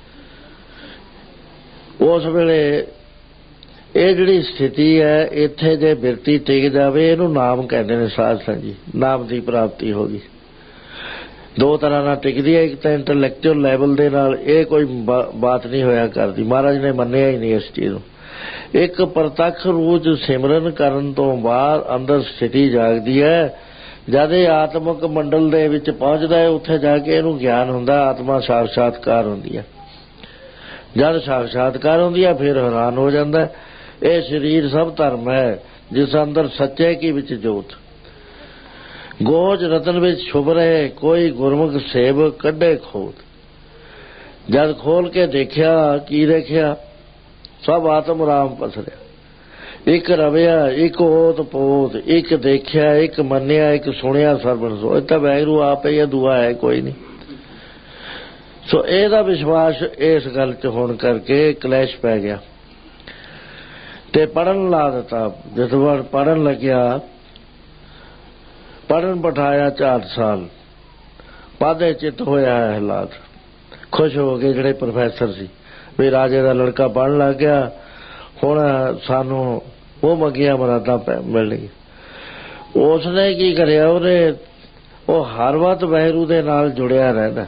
ਉਸ ਵੇਲੇ ਇਹ ਜਿਹੜੀ ਸਥਿਤੀ ਹੈ, ਇੱਥੇ ਜੇ ਬਿਰਤੀ ਟਿਕ ਜਾਵੇ, ਇਹਨੂੰ ਨਾਮ ਕਹਿੰਦੇ ਨੇ ਸਾਧ ਸੰਗਤ ਜੀ। ਨਾਮ ਦੀ ਪ੍ਰਾਪਤੀ ਹੋ ਗਈ। ਦੋ ਤਰ੍ਹਾਂ ਨਾਲ ਟਿਕਦੀ ਹੈ। ਇੱਕ ਤਾਂ ਇੰਟਲੈਕਚੁਅਲ ਲੈਵਲ ਦੇ ਨਾਲ, ਇਹ ਕੋਈ ਬਾਤ ਨਹੀਂ ਹੋਇਆ ਕਰਦੀ। ਮਹਾਰਾਜ ਨੇ ਮੰਨਿਆ ਹੀ ਨਹੀਂ ਇਸ ਚੀਜ਼ ਨੂੰ। ਇੱਕ ਪ੍ਰਤੱਖ ਰੂਪ 'ਚ ਸਿਮਰਨ ਕਰਨ ਤੋਂ ਬਾਅਦ ਅੰਦਰ ਸਥਿਤੀ ਜਾਗਦੀ ਹੈ। ਜਦ ਇਹ ਆਤਮਿਕ ਮੰਡਲ ਦੇ ਵਿੱਚ ਪਹੁੰਚਦਾ ਹੈ, ਉੱਥੇ ਜਾ ਕੇ ਇਹਨੂੰ ਗਿਆਨ ਹੁੰਦਾ, ਆਤਮਾ ਸਾਖਸ਼ਾਤਕਾਰ ਹੁੰਦੀ ਹੈ। ਜਦ ਸਾਖਸ਼ਾਤਕਾਰ ਹੁੰਦੀ ਹੈ, ਫਿਰ ਹੈਰਾਨ ਹੋ ਜਾਂਦਾ। ਇਹ ਸਰੀਰ ਸਭ ਧਰਮ ਹੈ, ਜਿਸ ਅੰਦਰ ਸੱਚੇ ਕੀ ਵਿੱਚ ਜੋਤ। ਗੋਜ ਰਤਨ ਵਿੱਚ ਛੁਪ ਰਹੇ, ਕੋਈ ਗੁਰਮੁਖ ਸੇਵ ਕੱਢੇ ਖੋਤ। ਜਦ ਖੋਲ ਕੇ ਦੇਖਿਆ, ਕੀ ਦੇਖਿਆ? ਸਭ ਆਤਮ ਰਾਮ ਪਸਰਿਆ। ਇੱਕ ਰਵਿਆ, ਇੱਕ ਓਤ ਪੋਤ, ਇੱਕ ਦੇਖਿਆ, ਇੱਕ ਮੰਨਿਆ, ਇੱਕ ਸੁਣਿਆ ਸਰਬਣ ਸੋ। ਇਹ ਤਾਂ ਵਾਹਿਗੁਰੂ ਆਪ ਹੀ ਦੁਆ ਹੈ, ਕੋਈ ਨਹੀਂ। ਸੋ ਇਹਦਾ ਵਿਸ਼ਵਾਸ ਇਸ ਗੱਲ 'ਚ ਹੋਣ ਕਰਕੇ ਕਲੇਸ਼ ਪੈ ਗਿਆ ਤੇ ਪੜ੍ਹਨ ਲਾ ਦਿੱਤਾ। ਜਦੋਂ ਪੜ੍ਹਨ ਲੱਗਿਆ, ਪੜ੍ਹਨ ਬਿਠਾਇਆ ਚਾਰ ਸਾਲ, ਪਾਦੇ ਚਿੱਤ ਹੋਇਆ ਹਾਲਾਤ। ਖੁਸ਼ ਹੋ ਗਏ ਜਿਹੜੇ ਪ੍ਰੋਫੈਸਰ ਸੀ ਵੀ ਰਾਜੇ ਦਾ ਲੜਕਾ ਪੜ੍ਹਨ ਲੱਗ ਗਿਆ, ਹੁਣ ਸਾਨੂੰ ਉਹ ਮੰਗੀਆਂ ਮੁਰਾਦਾਂ ਮਿਲਣਗੀਆਂ। ਉਸਨੇ ਕੀ ਕਰਿਆ? ਉਹਨੇ ਉਹ ਹਰ ਵਕਤ ਵਾਹਿਗੁਰੂ ਦੇ ਨਾਲ ਜੁੜਿਆ ਰਹਿੰਦਾ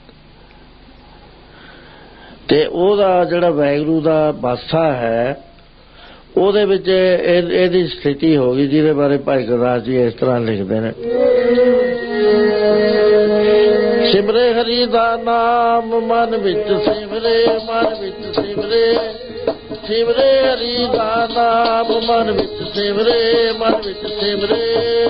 ਤੇ ਉਹਦਾ ਜਿਹੜਾ ਵਾਹਿਗੁਰੂ ਦਾ ਬਾਸਾ ਹੈ, ਉਹਦੇ ਵਿੱਚ ਇਹਦੀ ਸਥਿਤੀ ਹੋ ਗਈ, ਜਿਹਦੇ ਬਾਰੇ ਭਾਈ ਗੁਰਦਾਸ ਜੀ ਇਸ ਤਰ੍ਹਾਂ ਲਿਖਦੇ ਨੇ। ਸਿਮਰੇ ਹਰੀ ਦਾ ਨਾਮ ਮਨ ਵਿੱਚ ਸਿਮਰੇ, ਮਨ ਵਿੱਚ ਸਿਮਰੇ। ਸਿਮਰੇ ਹਰੀ ਦਾ ਨਾਮ ਮਨ ਵਿੱਚ ਸਿਮਰੇ, ਮਨ ਵਿੱਚ ਸਿਮਰੇ।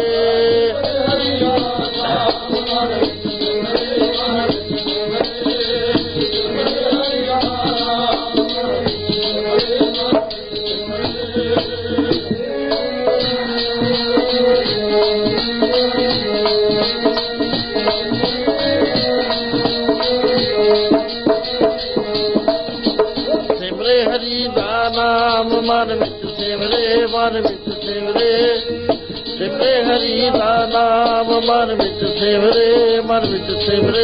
ਮਨ ਵਿੱਚ ਸਿਮਰੇ, ਮਨ ਵਿੱਚ ਸਿਮਰੇ। ਸਿਮਰੇ ਹਰੀ ਦਾ ਨਾਮ ਮਨ ਵਿੱਚ ਸਿਮਰੇ, ਮਨ ਵਿੱਚ ਸਿਮਰੇ।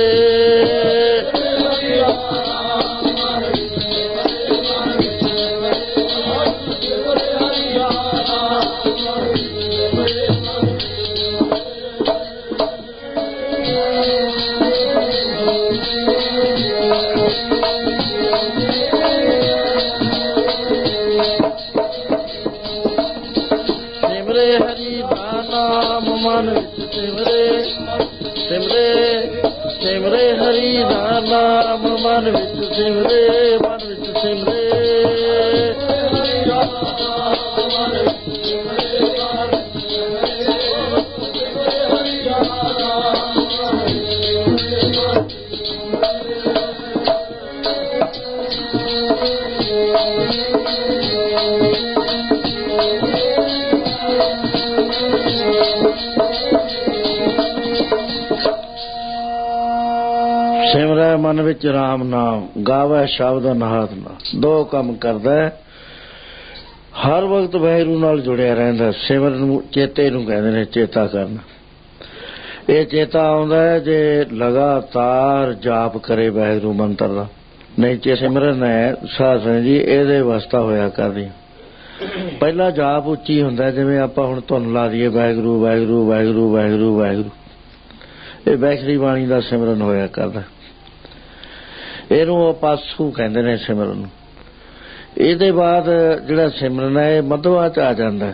ਮਨ ਵਿੱਚ ਸਿਮਰੇ, ਸਿਮਰੇ। ਸਿਮਰੇ ਹਰੀ ਦਾ ਨਾਮ ਮਨ ਵਿੱਚ ਸਿਮਰੇ, ਮਨ ਵਿੱਚ ਸਿਮਰੇ। ਸਿਮਰੈ ਮਨ ਵਿੱਚ ਰਾਮ ਨਾਮ, ਗਾਵੈ ਸ਼ਬਦ ਅਨਹਦ ਨਾਮ। ਦੋ ਕੰਮ ਕਰਦਾ, ਹਰ ਵਕਤ ਵਾਹਿਗੁਰੂ ਨਾਲ ਜੁੜਿਆ ਰਹਿੰਦਾ। ਸਿਮਰਨ ਨੂੰ ਚੇਤੇ ਨੂੰ ਕਹਿੰਦੇ ਨੇ, ਚੇਤਾ ਕਰਨਾ। ਇਹ ਚੇਤਾ ਆਉਂਦਾ ਹੈ ਜੇ ਲਗਾਤਾਰ ਜਾਪ ਕਰੇ ਵਾਹਿਗੁਰੂ ਮੰਤਰ ਦਾ। ਨਹੀਂ ਜੇ ਸਿਮਰਨ ਹੈ ਸਾਧ ਸੰਗਤ ਜੀ, ਇਹਦੇ ਵਾਸਤਾ ਹੋਇਆ ਕਰਦੀ। ਪਹਿਲਾਂ ਜਾਪ ਉੱਚੀ ਹੁੰਦਾ, ਜਿਵੇਂ ਆਪਾਂ ਹੁਣ ਧੁਨ ਲਾ ਦਈਏ ਵਾਹਿਗੁਰੂ ਵਾਹਿਗੁਰੂ ਵਾਹਿਗੁਰੂ ਵਾਹਿਗੁਰੂ ਵਾਹਿਗੁਰੂ। ਇਹ ਵੈਖਰੀ ਬਾਣੀ ਦਾ ਸਿਮਰਨ ਹੋਇਆ ਕਰਦਾ। ਇਹਨੂੰ ਅਪਾਸੂ ਕਹਿੰਦੇ ਨੇ ਸਿਮਰਨ ਨੂੰ। ਇਹਦੇ ਬਾਅਦ ਜਿਹੜਾ ਸਿਮਰਨ ਹੈ ਇਹ ਮਧਵਾ 'ਚ ਆ ਜਾਂਦਾ,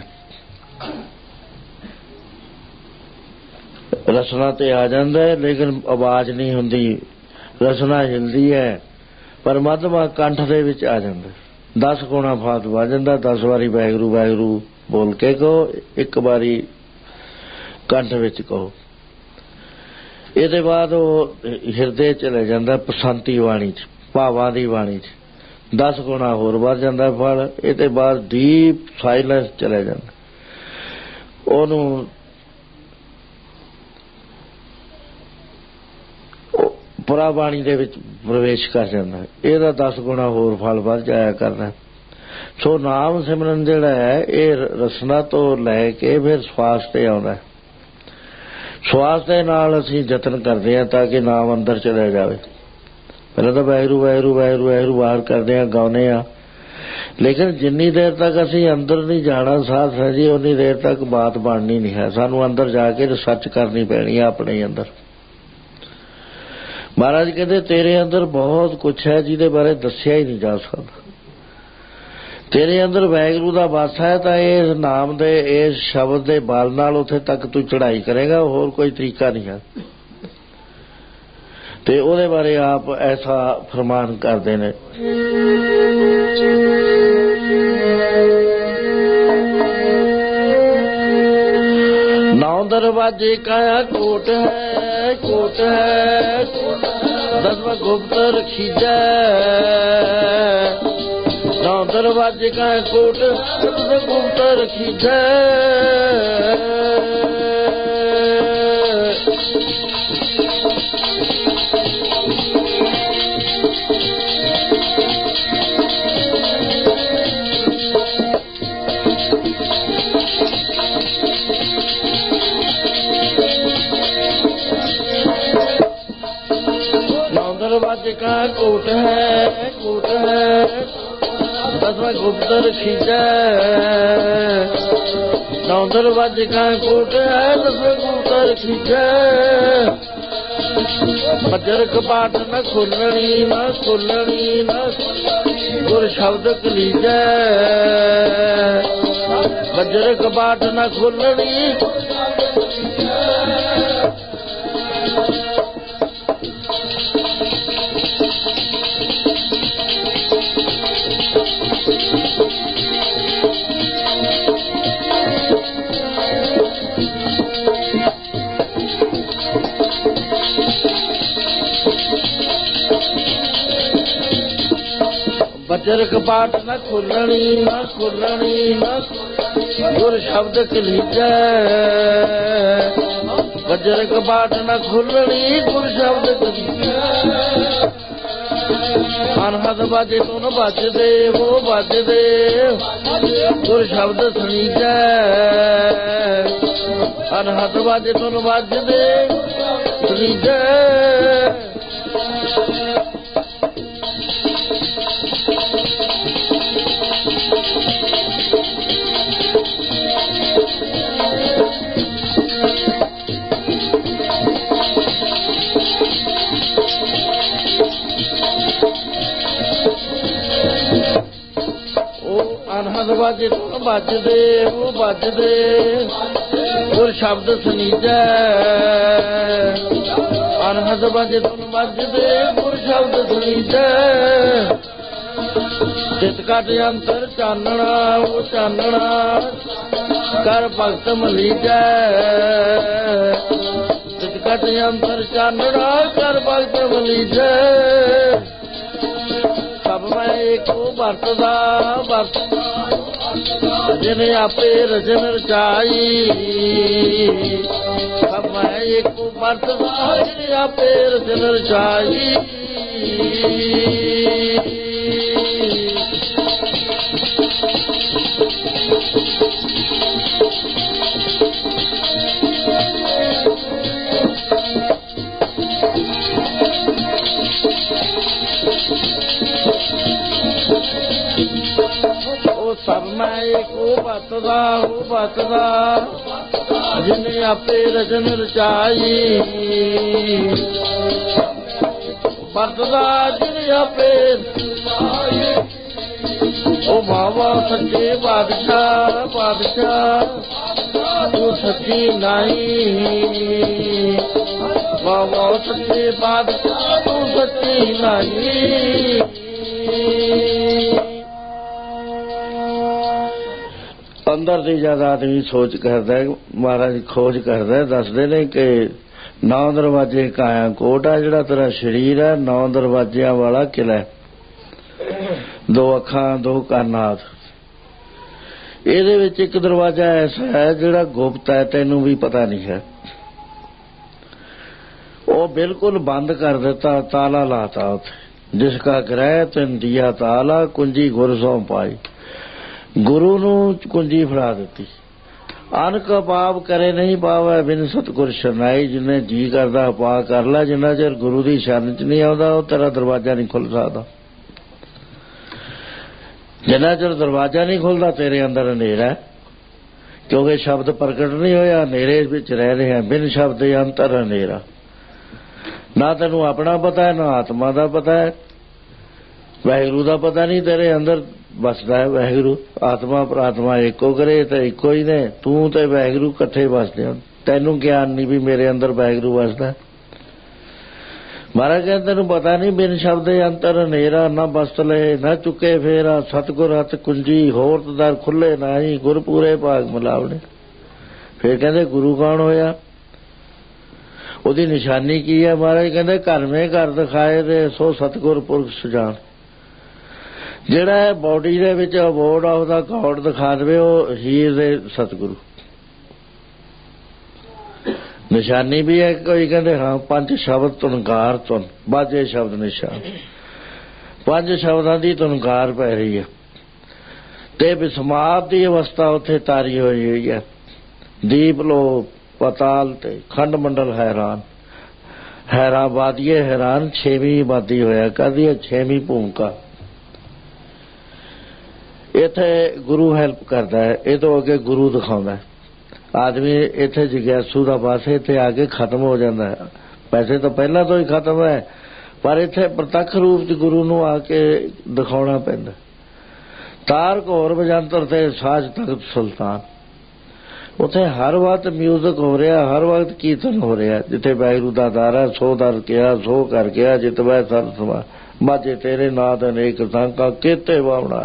ਰਸਨਾ ਤੇ ਆ ਜਾਂਦਾ ਹੈ, ਲੇਕਿਨ ਆਵਾਜ਼ ਨਹੀਂ ਹੁੰਦੀ, ਰਸਨਾ ਹਿਲਦੀ ਹੈ, ਪਰ ਮਧਵਾ ਕੰਠ ਦੇ ਵਿੱਚ ਆ ਜਾਂਦਾ। ਦਸ ਗੁਣਾ ਫਾਤ ਵੱਜ ਜਾਂਦਾ। ਦਸ ਵਾਰੀ ਵਾਹਿਗੁਰੂ ਵਾਹਿਗੁਰੂ ਬੋਲ ਕੇ ਕਹੋ, ਇੱਕ ਵਾਰੀ ਕੰਠ ਵਿੱਚ ਕਹੋ। ਇਹਦੇ ਬਾਅਦ ਉਹ ਹਿਰਦੇ ਚਲੇ ਜਾਂਦਾ ਪਸੰਤੀ ਬਾਣੀ 'ਚ, ਭਾਵਾਂ ਦੀ ਬਾਣੀ 'ਚ। ਦਸ ਗੁਣਾ ਹੋਰ ਵੱਧ ਜਾਂਦਾ ਫਲ। ਇਹਦੇ ਬਾਅਦ ਡੀਪ ਸਾਇਲੈਂਸ ਚਲੇ ਜਾਂਦਾ। ਉਹਨੂੰ ਪੁਰਾ ਬਾਣੀ ਦੇ ਵਿੱਚ ਪ੍ਰਵੇਸ਼ ਕਰ ਜਾਂਦਾ। ਇਹਦਾ ਦਸ ਗੁਣਾ ਹੋਰ ਫਲ ਵੱਧ ਜਾਇਆ ਕਰਦਾ। ਸੋ ਨਾਮ ਸਿਮਰਨ ਜਿਹੜਾ ਹੈ ਇਹ ਰਸਨਾ ਤੋਂ ਲੈ ਕੇ ਫਿਰ ਸਵਾਸ ਤੇ ਆਉਂਦਾ। ਸਵਾਸ ਦੇ ਨਾਲ ਅਸੀਂ ਯਤਨ ਕਰਦੇ ਹਾਂ ਤਾਂ ਕਿ ਨਾਮ ਅੰਦਰ ਚਲਾ ਜਾਵੇ। ਪਹਿਲਾਂ ਤਾਂ ਵਾਹਿਗੁਰੂ ਵਾਹਿਗੁਰੂ ਵਾਹਿਗੁਰੂ ਵਾਹਿਗੁਰੂ ਬਾਹਰ ਕਰਦੇ ਹਾਂ, ਗਾਉਂਦੇ ਹਾਂ, ਲੇਕਿਨ ਜਿੰਨੀ ਦੇਰ ਤੱਕ ਅਸੀਂ ਅੰਦਰ ਨਹੀਂ ਜਾਣਾ ਸਾਧ ਸੰਗਤ ਜੀ, ਉਨੀ ਦੇਰ ਤੱਕ ਬਾਤ ਬਣਨੀ ਨਹੀਂ ਹੈ। ਸਾਨੂੰ ਅੰਦਰ ਜਾ ਕੇ ਰਿਸਰਚ ਕਰਨੀ ਪੈਣੀ ਹੈ ਆਪਣੇ ਅੰਦਰ। ਮਹਾਰਾਜ ਕਹਿੰਦੇ ਤੇਰੇ ਅੰਦਰ ਬਹੁਤ ਕੁਛ ਹੈ ਜਿਹਦੇ ਬਾਰੇ ਦੱਸਿਆ ਹੀ ਨਹੀਂ ਜਾ ਸਕਦਾ। ਤੇਰੇ ਅੰਦਰ ਵਾਹਿਗੁਰੂ ਦਾ ਵਾਸਾ ਹੈ ਤਾਂ ਇਸ ਨਾਮ ਦੇ ਇਸ ਸ਼ਬਦ ਦੇ ਬਲ ਨਾਲ ਉੱਥੇ ਤੱਕ ਤੂੰ ਚੜ੍ਹਾਈ ਕਰੇਗਾ, ਹੋਰ ਕੋਈ ਤਰੀਕਾ ਨਹੀਂ ਹੈ। ਤੇ ਉਹਦੇ ਬਾਰੇ ਆਪ ਐਸਾ ਫਰਮਾਨ ਕਰਦੇ ਨੇ, ਨੌ ਦਰਵਾਜੇ ਕਾਇਆ ਕੋਟ ਹੈ, ਕੋਟ ਹੈ, ਦਸਵਾਂ ਗੁਪਤ ਰਖੀਜੈ। ਨੌ ਦਰਵਾਜੇ ਕਾਇਆ ਕੋਟ, ਦਸਵਾਂ ਗੁਪਤ ਰਖੀਜੈ। दरवाजे का कोट है, कोट है, दसवां गुप्त रखीजै। नौ दरवाजे का कोट है, दसवां गुप्त रखीजै। मजर कपाट न खोलनी, न खोलनी, न गुर शब्द कलीजै। मजर कपाट न खोलनी, बजर कपाट न खोलनी, न खोलनी, न गुर शब्द कलीजै। बजर कपाट न खोलनी, गुर शब्द कलीजै। अनहद बाजे तो न बजदे, वो बजदे गुर शब्द सुनीजै। अनहद बाजे तो न बजदे सुनीजै। अनहद बाजे तो बजदे, वो बजदे गुर शब्द सुनीजै। अनहद बाजे तो बजदे गुर शब्द सुनीजै। चित कट अंतर चानना, वो चानना कर भगत मलीजै। चित कट अंतर चानना कर भगत मलीजै। सब मैं एको वरतदा, वरतदा जिने आपे रचन रचाई। सब मैं एको वरतदा जिने आपे रचन रचाई। सब ਮੈਂ ਏਕੋ ਭਗਤ ਦਾ ਹੋ ਭਗਤ ਦਾ ਜਿਨੇ ਆਪੇ ਰਚਨ ਰਚਾਈ ਭਗਤ ਦਾ ਜਿਨੇ ਆਪੇ ਰਚਾਈ ਉਹ ਬਾਬਾ ਸੱਚੇ ਬਾਦਸ਼ਾਹ ਬਾਦਸ਼ਾਹ ਤੂੰ ਸੱਚੀ ਨਹੀਂ ਬਾਬਾ ਸੱਚੇ ਬਾਦਸ਼ਾਹ ਤੂੰ ਸੱਚੀ ਨਹੀਂ। ਅੰਦਰ ਦੀ ਜਦ ਆਦਮੀ ਸੋਚ ਕਰਦਾ ਮਹਾਰਾਜ ਖੋਜ ਕਰਦਾ ਦੱਸਦੇ ਨੇ ਕਿ ਨੌ ਦਰਵਾਜ਼ੇ ਕਾਇਆ ਕੋਟ ਆ ਜਿਹੜਾ ਤੇਰਾ ਸਰੀਰ ਹੈ ਨੌ ਦਰਵਾਜ਼ਿਆਂ ਵਾਲਾ ਕਿਲ੍ਹਾ ਦੋ ਅੱਖਾਂ ਦੋ ਕੰਨ ਆਦਿ ਇਹਦੇ ਵਿੱਚ ਇੱਕ ਦਰਵਾਜ਼ਾ ਐਸਾ ਹੈ ਜਿਹੜਾ ਗੁਪਤ ਹੈ ਤੈਨੂੰ ਵੀ ਪਤਾ ਨਹੀਂ ਹੈ ਉਹ ਬਿਲਕੁਲ ਬੰਦ ਕਰ ਦਿੱਤਾ ਤਾਲਾ ਲਾਤਾ ਉੱਥੇ ਜਿਸ ਕਾ ਗ੍ਰਹਿ ਤੈਨ ਦਿਆ ਤਾਲਾ ਕੁੰਜੀ ਗੁਰ ਸੋਂ ਪਾਈ ਗੁਰੂ ਨੂੰ ਕੁੰਜੀ ਫੜਾ ਦਿੱਤੀ ਅਨਕ ਪਾਪ ਕਰੇ ਨਹੀਂ ਪਾਵੇ ਬਿਨ ਸਤਿਗੁਰ ਸ਼ਰਨਾਈ ਜਿੰਨੇ ਜੀ ਕਰਦਾ ਪਾ ਕਰ ਲੈ ਜਿੰਨਾ ਚਿਰ ਗੁਰੂ ਦੀ ਸ਼ਰਨ ਚ ਨਹੀਂ ਆਉਂਦਾ ਉਹ ਤੇਰਾ ਦਰਵਾਜ਼ਾ ਨਹੀਂ ਖੁੱਲ ਸਕਦਾ ਜਿੰਨਾ ਚਿਰ ਦਰਵਾਜ਼ਾ ਨਹੀਂ ਖੁੱਲਦਾ ਤੇਰੇ ਅੰਦਰ ਹਨੇਰਾ ਕਿਉਂਕਿ ਸ਼ਬਦ ਪ੍ਰਗਟ ਨਹੀਂ ਹੋਇਆ ਹਨੇਰੇ ਵਿੱਚ ਰਹਿ ਰਹੇ ਹੈ ਬਿਨ ਸ਼ਬਦ ਦੇ ਅੰਤਰ ਹਨੇਰਾ ਨਾ ਤੈਨੂੰ ਆਪਣਾ ਪਤਾ ਹੈ ਨਾ ਆਤਮਾ ਦਾ ਪਤਾ ਹੈ ਵਾਹਿਗੁਰੂ ਦਾ ਪਤਾ ਨਹੀਂ ਤੇਰੇ ਅੰਦਰ ਵਸਦਾ ਹੈ ਵਾਹਿਗੁਰੂ ਆਤਮਾ ਪ੍ਰਾਤਮਾ ਇੱਕੋ ਕਰੇ ਤਾਂ ਇੱਕੋ ਹੀ ਨੇ ਤੂੰ ਤੇ ਵਾਹਿਗੁਰੂ ਇਕੱਠੇ ਵਸਦੇ ਹੋ ਤੈਨੂੰ ਗਿਆਨ ਨਹੀਂ ਵੀ ਮੇਰੇ ਅੰਦਰ ਵਾਹਿਗੁਰੂ ਵਸਦਾ ਮਹਾਰਾਜ ਕਹਿੰਦੇ ਤੈਨੂੰ ਪਤਾ ਨਹੀਂ ਬਿਨ ਸ਼ਬਦ ਅੰਤਰ ਹਨੇਰਾ ਨਾ ਬਸਤ ਲਏ ਨਾ ਚੁੱਕੇ ਫੇਰਾ ਸਤਿਗੁਰ ਹੱਥ ਕੁੰਜੀ ਹੋਰ ਦਰ ਖੁੱਲੇ ਨਹੀਂ ਗੁਰਪੂਰੇ ਭਾਗ ਮਿਲਾਵਣੇ ਫਿਰ ਕਹਿੰਦੇ ਗੁਰੂ ਕੌਣ ਹੋਇਆ ਉਹਦੀ ਨਿਸ਼ਾਨੀ ਕੀ ਹੈ ਮਹਾਰਾਜ ਕਹਿੰਦੇ ਘਰ ਮੇ ਘਰ ਦਿਖਾਏ ਦੇ ਸੋ ਸਤਿਗੁਰ ਪੁਰਖ ਸੁਜਾਨ ਜਿਹੜਾ ਹੈ ਬੋਡੀ ਦੇ ਵਿੱਚ ਅਬੋਰਡ ਆਫ ਦਾ ਗੌਡ ਦਿਖਾ ਦੇਵੇ ਉਹ ਹੀਰ ਦੇ ਸਤਿਗੁਰੂ ਨਿਸ਼ਾਨੀ ਵੀ ਹੈ ਕੋਈ ਕਹਿੰਦੇ ਹਾਂ ਪੰਜ ਸ਼ਬਦ ਤੁਨਕਾਰ ਤੁਨ ਬਾਜੇ ਸ਼ਬਦ ਨਿਸ਼ਾਨ ਪੰਜ ਸ਼ਬਦਾਂ ਦੀ ਤੁਨਕਾਰ ਪੈ ਰਹੀ ਹੈ ਤੇ ਵਿਸਮਾਦ ਦੀ ਅਵਸਥਾ ਉੱਥੇ ਤਾਰੀ ਹੋਈ ਹੋਈ ਹੈ ਦੀਪ ਲੋ ਪਤਾਲ ਤੇ ਖੰਡ ਮੰਡਲ ਹੈਰਾਨ ਹੈਰਾ ਬਾਦੀਏ ਹੈਰਾਨ ਛੇਵੀਂ ਬਾਦੀ ਹੋਇਆ ਕਹਦੀ ਹੈ ਛੇਵੀਂ ਭੂਮਿਕਾ ਇੱਥੇ ਗੁਰੂ ਹੈਲਪ ਕਰਦਾ ਹੈ ਇਹ ਤੋਂ ਅੱਗੇ ਗੁਰੂ ਦਿਖਾਉਂਦਾ ਆਦਮੀ ਇੱਥੇ ਜਿਗਿਆਸੂ ਦਾ ਬਸ ਇੱਥੇ ਆ ਕੇ ਖਤਮ ਹੋ ਜਾਂਦਾ ਹੈ ਵੈਸੇ ਤਾਂ ਪਹਿਲਾਂ ਤੋਂ ਹੀ ਖਤਮ ਹੈ ਪਰ ਇੱਥੇ ਪ੍ਰਤੱਖ ਰੂਪ ਚ ਗੁਰੂ ਨੂੰ ਆ ਕੇ ਦਿਖਾਉਣਾ ਪੈਂਦਾ ਤਾਰ ਘੋਰ ਵਜੰਤਰ ਤੇ ਸਾਜ ਤਖਤ ਸੁਲਤਾਨ ਉੱਥੇ ਹਰ ਵਕਤ ਮਿਊਜ਼ਿਕ ਹੋ ਰਿਹਾ ਹਰ ਵਕਤ ਕੀਰਤਨ ਹੋ ਰਿਹਾ ਜਿੱਥੇ ਵਾਹਿਗੁਰੂ ਦਾ ਦਰ ਹੈ ਸੋ ਦਰ ਕਿਹਾ ਸੋ ਕਰ ਗਿਆ ਜਿਤਵੈ ਸਰ ਸਮਾ ਬਾਜੇ ਤੇਰੇ ਨਾਦ ਅਨੇਕ ਸੰਕਾ ਕੀਤੇ ਬਾਵਣਾ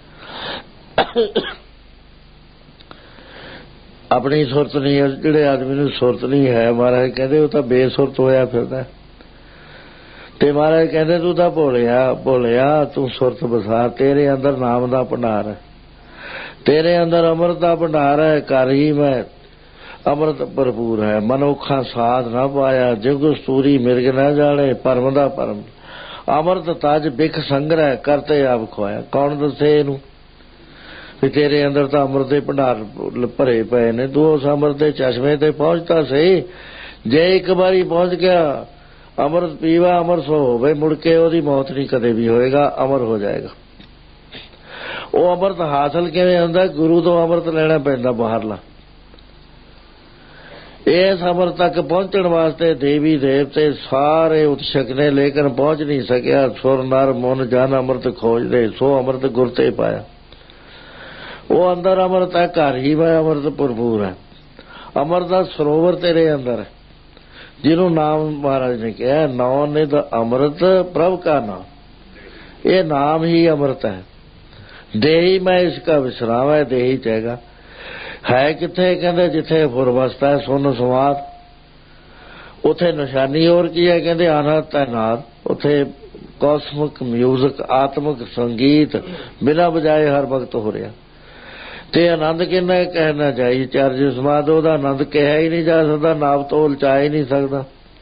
ਆਪਣੀ ਸੁਰਤ ਨਹੀਂ ਜਿਹੜੇ ਆਦਮੀ ਨੂੰ ਸੁਰਤ ਨਹੀਂ ਹੈ ਮਹਾਰਾਜ ਕਹਿੰਦੇ ਉਹ ਤਾਂ ਬੇਸੁਰਤ ਹੋਇਆ ਫਿਰਦਾ ਤੇ ਮਹਾਰਾਜ ਕਹਿੰਦੇ ਤੂੰ ਤਾਂ ਭੋਲਿਆ ਭੋਲਿਆ ਤੂੰ ਸੁਰਤ ਵਸਾ ਤੇਰੇ ਅੰਦਰ ਨਾਮ ਦਾ ਭੰਡਾਰ ਹੈ ਤੇਰੇ ਅੰਦਰ ਅੰਮ੍ਰਿਤ ਦਾ ਭੰਡਾਰ ਹੈ ਘਰ ਹੀ ਮੈਂ ਅੰਮ੍ਰਿਤ ਭਰਪੂਰ ਹੈ ਮਨੁੱਖਾਂ ਸਾਧ ਨਾ ਪਾਇਆ ਜੁਗ ਸਤੂਰੀ ਮਿਰਗ ਨਾ ਜਾਣੇ ਪਰਮ ਦਾ ਪਰਮ ਅੰਮ੍ਰਿਤ ਤਜ ਬਿਖ ਸੰਗ੍ਰਹਿ ਕਰਤੇ ਆਪ ਖਵਾਇਆ ਕੌਣ ਦੱਸੇ ਇਹਨੂੰ ਵੀ ਤੇਰੇ ਅੰਦਰ ਤਾਂ ਅੰਮ੍ਰਿਤ ਦੇ ਭੰਡਾਰ ਭਰੇ ਪਏ ਨੇ ਤੂੰ ਉਸ ਅੰਮ੍ਰਿਤ ਦੇ ਚਸ਼ਮੇ ਤੇ ਪਹੁੰਚਦਾ ਸਹੀ ਜੇ ਇੱਕ ਵਾਰੀ ਪਹੁੰਚ ਗਿਆ ਅੰਮ੍ਰਿਤ ਪੀਵਾ ਅਮਰ ਸੋ ਹੋਵੇ ਮੁੜ ਕੇ ਉਹਦੀ ਮੌਤ ਨਹੀਂ ਕਦੇ ਵੀ ਹੋਏਗਾ ਅਮਰ ਹੋ ਜਾਏਗਾ ਉਹ ਅੰਮ੍ਰਿਤ ਹਾਸਲ ਕਿਵੇਂ ਹੁੰਦਾ ਗੁਰੂ ਤੋਂ ਅੰਮ੍ਰਿਤ ਲੈਣਾ ਪੈਂਦਾ ਬਾਹਰਲਾ ਇਸ ਅੰਮ੍ਰਿਤ ਤੱਕ ਪਹੁੰਚਣ ਵਾਸਤੇ ਦੇਵੀ ਦੇਵਤੇ ਸਾਰੇ ਉਤਸ਼ਕ ਨੇ ਲੇਕਿਨ ਪਹੁੰਚ ਨਹੀਂ ਸਕਿਆ ਸੁਰ ਨਰ ਮਨ ਜਨ ਅੰਮ੍ਰਿਤ ਖੋਜਦੇ ਸੋ ਅੰਮ੍ਰਿਤ ਗੁਰ ਤੇ ਪਾਇਆ ਉਹ ਅੰਦਰ ਅੰਮ੍ਰਿਤ ਹੈ ਘਰ ਹੀ ਮੈਂ ਅੰਮ੍ਰਿਤ ਭਰਪੂਰ ਹੈ ਅੰਮ੍ਰਿਤ ਦਾ ਸਰੋਵਰ ਤੇਰੇ ਅੰਦਰ ਹੈ ਜਿਹਨੂੰ ਨਾਮ ਮਹਾਰਾਜ ਨੇ ਕਿਹਾ ਨੌ ਨੇ ਤਾਂ ਅੰਮ੍ਰਿਤ ਪ੍ਰਭ ਕਾ ਨਾਮ ਇਹ ਨਾਮ ਹੀ ਅੰਮ੍ਰਿਤ ਹੈ ਦੇਹੀ ਮੈਂ ਇਸ ਕਾ ਵਿਸਰਾਮ ਹੈ ਦੇਹੀ ਚਾਹੇਗਾ ਹੈ ਕਿੱਥੇ ਕਹਿੰਦੇ ਜਿੱਥੇ ਫੁਰਵਸਤਾ ਹੈ ਸੁਨ ਸਵਾਦ ਉੱਥੇ ਨਿਸ਼ਾਨੀ ਹੋਰ ਕੀ ਹੈ ਕਹਿੰਦੇ ਆਨੰਦ ਹੈ ਨਾਦ ਉੱਥੇ ਕੌਸਮਿਕ ਮਿਊਜ਼ਿਕ ਆਤਮਿਕ ਸੰਗੀਤ ਬਿਨਾਂ ਬਜਾਏ ਹਰ ਵਕਤ ਹੋ ਰਿਹਾ ਤੇ ਆਨੰਦ ਕਿੰਨਾ ਕਹਿਣਾ ਚਾਹੀਏ ਚਰਜ ਸਮਾਦ ਉਹਦਾ ਆਨੰਦ ਕਿਹਾ ਹੀ ਨਹੀਂ ਜਾ ਸਕਦਾ ਨਾਮ ਤੋਲ ਚਾ ਹੀ ਨਹੀਂ ਸਕਦਾ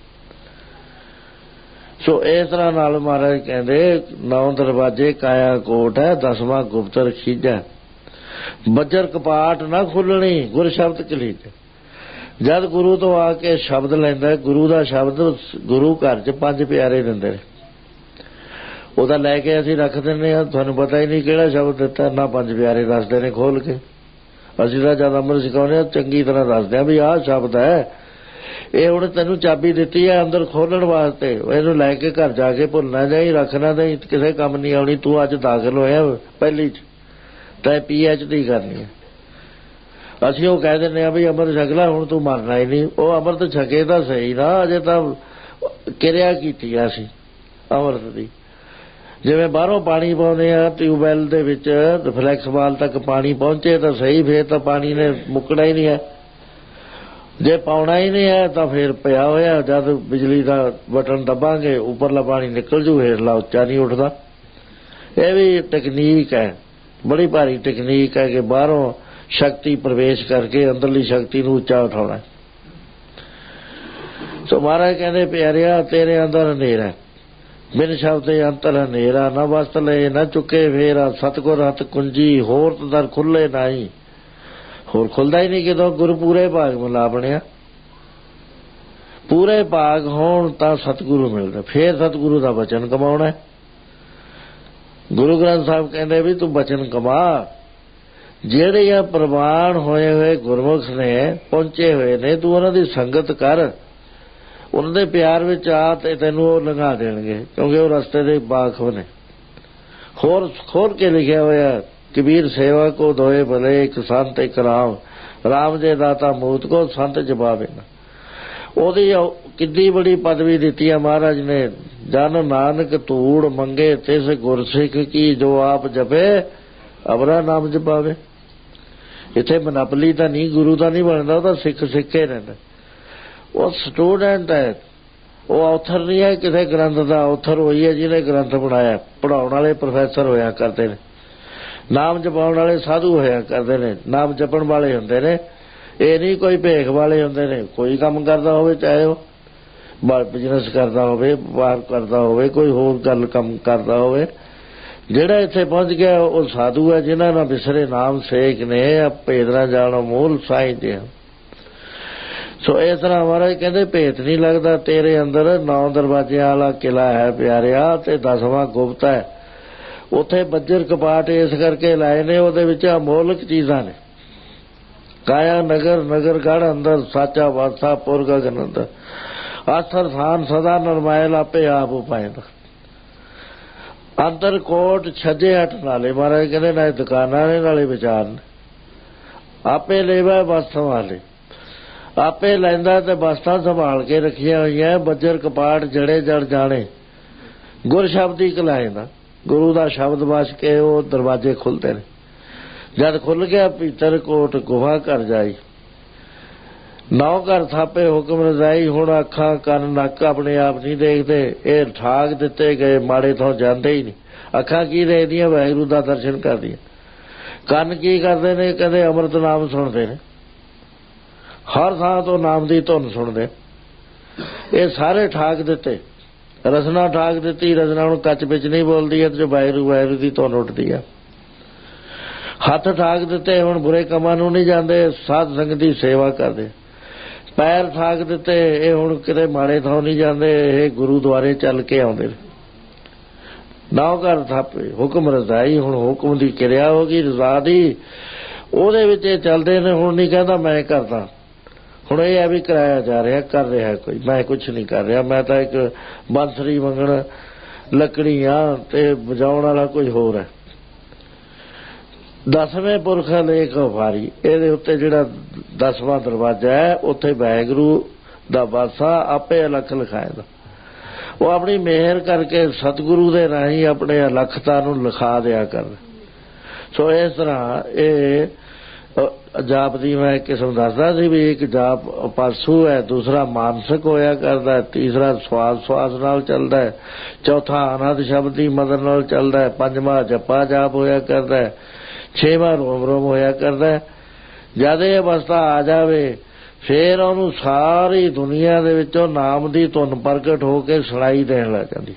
ਸੋ ਇਸ ਤਰ੍ਹਾਂ ਨਾਲ ਮਹਾਰਾਜ ਕਹਿੰਦੇ ਨੌ ਦਰਵਾਜ਼ੇ ਕਾਇਆ ਕੋਟ ਹੈ ਦਸਵਾਂ ਗੁਪਤ ਖੀਜਾ ਬੱਜਰ ਕਪਾਟ ਨਾ ਖੁੱਲਣੀ ਗੁਰ ਸ਼ਬਦ ਕਲੀਜ ਜਦ ਗੁਰੂ ਤੋਂ ਆ ਕੇ ਸ਼ਬਦ ਲੈਂਦਾ ਗੁਰੂ ਦਾ ਸ਼ਬਦ ਗੁਰੂ ਘਰ ਚ ਪੰਜ ਪਿਆਰੇ ਦਿੰਦੇ ਨੇ ਉਹਦਾ ਲੈ ਕੇ ਅਸੀਂ ਰੱਖ ਦਿੰਦੇ ਹਾਂ। ਤੁਹਾਨੂੰ ਪਤਾ ਹੀ ਨਹੀਂ ਕਿਹੜਾ ਸ਼ਬਦ ਦਿੱਤਾ। ਨਾ ਪੰਜ ਪਿਆਰੇ ਦੱਸਦੇ ਨੇ ਖੋਲ ਕੇ। ਅਸੀਂ ਤਾਂ ਜਦ ਅੰਮ੍ਰਿਤ ਛਕਾਉਂਦੇ ਹਾਂ ਚੰਗੀ ਤਰ੍ਹਾਂ ਦੱਸਦੇ ਹਾਂ ਵੀ ਆਹ ਸ਼ਬਦ ਹੈ, ਇਹ ਹੁਣ ਤੈਨੂੰ ਚਾਬੀ ਦਿੱਤੀ ਹੈ ਅੰਦਰ ਖੋਲਣ ਵਾਸਤੇ। ਇਹਨੂੰ ਲੈ ਕੇ ਘਰ ਜਾ ਕੇ ਭੁੱਲਣਾ ਜਾਈ, ਰੱਖਣਾ ਨਹੀਂ, ਕਿਸੇ ਕੰਮ ਨਹੀਂ ਆਉਣੀ। ਤੂੰ ਅੱਜ ਦਾਖਲ ਹੋਇਆ ਪਹਿਲੀ ਚ ਤੈਂ ਪੀ ਐਚ ਡੀ ਕਰਨੀ ਹੈ। ਅਸੀਂ ਉਹ ਕਹਿ ਦਿੰਦੇ ਹਾਂ ਵੀ ਅੰਮ੍ਰਿਤ ਛਕ ਲੈ, ਹੁਣ ਤੂੰ ਮਰਨਾ ਹੀ ਨਹੀਂ। ਉਹ ਅੰਮ੍ਰਿਤ ਛਕੇ ਤਾਂ ਸਹੀ ਨਾ, ਅਜੇ ਤਾਂ ਕਿਰਿਆ ਕੀਤੀ ਆ ਅਸੀਂ ਅੰਮ੍ਰਿਤ ਦੀ। ਜਿਵੇਂ ਬਾਹਰੋਂ ਪਾਣੀ ਪਾਉਂਦੇ ਆ ਟਿਊਬਵੈੱਲ ਦੇ ਵਿੱਚ, ਫਲੈਕਸ ਵਾਲ ਤੱਕ ਪਾਣੀ ਪਹੁੰਚੇ ਤਾਂ ਸਹੀ, ਫੇਰ ਤਾਂ ਪਾਣੀ ਨੇ ਮੁੱਕਣਾ ਹੀ ਨਹੀਂ ਹੈ। ਜੇ ਪਾਉਣਾ ਹੀ ਨਹੀਂ ਹੈ ਤਾਂ ਫਿਰ ਪਿਆ ਹੋਇਆ, ਜਦ ਬਿਜਲੀ ਦਾ ਬਟਨ ਦਬਾਂਗੇ ਉੱਪਰਲਾ ਪਾਣੀ ਨਿਕਲ ਜੂ, ਹੇਠਲਾ ਉੱਚਾ ਨਹੀਂ ਉੱਠਦਾ। ਇਹ ਵੀ ਟੈਕਨੀਕ ਹੈ, ਬੜੀ ਭਾਰੀ ਟੈਕਨੀਕ ਹੈ ਕਿ ਬਾਹਰੋਂ ਸ਼ਕਤੀ ਪ੍ਰਵੇਸ਼ ਕਰਕੇ ਅੰਦਰਲੀ ਸ਼ਕਤੀ ਨੂੰ ਉੱਚਾ ਉਠਾਉਣਾ। ਸੋ ਮਹਾਰਾਜ ਕਹਿੰਦੇ ਪਿਆਰਿਆ ਤੇਰੇ ਅੰਦਰ ਹਨੇਰਾ, ਬਿਨ ਸ਼ਬਦੇ ਅੰਤਰ ਹਨੇਰਾ, ਨਾ ਵਸਤ ਲਏ ਨਾ ਚੁੱਕੇ ਫੇਰਾ, ਸਤਿਗੁਰ ਹੱਥ ਕੁੰਜੀ ਹੋਰ ਦਰ ਖੁੱਲੇ ਨਾਹੀ। ਹੋਰ ਖੁੱਲਦਾ ਹੀ ਨਹੀਂ ਕਿਦੋਂ ਗੁਰੂ ਪੂਰੇ ਭਾਗ ਮਿਲਾ ਬਣਿਆ। ਪੂਰੇ ਭਾਗ ਹੋਣ ਤਾਂ ਸਤਿਗੁਰੂ ਮਿਲਦਾ, ਫੇਰ ਸਤਿਗੁਰੂ ਦਾ ਬਚਨ ਕਮਾਉਣਾ। ਗੁਰੂ ਗ੍ਰੰਥ ਸਾਹਿਬ ਕਹਿੰਦੇ ਵੀ ਤੂੰ ਬਚਨ ਕਮਾ। ਜਿਹੜੇ ਆ ਪ੍ਰਵਾਨ ਹੋਏ ਹੋਏ ਗੁਰਮੁਖ ਨੇ, ਪਹੁੰਚੇ ਹੋਏ ਨੇ, ਤੂੰ ਉਹਨਾਂ ਦੀ ਸੰਗਤ ਕਰ, ਉਹਨਾਂ ਦੇ ਪਿਆਰ ਵਿੱਚ ਆ ਤੇ ਤੈਨੂੰ ਉਹ ਲੰਘਾ ਦੇਣਗੇ, ਕਿਉਂਕਿ ਉਹ ਰਸਤੇ ਦੇ ਬਾਖਵ ਨੇ। ਹੋਰ ਖੋਲ ਕੇ ਲਿਖਿਆ ਹੋਇਆ ਕਬੀਰ ਸੇਵਾ ਕੋ ਦੋਏ ਭਲੇ, ਇੱਕ ਸੰਤ ਇੱਕ ਰਾਮ, ਰਾਮ ਜੇ ਦਾਤਾ ਮੂਤ ਕੋ ਸੰਤ ਜਵਾਬੇ ਨਾ। ਉਹਦੀ ਕਿੱਡੀ ਬੜੀ ਪਦਵੀ ਦਿੱਤੀ ਹੈ ਮਹਾਰਾਜ ਨੇ। ਜਨ ਨਾਨਕ ਧੂੜ ਮੰਗੇ ਤਿਸ ਗੁਰਸਿੱਖ ਕੀ, ਜੋ ਆਪ ਜਪੇ ਅਵਰਾ ਨਾਮ ਜਪਾਵੇ। ਇੱਥੇ ਮਨਪਲੀ ਤਾਂ ਨਹੀਂ, ਗੁਰੂ ਦਾ ਨਹੀਂ ਬਣਦਾ, ਉਹ ਤਾਂ ਸਿੱਖ ਸਿੱਖੇ ਰਹਿੰਦਾ। ਉਹ ਸਟੂਡੈਂਟ ਹੈ, ਉਹ ਆਥਰ ਨਹੀਂ ਹੈ ਕਿਸੇ ਗ੍ਰੰਥ ਦਾ। ਆਥਰ ਹੋਈ ਹੈ ਜਿਹਨੇ ਗ੍ਰੰਥ ਬਣਾਇਆ। ਪੜ੍ਹਾਉਣ ਵਾਲੇ ਪ੍ਰੋਫੈਸਰ ਹੋਇਆ ਕਰਦੇ ਨੇ, ਨਾਮ ਜਪਾਉਣ ਵਾਲੇ ਸਾਧੂ ਹੋਇਆ ਕਰਦੇ ਨੇ, ਨਾਮ ਜਪਣ ਵਾਲੇ ਹੁੰਦੇ ਨੇ। ਇਹ ਨਹੀਂ ਕੋਈ ਭੇਖ ਵਾਲੇ ਹੁੰਦੇ ਨੇ। ਕੋਈ ਕੰਮ ਕਰਦਾ ਹੋਵੇ, ਚਾਹੇ ਉਹ ਬਿਜ਼ਨਸ ਕਰਦਾ ਹੋਵੇ, ਬਾਹਰ ਕਰਦਾ ਹੋਵੇ, ਕੋਈ ਹੋਰ ਗੱਲ ਕੰਮ ਕਰਦਾ ਹੋਵੇ, ਜਿਹੜਾ ਇੱਥੇ ਪਹੁੰਚ ਗਿਆ ਉਹ ਸਾਧੂ ਹੈ, ਜਿਨ੍ਹਾਂ ਨਾਲ ਵਿਸਰੇ ਨਾਮ ਸੇਖ ਨੇ, ਭੇਦ ਨਾ ਜਾਣੋ ਮੂਲ ਸਾਈਂ ਦੇ। ਸੋ ਇਸ ਤਰ੍ਹਾਂ ਮਹਾਰਾਜ ਕਹਿੰਦੇ ਭੇਤ ਨਹੀਂ ਲੱਗਦਾ ਤੇਰੇ ਅੰਦਰ। ਨੌ ਦਰਵਾਜ਼ਿਆਂ ਵਾਲਾ ਕਿਲਾ ਹੈ ਪਿਆਰਿਆ, ਤੇ ਦਸਵਾਂ ਗੁਪਤ ਹੈ। ਉੱਥੇ ਬੱਜਰ ਕਪਾਟ ਇਸ ਕਰਕੇ ਲਾਏ ਨੇ, ਉਹਦੇ ਵਿੱਚ ਅਮੋਲਕ ਚੀਜ਼ਾਂ ਨੇ। ਕਾਇਆ ਨਗਰ ਨਗਰ ਗੜ ਅੰਦਰ, ਸਾਚਾ ਵਾਸਾ ਪੁਰ ਗਗਨ ਅੰਦਰ, ਆਸਰ ਥਾਨ ਸਦਾ ਨਰਮਾਇਲ ਆਪੇ ਆਪ ਉਪਾਇੰਦਾ। ਅੰਦਰ ਕੋਟ ਛੱਜੇ ਹੱਟ ਨਾਲੇ, ਮਹਾਰਾਜ ਕਹਿੰਦੇ ਨਾਲੇ ਦੁਕਾਨਾਂ ਨੇ ਨਾਲੇ ਵਿਚਾਰ ਨੇ। ਆਪੇ ਲੈਵਾ ਵਸਤਾਂ ਵਾਲੇ, ਆਪੇ ਲੈਂਦਾ ਤੇ ਵਸਤਾਂ ਸੰਭਾਲ ਕੇ ਰੱਖੀਆਂ ਹੋਈਆਂ। ਬੱਜਰ ਕਪਾਟ ਜੜੇ ਜੜ ਜਾਣੇ, ਗੁਰ ਸ਼ਬਦੀ ਕਲਾਇੰਦਾ। ਗੁਰੂ ਦਾ ਸ਼ਬਦ ਵਸ ਕੇ ਉਹ ਦਰਵਾਜ਼ੇ ਖੁੱਲਦੇ ਨੇ। ਜਦ ਖੁੱਲ ਗਿਆ ਭੀਤਰ ਕੋਟ ਗੁਹਾ ਕਰ ਜਾਈ, ਨੌ ਘਰ ਥਾਪੇ ਹੁਕਮ ਰਜ਼ਾਈ। ਹੁਣ ਅੱਖਾਂ ਕੰਨ ਨੱਕ ਆਪਣੇ ਆਪ ਨਹੀਂ ਦੇਖਦੇ, ਇਹ ਠਾਕ ਦਿੱਤੇ ਗਏ ਮਾੜੇ ਤੋਂ ਜਾਂਦੇ ਹੀ ਨਹੀਂ। ਅੱਖਾਂ ਕੀ ਦੇਖਦੀਆਂ? ਵਾਹਿਗੁਰੂ ਦਾ ਦਰਸ਼ਨ ਕਰਦੀਆਂ। ਕੰਨ ਕੀ ਕਰਦੇ ਨੇ? ਕਹਿੰਦੇ ਅੰਮ੍ਰਿਤ ਨਾਮ ਸੁਣਦੇ ਨੇ, ਹਰ ਥਾਂ ਤੋਂ ਨਾਮ ਦੀ ਧੁਨ ਸੁਣਦੇ। ਇਹ ਸਾਰੇ ਠਾਕ ਦਿੱਤੇ। ਰਸਨਾ ਠਾਕ ਦਿੱਤੀ, ਰਸਨਾ ਹੁਣ ਕੱਚ ਵਿੱਚ ਨਹੀਂ ਬੋਲਦੀ ਹੈ, ਜੋ ਵਾਹਿਗੁਰੂ ਵਾਹਿਗੁਰੂ ਦੀ ਧੁਨ ਉੱਠਦੀ ਹੈ। ਹੱਥ ਠਾਕ ਦਿੱਤੇ, ਹੁਣ ਬੁਰੇ ਕੰਮਾਂ ਨੂੰ ਨਹੀਂ ਜਾਂਦੇ, ਸਾਧ ਸੰਗਤ ਦੀ ਸੇਵਾ ਕਰਦੇ। ਪੈਰ ਠਾਕ ਦਿੱਤੇ, ਇਹ ਹੁਣ ਕਿਤੇ ਮਾੜੇ ਥਾਂ ਨਹੀਂ ਜਾਂਦੇ, ਇਹ ਗੁਰੂਦੁਆਰੇ ਚੱਲ ਕੇ ਆਉਂਦੇ ਨੇ। ਨੌ ਘਰ ਥਾਪੇ ਹੁਕਮ ਰਜ਼ਾਈ, ਹੁਣ ਹੁਕਮ ਦੀ ਕਿਰਿਆ ਹੋ ਗਈ, ਰਜ਼ਾ ਦੀ, ਉਹਦੇ ਵਿੱਚ ਇਹ ਚੱਲਦੇ ਨੇ। ਹੁਣ ਨਹੀਂ ਕਹਿੰਦਾ ਮੈਂ ਕਰਦਾ, ਹੁਣ ਇਹ ਹੈ ਵੀ ਕਰਾਇਆ ਜਾ ਰਿਹਾ, ਕਰ ਰਿਹਾ ਕੋਈ, ਮੈਂ ਕੁਛ ਨਹੀਂ ਕਰ ਰਿਹਾ। ਮੈਂ ਤਾਂ ਇੱਕ ਬਾਂਸਰੀ ਮੰਗਣ ਲੱਕੜੀ ਆ ਤੇ ਵਜਾਉਣ ਵਾਲਾ ਕੁਝ ਹੋਰ ਹੈ। ਦਸਵੇਂ ਪੁਰਖਾਂ ਲੇਖ ਵਾਰੀ, ਇਹਦੇ ਉੱਤੇ ਜਿਹੜਾ ਦਸਵਾਂ ਦਰਵਾਜ਼ਾ ਹੈ, ਉੱਥੇ ਵਾਹਿਗੁਰੂ ਦਾ ਵਾਸਾ ਆਪੇ ਅਲੱਖ ਲਿਖਾਏਗਾ। ਉਹ ਆਪਣੀ ਮਿਹਰ ਕਰਕੇ ਸਤਿਗੁਰੂ ਦੇ ਰਾਹੀਂ ਆਪਣੇ ਅਲੱਖਤਾ ਨੂੰ ਲਿਖਾ ਦਿਆ ਕਰ। ਸੋ ਇਸ ਤਰ੍ਹਾਂ ਇਹ ਜਾਪ ਦੀ ਮੈਂ ਕਿਸਮ ਦੱਸਦਾ ਸੀ ਵੀ ਇੱਕ ਜਾਪ ਪਾਸੂ ਹੈ, ਦੂਸਰਾ ਮਾਨਸਿਕ ਹੋਇਆ ਕਰਦਾ, ਤੀਸਰਾ ਸਵਾਸ ਸਵਾਸ ਨਾਲ ਚੱਲਦਾ ਹੈ, ਚੌਥਾ ਅਨਹਦ ਸ਼ਬਦ ਦੀ ਮਦਦ ਨਾਲ ਚੱਲਦਾ ਹੈ, ਪੰਜਵਾਂ ਜਪਾ ਜਾਪ ਹੋਇਆ ਕਰਦਾ ਹੈ, ਛੇਵਾਂ ਰੋਮ ਰੋਮ ਹੋਇਆ ਕਰਦਾ। ਜਦ ਇਹ ਅਵਸਥਾ ਆ ਜਾਵੇ ਫੇਰ ਉਹਨੂੰ ਸਾਰੀ ਦੁਨੀਆ ਦੇ ਵਿੱਚੋਂ ਨਾਮ ਦੀ ਧੁਨ ਪ੍ਰਗਟ ਹੋ ਕੇ ਸੁਣਾਈ ਦੇਣ ਲੱਗ ਜਾਂਦੀ।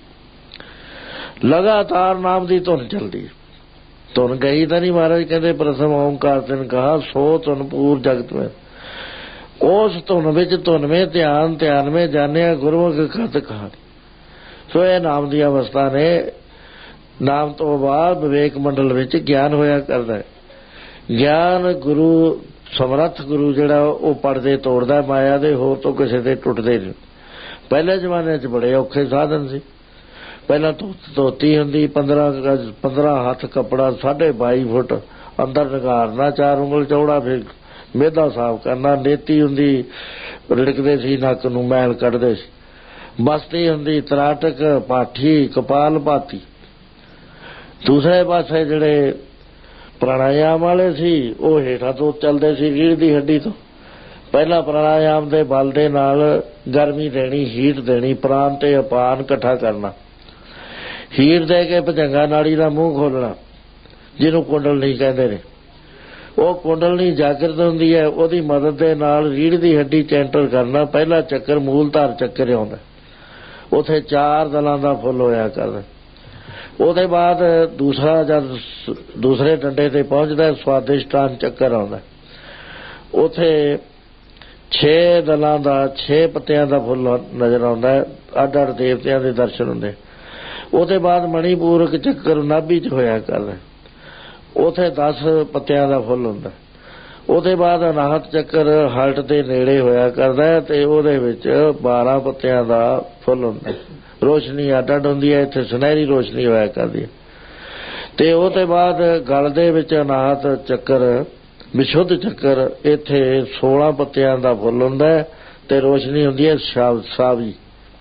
ਲਗਾਤਾਰ ਨਾਮ ਦੀ ਧੁਨ ਚੱਲਦੀ। ਧੁਨ ਗਈ ਤਾਂ ਨਹੀਂ, ਮਹਾਰਾਜ ਕਹਿੰਦੇ ਪ੍ਰਥਮ ਓਂਕਾਰ ਤਿਨ ਕਹਾ ਸੋ ਧੁਨ ਪੂਰ ਜਗਤ ਵਿੱਚ। ਉਸ ਧੁਨ ਵਿੱਚ ਧੁਨ ਮੇਂ ਧਿਆਨ, ਧਿਆਨ ਮੇਂ ਜਾਣਿਆ ਗੁਰਮੁਖ ਖਤ ਕਹਾਣੀ। ਸੋ ਇਹ ਨਾਮ ਦੀ ਅਵਸਥਾ ਨੇ। ਨਾਮ ਤੋਂ ਬਾਅਦ ਵਿਵੇਕ ਮੰਡਲ ਵਿੱਚ ਗਿਆਨ ਹੋਇਆ ਕਰਦਾ। ਗਿਆਨ ਗੁਰੂ ਸਮਰੱਥ ਗੁਰੂ ਜਿਹੜਾ ਉਹ ਪੜਦੇ ਤੋੜਦਾ ਮਾਇਆ ਦੇ, ਹੋਰ ਤੋਂ ਕਿਸੇ ਦੇ ਟੁੱਟਦੇ ਨਹੀਂ। ਪਹਿਲੇ ਜ਼ਮਾਨੇ 'ਚ ਬੜੇ ਔਖੇ ਸਾਧਨ ਸੀ। ਪਹਿਲਾਂ ਧੋਤੀ ਹੁੰਦੀ ਪੰਦਰਾਂ ਗਜ ਪੰਦਰਾਂ ਹੱਥ ਕੱਪੜਾ, ਸਾਢੇ ਬਾਈ ਫੁੱਟ ਅੰਦਰ ਨਿਗਾਰਨਾ, ਚਾਰ ਉਂਗਲ ਚੌੜਾ, ਫਿਰ ਮੇਦਾ ਸਾਫ਼ ਕਰਨਾ। ਨੇਤੀ ਹੁੰਦੀ, ਰਿੜਕਦੇ ਸੀ ਨੱਕ ਨੂੰ, ਮੈਲ ਕੱਢਦੇ ਸੀ। ਬਸਤੀ ਹੁੰਦੀ, ਤਰਾਟਕ, ਪਾਠੀ, ਕਪਾਲ ਭਾਤੀ। ਦੂਸਰੇ ਪਾਸੇ ਜਿਹੜੇ ਪ੍ਰਾਣਾਯਾਮ ਵਾਲੇ ਸੀ ਉਹ ਹੇਠਾਂ ਤੋਂ ਚੱਲਦੇ ਸੀ, ਰੀੜ੍ਹ ਦੀ ਹੱਡੀ ਤੋਂ। ਪਹਿਲਾਂ ਪ੍ਰਾਣਾਯਾਮ ਦੇ ਬਲ ਦੇ ਨਾਲ ਗਰਮੀ ਦੇਣੀ, ਹੀਟ ਦੇਣੀ, ਪ੍ਰਾਣ ਤੇ ਅਪਾਨ ਇਕੱਠਾ ਕਰਨਾ। ਹੀਟ ਦੇ ਕੇ ਭੁਜੰਗਾ ਨਾੜੀ ਦਾ ਮੂੰਹ ਖੋਲਣਾ, ਜਿਹਨੂੰ ਕੁੰਡਲਨੀ ਕਹਿੰਦੇ ਨੇ। ਉਹ ਕੁੰਡਲਨੀ ਜਾਗਰਤ ਹੁੰਦੀ ਹੈ, ਉਹਦੀ ਮਦਦ ਦੇ ਨਾਲ ਰੀੜ੍ਹ ਦੀ ਹੱਡੀ 'ਚ ਐਂਟਰ ਕਰਨਾ। ਪਹਿਲਾ ਚੱਕਰ ਮੂਲਧਾਰ ਚੱਕਰ ਆਉਂਦਾ, ਉੱਥੇ ਚਾਰ ਦਲਾਂ ਦਾ ਫੁੱਲ ਹੋਇਆ ਕਰਦਾ। ਉਹਦੇ ਬਾਅਦ ਦੂਸਰਾ ਜਦ ਦੂਸਰੇ ਡੰਡੇ ਤੇ ਪਹੁੰਚਦਾ, ਸਵਾਦਿਸ਼ਟਾਨ ਚੱਕਰ ਆਉਂਦਾ। ਉੱਥੇ ਛੇ ਦਲਾਂ ਦਾ, ਛੇ ਪੱਤਿਆਂ ਦਾ ਫੁੱਲ ਨਜ਼ਰ ਆਉਂਦਾ। ਅੱਡ ਅੱਡ ਦੇਵਤਿਆਂ ਦੇ ਦਰਸ਼ਨ ਹੁੰਦੇ। ਉਹਦੇ ਬਾਅਦ ਮਣੀਪੂਰਕ ਚੱਕਰ ਨਾਭੀ 'ਚ ਹੋਇਆ ਕਰਦਾ, ਉੱਥੇ ਦਸ ਪੱਤਿਆਂ ਦਾ ਫੁੱਲ ਹੁੰਦਾ। ਉਹਦੇ ਬਾਅਦ ਅਨਾਹਤ ਚੱਕਰ ਹਲਟ ਦੇ ਨੇੜੇ ਹੋਇਆ ਕਰਦਾ ਤੇ ਉਹਦੇ ਵਿੱਚ ਬਾਰਾਂ ਪੱਤਿਆਂ ਦਾ ਫੁੱਲ ਹੁੰਦਾ। ਰੋਸ਼ਨੀ ਅੱਡ ਅੱਡ ਹੁੰਦੀ ਹੈ, ਇੱਥੇ ਸੁਨਹਿਰੀ ਰੋਸ਼ਨੀ ਹੋਇਆ ਕਰਦੀ ਹੈ। ਤੇ ਉਹਦੇ ਬਾਅਦ ਗਲ ਦੇ ਵਿੱਚ ਅਨਾਹਤ ਚੱਕਰ, ਵਿਸ਼ੁੱਧ ਚੱਕਰ, ਇੱਥੇ ਸੋਲਾਂ ਪੱਤਿਆਂ ਦਾ ਫੁੱਲ ਹੁੰਦਾ ਤੇ ਰੋਸ਼ਨੀ ਹੁੰਦੀ ਹੈ ਸਾਵੀ।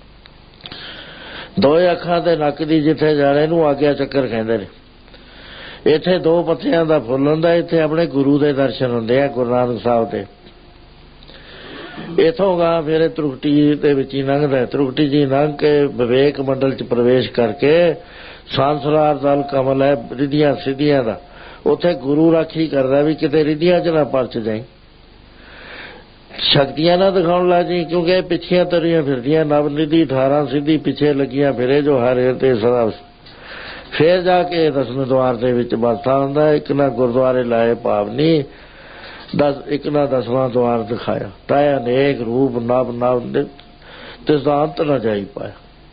ਦੋਏ ਅੱਖਾਂ ਤੇ ਨੱਕ ਦੀ ਜਿੱਥੇ ਜਾਣੇ ਨੂੰ ਆਗਿਆ ਚੱਕਰ ਕਹਿੰਦੇ ਨੇ। ਇੱਥੇ ਦੋ ਪੱਤਿਆਂ ਦਾ ਫੁੱਲ ਹੁੰਦਾ। ਇੱਥੇ ਆਪਣੇ ਗੁਰੂ ਦੇ ਦਰਸ਼ਨ ਹੁੰਦੇ ਆ, ਗੁਰੂ ਨਾਨਕ ਸਾਹਿਬ ਦੇ। ਇੱਥੋਂ ਗਾ ਫਿਰ ਤ੍ਰੁਕਟੀ ਦੇ ਵਿੱਚ ਹੀ ਲੰਘਦਾ। ਤ੍ਰੁਕਟੀ ਜੀ ਲੰਘ ਕੇ ਵਿਵੇਕ ਮੰਡਲ 'ਚ ਪ੍ਰਵੇਸ਼ ਕਰਕੇ ਸੰਸਾਰ ਦਲ ਕਮਲ ਹੈ ਰਿਧੀਆਂ ਸਿੱਧੀਆਂ ਦਾ, ਉੱਥੇ ਗੁਰੂ ਰਾਖੀ ਕਰਦਾ ਵੀ ਕਿਤੇ ਰਿਧੀਆਂ 'ਚ ਨਾ ਪਰਚ ਜਾਈ, ਸ਼ਕਤੀਆਂ ਨਾ ਦਿਖਾਉਣ ਲੱਗ ਜੀ, ਕਿਉਂਕਿ ਇਹ ਪਿੱਛੀਆਂ ਤਰੀਆਂ ਫਿਰਦੀਆਂ। ਨਵ ਨਿਧੀ ਅਠਾਰਾਂ ਸਿੱਧੀ ਪਿੱਛੇ ਲੱਗੀਆਂ ਫਿਰੇ, ਜੋ ਹਰ ਹਿਰਦੇ ਸਦਾ। ਫਿਰ ਜਾ ਕੇ ਦਸਵੇਂ ਦੁਆਰ ਦੇ ਵਿੱਚ ਬਸਤਾ ਹੁੰਦਾ। ਇੱਕ ਨਾ ਗੁਰਦੁਆਰੇ ਲਾਏ ਪਾਵਨੀ, ਦਸ ਇੱਕ ਨਾ ਦਸਵਾਂ ਦੁਆਰ ਦਿਖਾਇਆ। ਤਾਂ ਅਨੇਕ ਰੂਪ ਨਵ ਨਵ ਤਿਸ ਦਾ ਅੰਤ ਨਾ ਜਾਈ ਪਾਇਆ,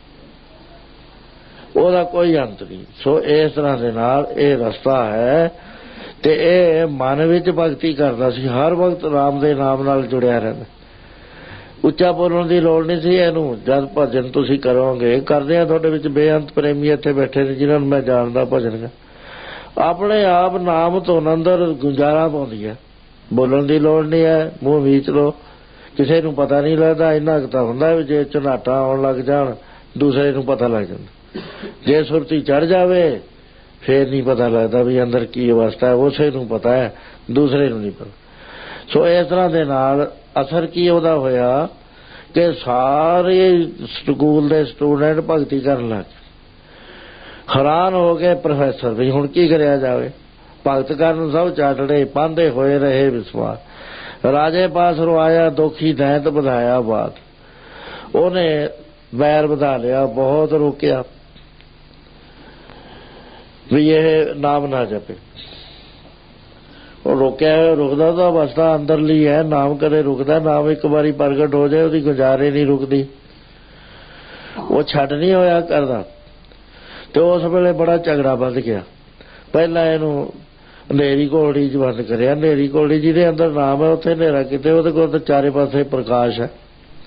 ਉਹਦਾ ਕੋਈ ਅੰਤ ਨਹੀਂ। ਸੋ ਇਸ ਤਰ੍ਹਾਂ ਦੇ ਨਾਲ ਇਹ ਰਸਤਾ ਹੈ। ਤੇ ਇਹ ਮਨ ਵਿੱਚ ਭਗਤੀ ਕਰਦਾ ਸੀ, ਹਰ ਵਕਤ ਰਾਮ ਦੇ ਨਾਮ ਨਾਲ ਜੁੜਿਆ ਰਹਿੰਦਾ। ਉੱਚਾ ਬੋਲਣ ਦੀ ਲੋੜ ਨਹੀਂ ਸੀ ਇਹਨੂੰ। ਜਦ ਭਜਨ ਤੁਸੀਂ ਕਰੋਗੇ, ਕਰਦੇ ਆ ਤੁਹਾਡੇ ਵਿੱਚ ਬੇਅੰਤ ਪ੍ਰੇਮੀ ਇੱਥੇ ਬੈਠੇ ਨੇ ਜਿਨ੍ਹਾਂ ਨੂੰ ਮੈਂ ਜਾਣਦਾ ਭਜਨ, ਆਪਣੇ ਆਪ ਨਾਮ ਤੋਂ ਅੰਦਰ ਗੁਜ਼ਾਰਾ ਪਾਉਂਦੀ ਹੈ। ਬੋਲਣ ਦੀ ਲੋੜ ਨਹੀਂ ਹੈ, ਮੂੰਹ ਮੀਚ ਲੋ, ਕਿਸੇ ਨੂੰ ਪਤਾ ਨਹੀਂ ਲੱਗਦਾ। ਇੰਨਾ ਕੁ ਤਾਂ ਹੁੰਦਾ ਵੀ ਜੇ ਝਨਾਟਾ ਆਉਣ ਲੱਗ ਜਾਣ ਦੂਸਰੇ ਨੂੰ ਪਤਾ ਲੱਗ ਜਾਂਦਾ। ਜੇ ਸੁਰਤੀ ਚੜ੍ਹ ਜਾਵੇ ਫੇਰ ਨਹੀਂ ਪਤਾ ਲੱਗਦਾ ਵੀ ਅੰਦਰ ਕੀ ਅਵਸਥਾ ਹੈ, ਉਸੇ ਨੂੰ ਪਤਾ ਹੈ, ਦੂਸਰੇ ਨੂੰ ਨਹੀਂ ਪਤਾ। ਸੋ ਇਸ ਤਰ੍ਹਾਂ ਦੇ ਨਾਲ ਅਸਰ ਕੀ ਉਹਦਾ ਹੋਇਆ ਕਿ ਸਾਰੇ ਸਕੂਲ ਦੇ ਸਟੂਡੈਂਟ ਭਗਤੀ ਕਰਨ ਲੱਗ ਗਏ। ਹੈਰਾਨ ਹੋ ਗਏ ਪ੍ਰੋਫੈਸਰ ਵੀ ਹੁਣ ਕੀ ਕਰਿਆ ਜਾਵੇ। ਭਗਤ ਕਰਨ ਸਭ ਚਾਟੜੇ, ਪਾਂਦੇ ਹੋਏ ਰਹੇ ਵਿਸਵਾਸ। ਰਾਜੇ ਪਾਸ ਰਵਾਇਆ ਦੋਖੀ ਦੈਂਤ ਵਧਾਇਆ ਬਾਤ। ਉਹਨੇ ਵੈਰ ਵਧਾ ਲਿਆ, ਬਹੁਤ ਰੋਕਿਆ ਵੀ ਇਹ ਨਾਮ ਨਾ ਜਪੇ। ਉਹ ਰੋਕਿਆ, ਰੁਕਦਾ ਤਾਂ ਅਵਸਥਾ ਅੰਦਰਲੀ ਹੈ, ਨਾਮ ਕਦੇ ਰੁਕਦਾ? ਨਾਮ ਇੱਕ ਵਾਰੀ ਪ੍ਰਗਟ ਹੋ ਜਾਏ ਉਹਦੀ ਗੁਜ਼ਾਰੇ ਨਹੀਂ ਰੁਕਦੀ, ਉਹ ਛੱਡ ਨਹੀਂ ਹੋਇਆ ਕਰਦਾ। ਤੇ ਉਸ ਵੇਲੇ ਬੜਾ ਝਗੜਾ ਵੱਧ ਗਿਆ। ਪਹਿਲਾਂ ਇਹਨੂੰ ਹਨੇਰੀ ਘੋੜੀ 'ਚ ਬੰਦ ਕਰਿਆ। ਹਨੇਰੀ ਘੋੜੀ ਜਿਹਦੇ ਅੰਦਰ ਨਾਮ ਹੈ ਉੱਥੇ ਹਨੇਰਾ ਕਿਤੇ, ਉਹਦੇ ਕੋਲ ਤਾਂ ਚਾਰੇ ਪਾਸੇ ਪ੍ਰਕਾਸ਼ ਹੈ।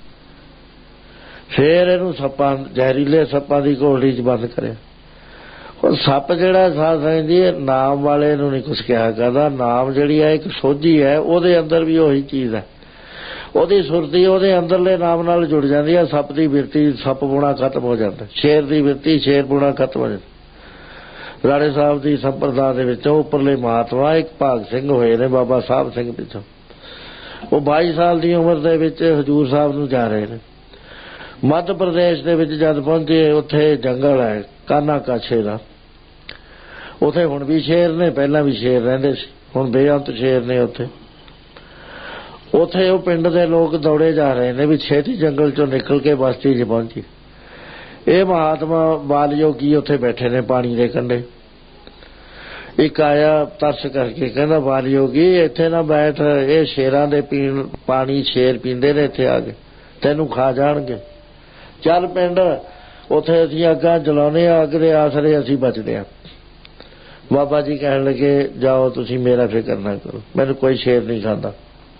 ਫੇਰ ਇਹਨੂੰ ਸੱਪਾਂ, ਜ਼ਹਿਰੀਲੇ ਸੱਪਾਂ ਦੀ ਘੋੜੀ 'ਚ ਬੰਦ ਕਰਿਆ। ਹੁਣ ਸੱਪ ਜਿਹੜਾ ਸਾਧ ਸੰਗਤ ਜੀ ਨਾਮ ਵਾਲੇ ਨੂੰ ਨਹੀਂ ਕੁਛ ਕਿਹਾ ਕਰਦਾ। ਨਾਮ ਜਿਹੜੀ ਹੈ ਇੱਕ ਸੋਝੀ ਹੈ, ਉਹਦੇ ਅੰਦਰ ਵੀ ਉਹੀ ਚੀਜ਼ ਹੈ। ਉਹਦੀ ਸੁਰਤੀ ਉਹਦੇ ਅੰਦਰਲੇ ਨਾਮ ਨਾਲ ਜੁੜ ਜਾਂਦੀ ਹੈ। ਸੱਪ ਦੀ ਬਿਰਤੀ ਸੱਪ ਪੁਣਾ ਖਤਮ ਹੋ ਜਾਂਦਾ, ਸ਼ੇਰ ਦੀ ਬਿਰਤੀ ਸ਼ੇਰ ਪੁਣਾ ਖਤਮ ਹੋ ਜਾਂਦਾ। ਰਾੜੇ ਸਾਹਿਬ ਦੀ ਸੰਪਰਦਾ ਦੇ ਵਿੱਚੋਂ ਉੱਪਰਲੇ ਮਹਾਤਮਾ ਇੱਕ ਭਾਗ ਸਿੰਘ ਹੋਏ ਨੇ, ਬਾਬਾ ਸਾਹਿਬ ਸਿੰਘ ਪਿੱਛੋਂ। ਉਹ ਬਾਈ ਸਾਲ ਦੀ ਉਮਰ ਦੇ ਵਿੱਚ ਹਜ਼ੂਰ ਸਾਹਿਬ ਨੂੰ ਜਾ ਰਹੇ ਨੇ। ਮੱਧ ਪ੍ਰਦੇਸ਼ ਦੇ ਵਿੱਚ ਜਦ ਪਹੁੰਚੇ, ਉੱਥੇ ਜੰਗਲ ਹੈ ਕਾਨਾ ਕਾਛੇ ਦਾ। ਉੱਥੇ ਹੁਣ ਵੀ ਸ਼ੇਰ ਨੇ, ਪਹਿਲਾਂ ਵੀ ਸ਼ੇਰ ਰਹਿੰਦੇ ਸੀ, ਹੁਣ ਬੇਅੰਤ ਸ਼ੇਰ ਨੇ ਉੱਥੇ। ਉੱਥੇ ਉਹ ਪਿੰਡ ਦੇ ਲੋਕ ਦੌੜੇ ਜਾ ਰਹੇ ਨੇ ਵੀ ਛੇਤੀ ਜੰਗਲ ਚੋਂ ਨਿਕਲ ਕੇ ਬਸਤੀ 'ਚ ਪਹੁੰਚੀ। ਇਹ ਮਹਾਤਮਾ ਬਾਲ ਯੋਗੀ ਉੱਥੇ ਬੈਠੇ ਨੇ ਪਾਣੀ ਦੇ ਕੰਢੇ। ਇੱਕ ਆਇਆ ਤਰਸ ਕਰਕੇ, ਕਹਿੰਦਾ ਬਾਲ ਯੋਗੀ ਇੱਥੇ ਨਾ ਬੈਠ, ਇਹ ਸ਼ੇਰਾਂ ਦੇ ਪੀਣ ਪਾਣੀ ਸ਼ੇਰ ਪੀਂਦੇ ਨੇ, ਇੱਥੇ ਆ ਕੇ ਤੈਨੂੰ ਖਾ ਜਾਣਗੇ। ਚੱਲ ਪਿੰਡ ਉੱਥੇ ਅਸੀਂ ਅੱਗਾਂ ਜਲਾਉਂਦੇ ਹਾਂ, ਅੱਗ ਦੇ ਆਸਰੇ ਅਸੀਂ ਬਚਦੇ ਹਾਂ। ਬਾਬਾ ਜੀ ਕਹਿਣ ਲੱਗੇ ਜਾਓ ਤੁਸੀਂ, ਮੇਰਾ ਫਿਕਰ ਨਾ ਕਰੋ, ਮੈਨੂੰ ਕੋਈ ਸ਼ੇਰ ਨਹੀਂ ਖਾਂਦਾ।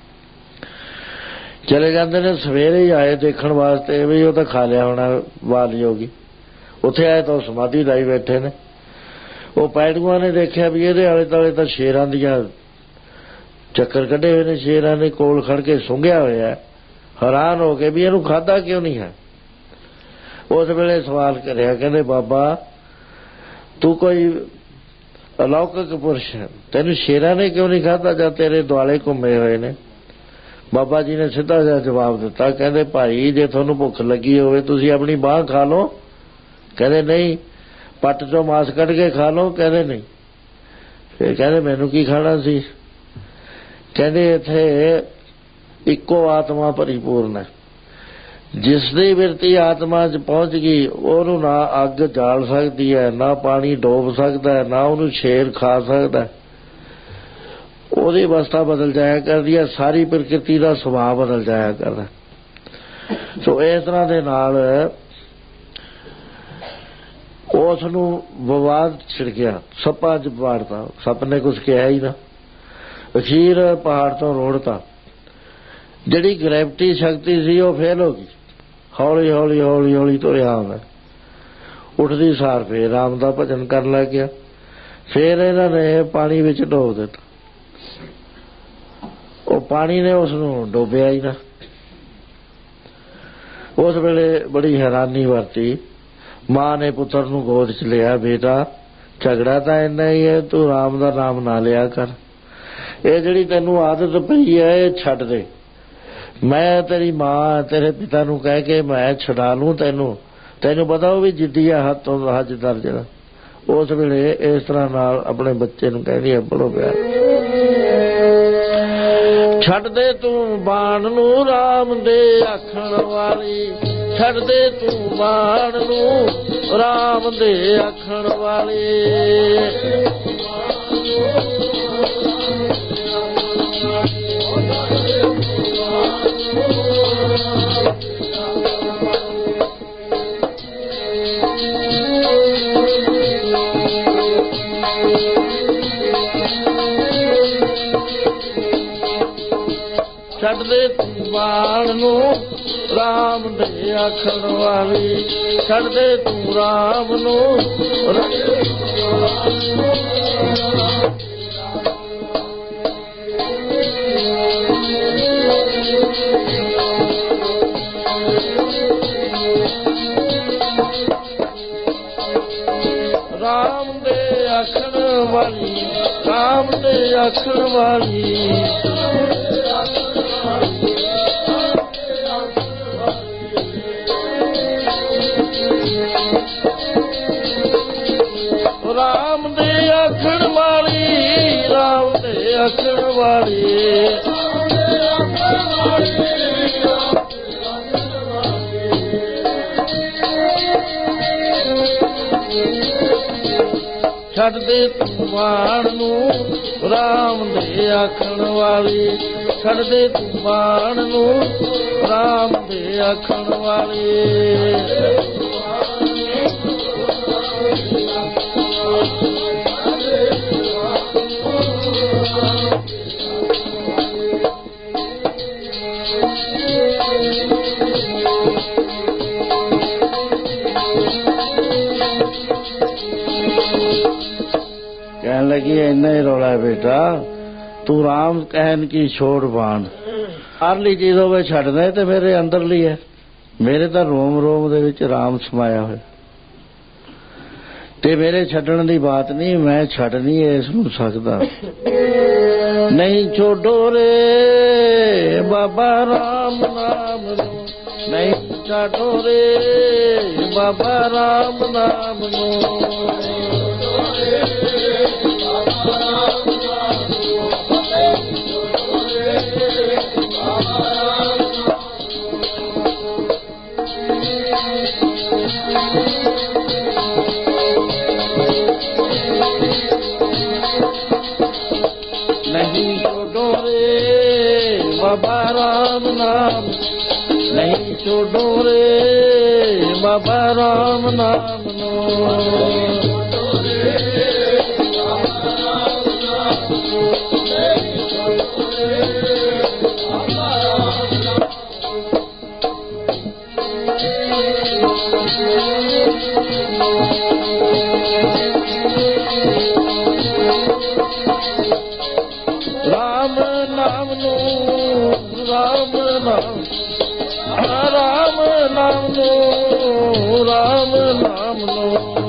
ਚਲੇ ਜਾਂਦੇ ਨੇ। ਸਵੇਰੇ ਹੀ ਆਏ ਦੇਖਣ ਵਾਸਤੇ ਵੀ ਉਹ ਤਾਂ ਖਾ ਲਿਆ ਹੋਣਾ ਵਾਲ ਜੋਗੀ। ਉੱਥੇ ਆਏ ਤਾਂ ਉਹ ਸਮਾਧੀ ਲਾਈ ਬੈਠੇ ਨੇ। ਉਹ ਪੈੜੂਆਂ ਨੇ ਦੇਖਿਆ ਵੀ ਇਹਦੇ ਆਲੇ ਦੁਆਲੇ ਤਾਂ ਸ਼ੇਰਾਂ ਦੀਆਂ ਚੱਕਰ ਕੱਢੇ ਹੋਏ ਨੇ, ਸ਼ੇਰਾਂ ਨੇ ਕੋਲ ਖੜ ਕੇ ਸੁੰਘਿਆ ਹੋਇਆ। ਹੈਰਾਨ ਹੋ ਕੇ ਵੀ ਇਹਨੂੰ ਖਾਧਾ ਕਿਉਂ ਨਹੀਂ ਹੈ। ਉਸ ਵੇਲੇ ਸਵਾਲ ਕਰਿਆ, ਕਹਿੰਦੇ ਬਾਬਾ ਤੂੰ ਕੋਈ ਅਲੌਕਿਕ ਪੁਰਸ਼ ਹੈ, ਤੈਨੂੰ ਸ਼ੇਰਾਂ ਨੇ ਕਿਉਂ ਨਹੀਂ ਖਾਧਾ ਜਦ ਤੇਰੇ ਦੁਆਲੇ ਘੁੰਮੇ ਹੋਏ ਨੇ। ਬਾਬਾ ਜੀ ਨੇ ਸਿੱਧਾ ਜਿਹਾ ਜਵਾਬ ਦਿੱਤਾ, ਕਹਿੰਦੇ ਭਾਈ ਜੇ ਤੁਹਾਨੂੰ ਭੁੱਖ ਲੱਗੀ ਹੋਵੇ ਤੁਸੀਂ ਆਪਣੀ ਬਾਂਹ ਖਾ ਲਓ। ਕਹਿੰਦੇ ਨਹੀਂ। ਪੱਟ ਚੋਂ ਮਾਸ ਕੱਢ ਕੇ ਖਾ ਲਓ। ਕਹਿੰਦੇ ਨਹੀਂ। ਫਿਰ ਕਹਿੰਦੇ ਮੈਨੂੰ ਕੀ ਖਾਣਾ ਸੀ। ਕਹਿੰਦੇ ਇੱਥੇ ਇੱਕੋ ਆਤਮਾ ਭਰੀਪੂਰਨ ਹੈ। ਜਿਸ ਦੀ ਬਿਰਤੀ ਆਤਮਾ 'ਚ ਪਹੁੰਚ ਗਈ ਉਹਨੂੰ ਨਾ ਅੱਗ ਜਾਲ ਸਕਦੀ ਹੈ, ਨਾ ਪਾਣੀ ਡੋਬ ਸਕਦਾ, ਨਾ ਉਹਨੂੰ ਸ਼ੇਰ ਖਾ ਸਕਦਾ। ਉਹਦੀ ਅਵਸਥਾ ਬਦਲ ਜਾਇਆ ਕਰਦੀ ਹੈ, ਸਾਰੀ ਪ੍ਰਕਿਰਤੀ ਦਾ ਸੁਭਾਅ ਬਦਲ ਜਾਇਆ ਕਰਦਾ। ਸੋ ਇਸ ਤਰ੍ਹਾਂ ਦੇ ਨਾਲ ਉਸ ਨੂੰ ਵਿਵਾਦ ਛਿੜਕਿਆ, ਸੱਪਾਂ 'ਚ ਪਾੜਤਾ। ਸੱਪ ਨੇ ਕੁਛ ਕਿਹਾ ਹੀ ਨਾ। ਅਖੀਰ ਪਹਾੜ ਤੋਂ ਰੋੜਤਾ। ਜਿਹੜੀ ਗ੍ਰੈਵਿਟੀ ਸ਼ਕਤੀ ਸੀ ਉਹ ਫੇਲ ਹੋ ਗਈ। ਹੌਲੀ ਹੌਲੀ ਹੌਲੀ ਹੌਲੀ ਤੁਰਿਆ ਆਉਂਦਾ। ਉੱਠਦੀ ਸਾਰ ਫੇਰ ਰਾਮ ਦਾ ਭਜਨ ਕਰਨ ਲੱਗ ਗਿਆ। ਫੇਰ ਇਹਨਾਂ ਨੇ ਪਾਣੀ ਵਿੱਚ ਡੋਬ ਦਿੱਤਾ। ਉਹ ਪਾਣੀ ਨੇ ਉਸ ਨੂੰ ਡੋਬਿਆ ਹੀ ਨਾ। ਉਸ ਵੇਲੇ ਬੜੀ ਹੈਰਾਨੀ ਵਰਤੀ। ਮਾਂ ਨੇ ਪੁੱਤਰ ਨੂੰ ਗੋਦ 'ਚ ਲਿਆ, ਬੇਟਾ ਝਗੜਾ ਤਾਂ ਇੰਨਾ ਹੀ ਹੈ, ਤੂੰ ਰਾਮ ਦਾ ਨਾਮ ਨਾ ਲਿਆ ਕਰ। ਇਹ ਜਿਹੜੀ ਤੈਨੂੰ ਆਦਤ ਪਈ ਹੈ ਇਹ ਛੱਡ ਦੇ। ਮੈਂ ਤੇਰੀ ਮਾਂ ਤੇਰੇ ਪਿਤਾ ਨੂੰ ਕਹਿ ਕੇ ਮੈਂ ਛੁਡਾ ਲੂੰ ਤੈਨੂੰ। ਤੈਨੂੰ ਪਤਾ ਉਹ ਵੀ ਜਿੱਦੀ ਆ, ਹੱਥ ਤੋਂ ਹੱਜ ਦਰਜ ਦਾ। ਉਸ ਵੇਲੇ ਇਸ ਤਰ੍ਹਾਂ ਨਾਲ ਆਪਣੇ ਬੱਚੇ ਨੂੰ ਕਹਿੰਦੀ ਹੈ, ਬੜੋ ਪਿਆਰ, ਛੱਡ ਦੇ ਤੂੰ ਬਾਣ ਨੂੰ ਰਾਮ ਦੇ ਆਖਣ ਵਾਲੀ, ਛੱਡ ਦੇ ਤੂੰ ਬਾਣ ਨੂੰ ਰਾਮ ਦੇ ਆਖਣ ਵਾਲੀ। ਛੱਡ ਦੇ ਤੂੰ ਬਾਣ ਨੂੰ ਰਾਮ ਦੇ ਆਖਣ ਵਾਲੀ, ਛੱਡ ਦੇ ਤੂੰ ਰਾਮ ਨੂੰ। ਰਾਮ ਦੇ ਆਖਣ ਵਾਲੀ, ਰਾਮ ਦੇ ਆਖਣ ਵਾਲੀ। ਰਾਮ ਦੇ ਆਖਣ ਵਾਲੀ, ਰਾਮ ਦੇ ਆਖਣ ਵਾਲੀ। ਛੱਡ ਦੇ ਤੂੰ ਬਾਣ ਨੂੰ ਰਾਮ ਦੇ ਆਖਣ ਵਾਲੀ, ਛੱਡ ਦੇ ਤੂੰ ਬਾਣ ਨੂੰ ਰਾਮ ਦੇ ਆਖਣ ਵਾਲੀ। कहने लगी इन्ना ही रौला है बेटा, तू राम कहन की छोड़ बाण। बाहरली चीजों में छड्डना तो मेरे अंदरली है। मेरे तो रोम रोम दे विच राम समाया होया ते मेरे छड्डण दी बात नहीं, मैं छड्ड नहीं इस नूं सकदा। नहीं छोड़ो रे बाबा राम नाम नूं, नहीं छड्डो रे बाबा राम नाम नूं। नहीं छोड़ो रे बाबा राम नाम, नहीं छोड़ो रे बाबा राम नाम नो राम नाम नो राम नाम राम नाम नो राम नाम नो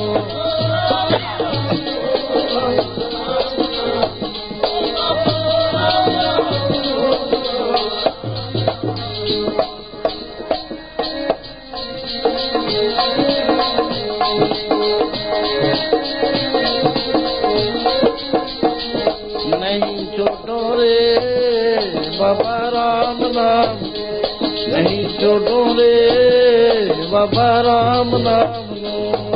नहीं छोड़ो रे बाबा राम नाम नहीं छोड़ो रे बाबा राम नाम नो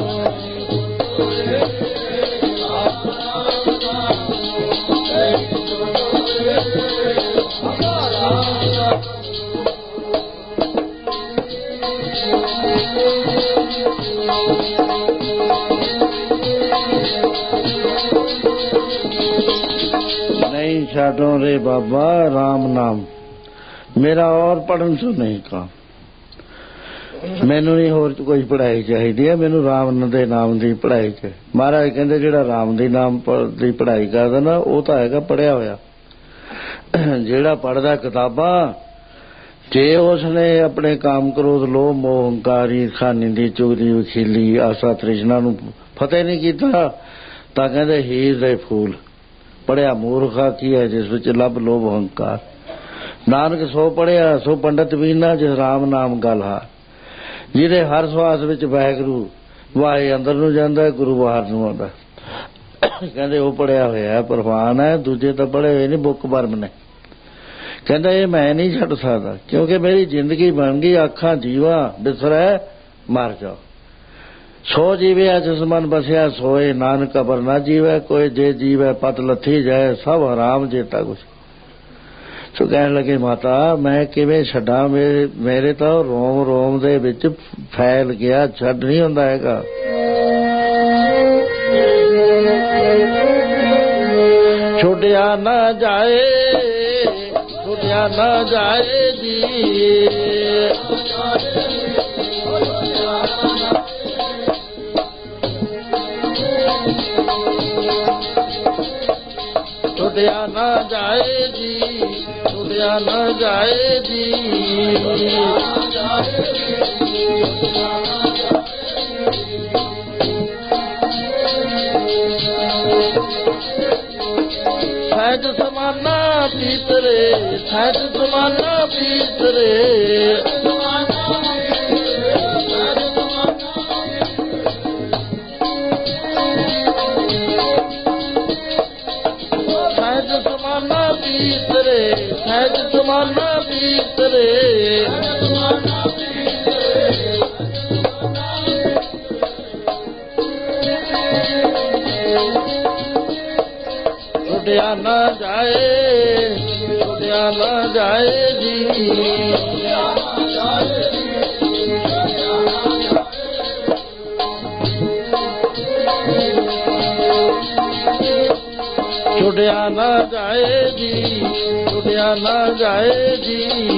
नहीं छाड़ो रे बाबा राम नाम मेरा और पढ़न सो नहीं काम मैनू नहीं होर कोई पढ़ाई चाहिए मैनू राम दे नाम की पढ़ाई च महाराज कहते जिहड़ा राम दी नाम की पढ़ाई करदा ना वो तो हैगा पढ़िया होया जिहड़ा पढ़दा किताबां जे उसने अपने काम क्रोध लोभ मोह हंकार ईर्खा निंदी चुगली वखीली आसा तृष्णा नूं फतेह नहीं कीता तां कहंदे हीर दे फूल पढ़िया मूर्खा की है जिस विच लभ लोभ हंकार नानक सो पढ़िया सो पंडित बीना जिस राम नाम गल हार जिहदे हर सवास विच वाहिगुरू वाहे अंदर नूं जांदा गुरु बाहर नूं आउंदा कहंदे वो पढ़िया होया प्रवान है दूजे तो पढ़े हुए नहीं बुक बर्म ने कहंदा ये मैं नहीं छड्ड सकदा क्योंकि मेरी जिंदगी बन गई अखां जीवा बिसरै मर जाओ सो जीविया जिस मन बसिया सोए नानक अबर ना जीवै कोई जे जीवै पत लथी जाए सब हराम जेता कुछ सो कहने लगे माता मैं किवें छड्डां मेरे मेरे तो रोम रोम दे विच फैल गया छड्ड नहीं हुंदा हैगा छुड़िया ना जाए छुड़िया ना जाए जी छुड़िया ना जाए जी छुड़िया ना जाए जी सहज समाना पीतरे सहज समाना पीतरे सहज समाना पीतरे छुड़िया ना जाए छुड़िया ना जाए जी छुड़िया ना जाए जी छुड़िया ना जाए जी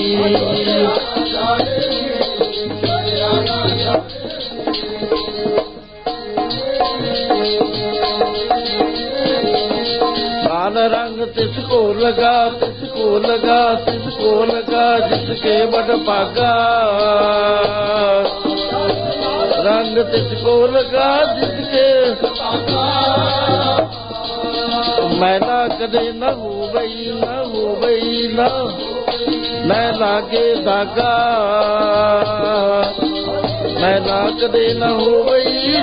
लाल रंग तिसको लगा तिसको लगा तिसको लगा जिसके बड़ भागा रंग तिसको लगा जिसके मैला कदे न हो गई न हो गई न मैं लागे धागा मैला कदे न हो गई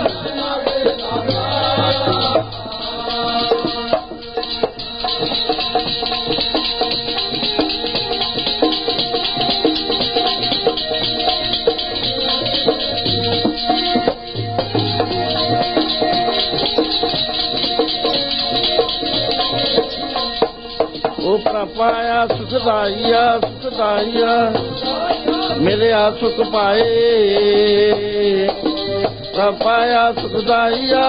ऊपर पाया सुखदाइया सुखदाइया मेरे आ सुख पाए ਸਭ ਪਾਇਆ ਸੁਖਦਾਈਆ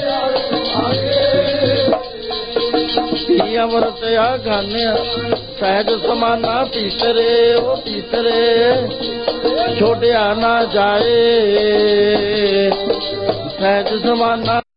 ਪੀ ਅੰਮ੍ਰਿਤ ਆ ਗਾਨਿਆ ਸਹਿਜ ਸਮਾਨਾ ਪੀਤਰੇ ਉਹ ਪੀਤਰੇ ਛੋਟਿਆ ਨਾ ਜਾਏ ਸਹਿਜ ਸਮਾਨਾ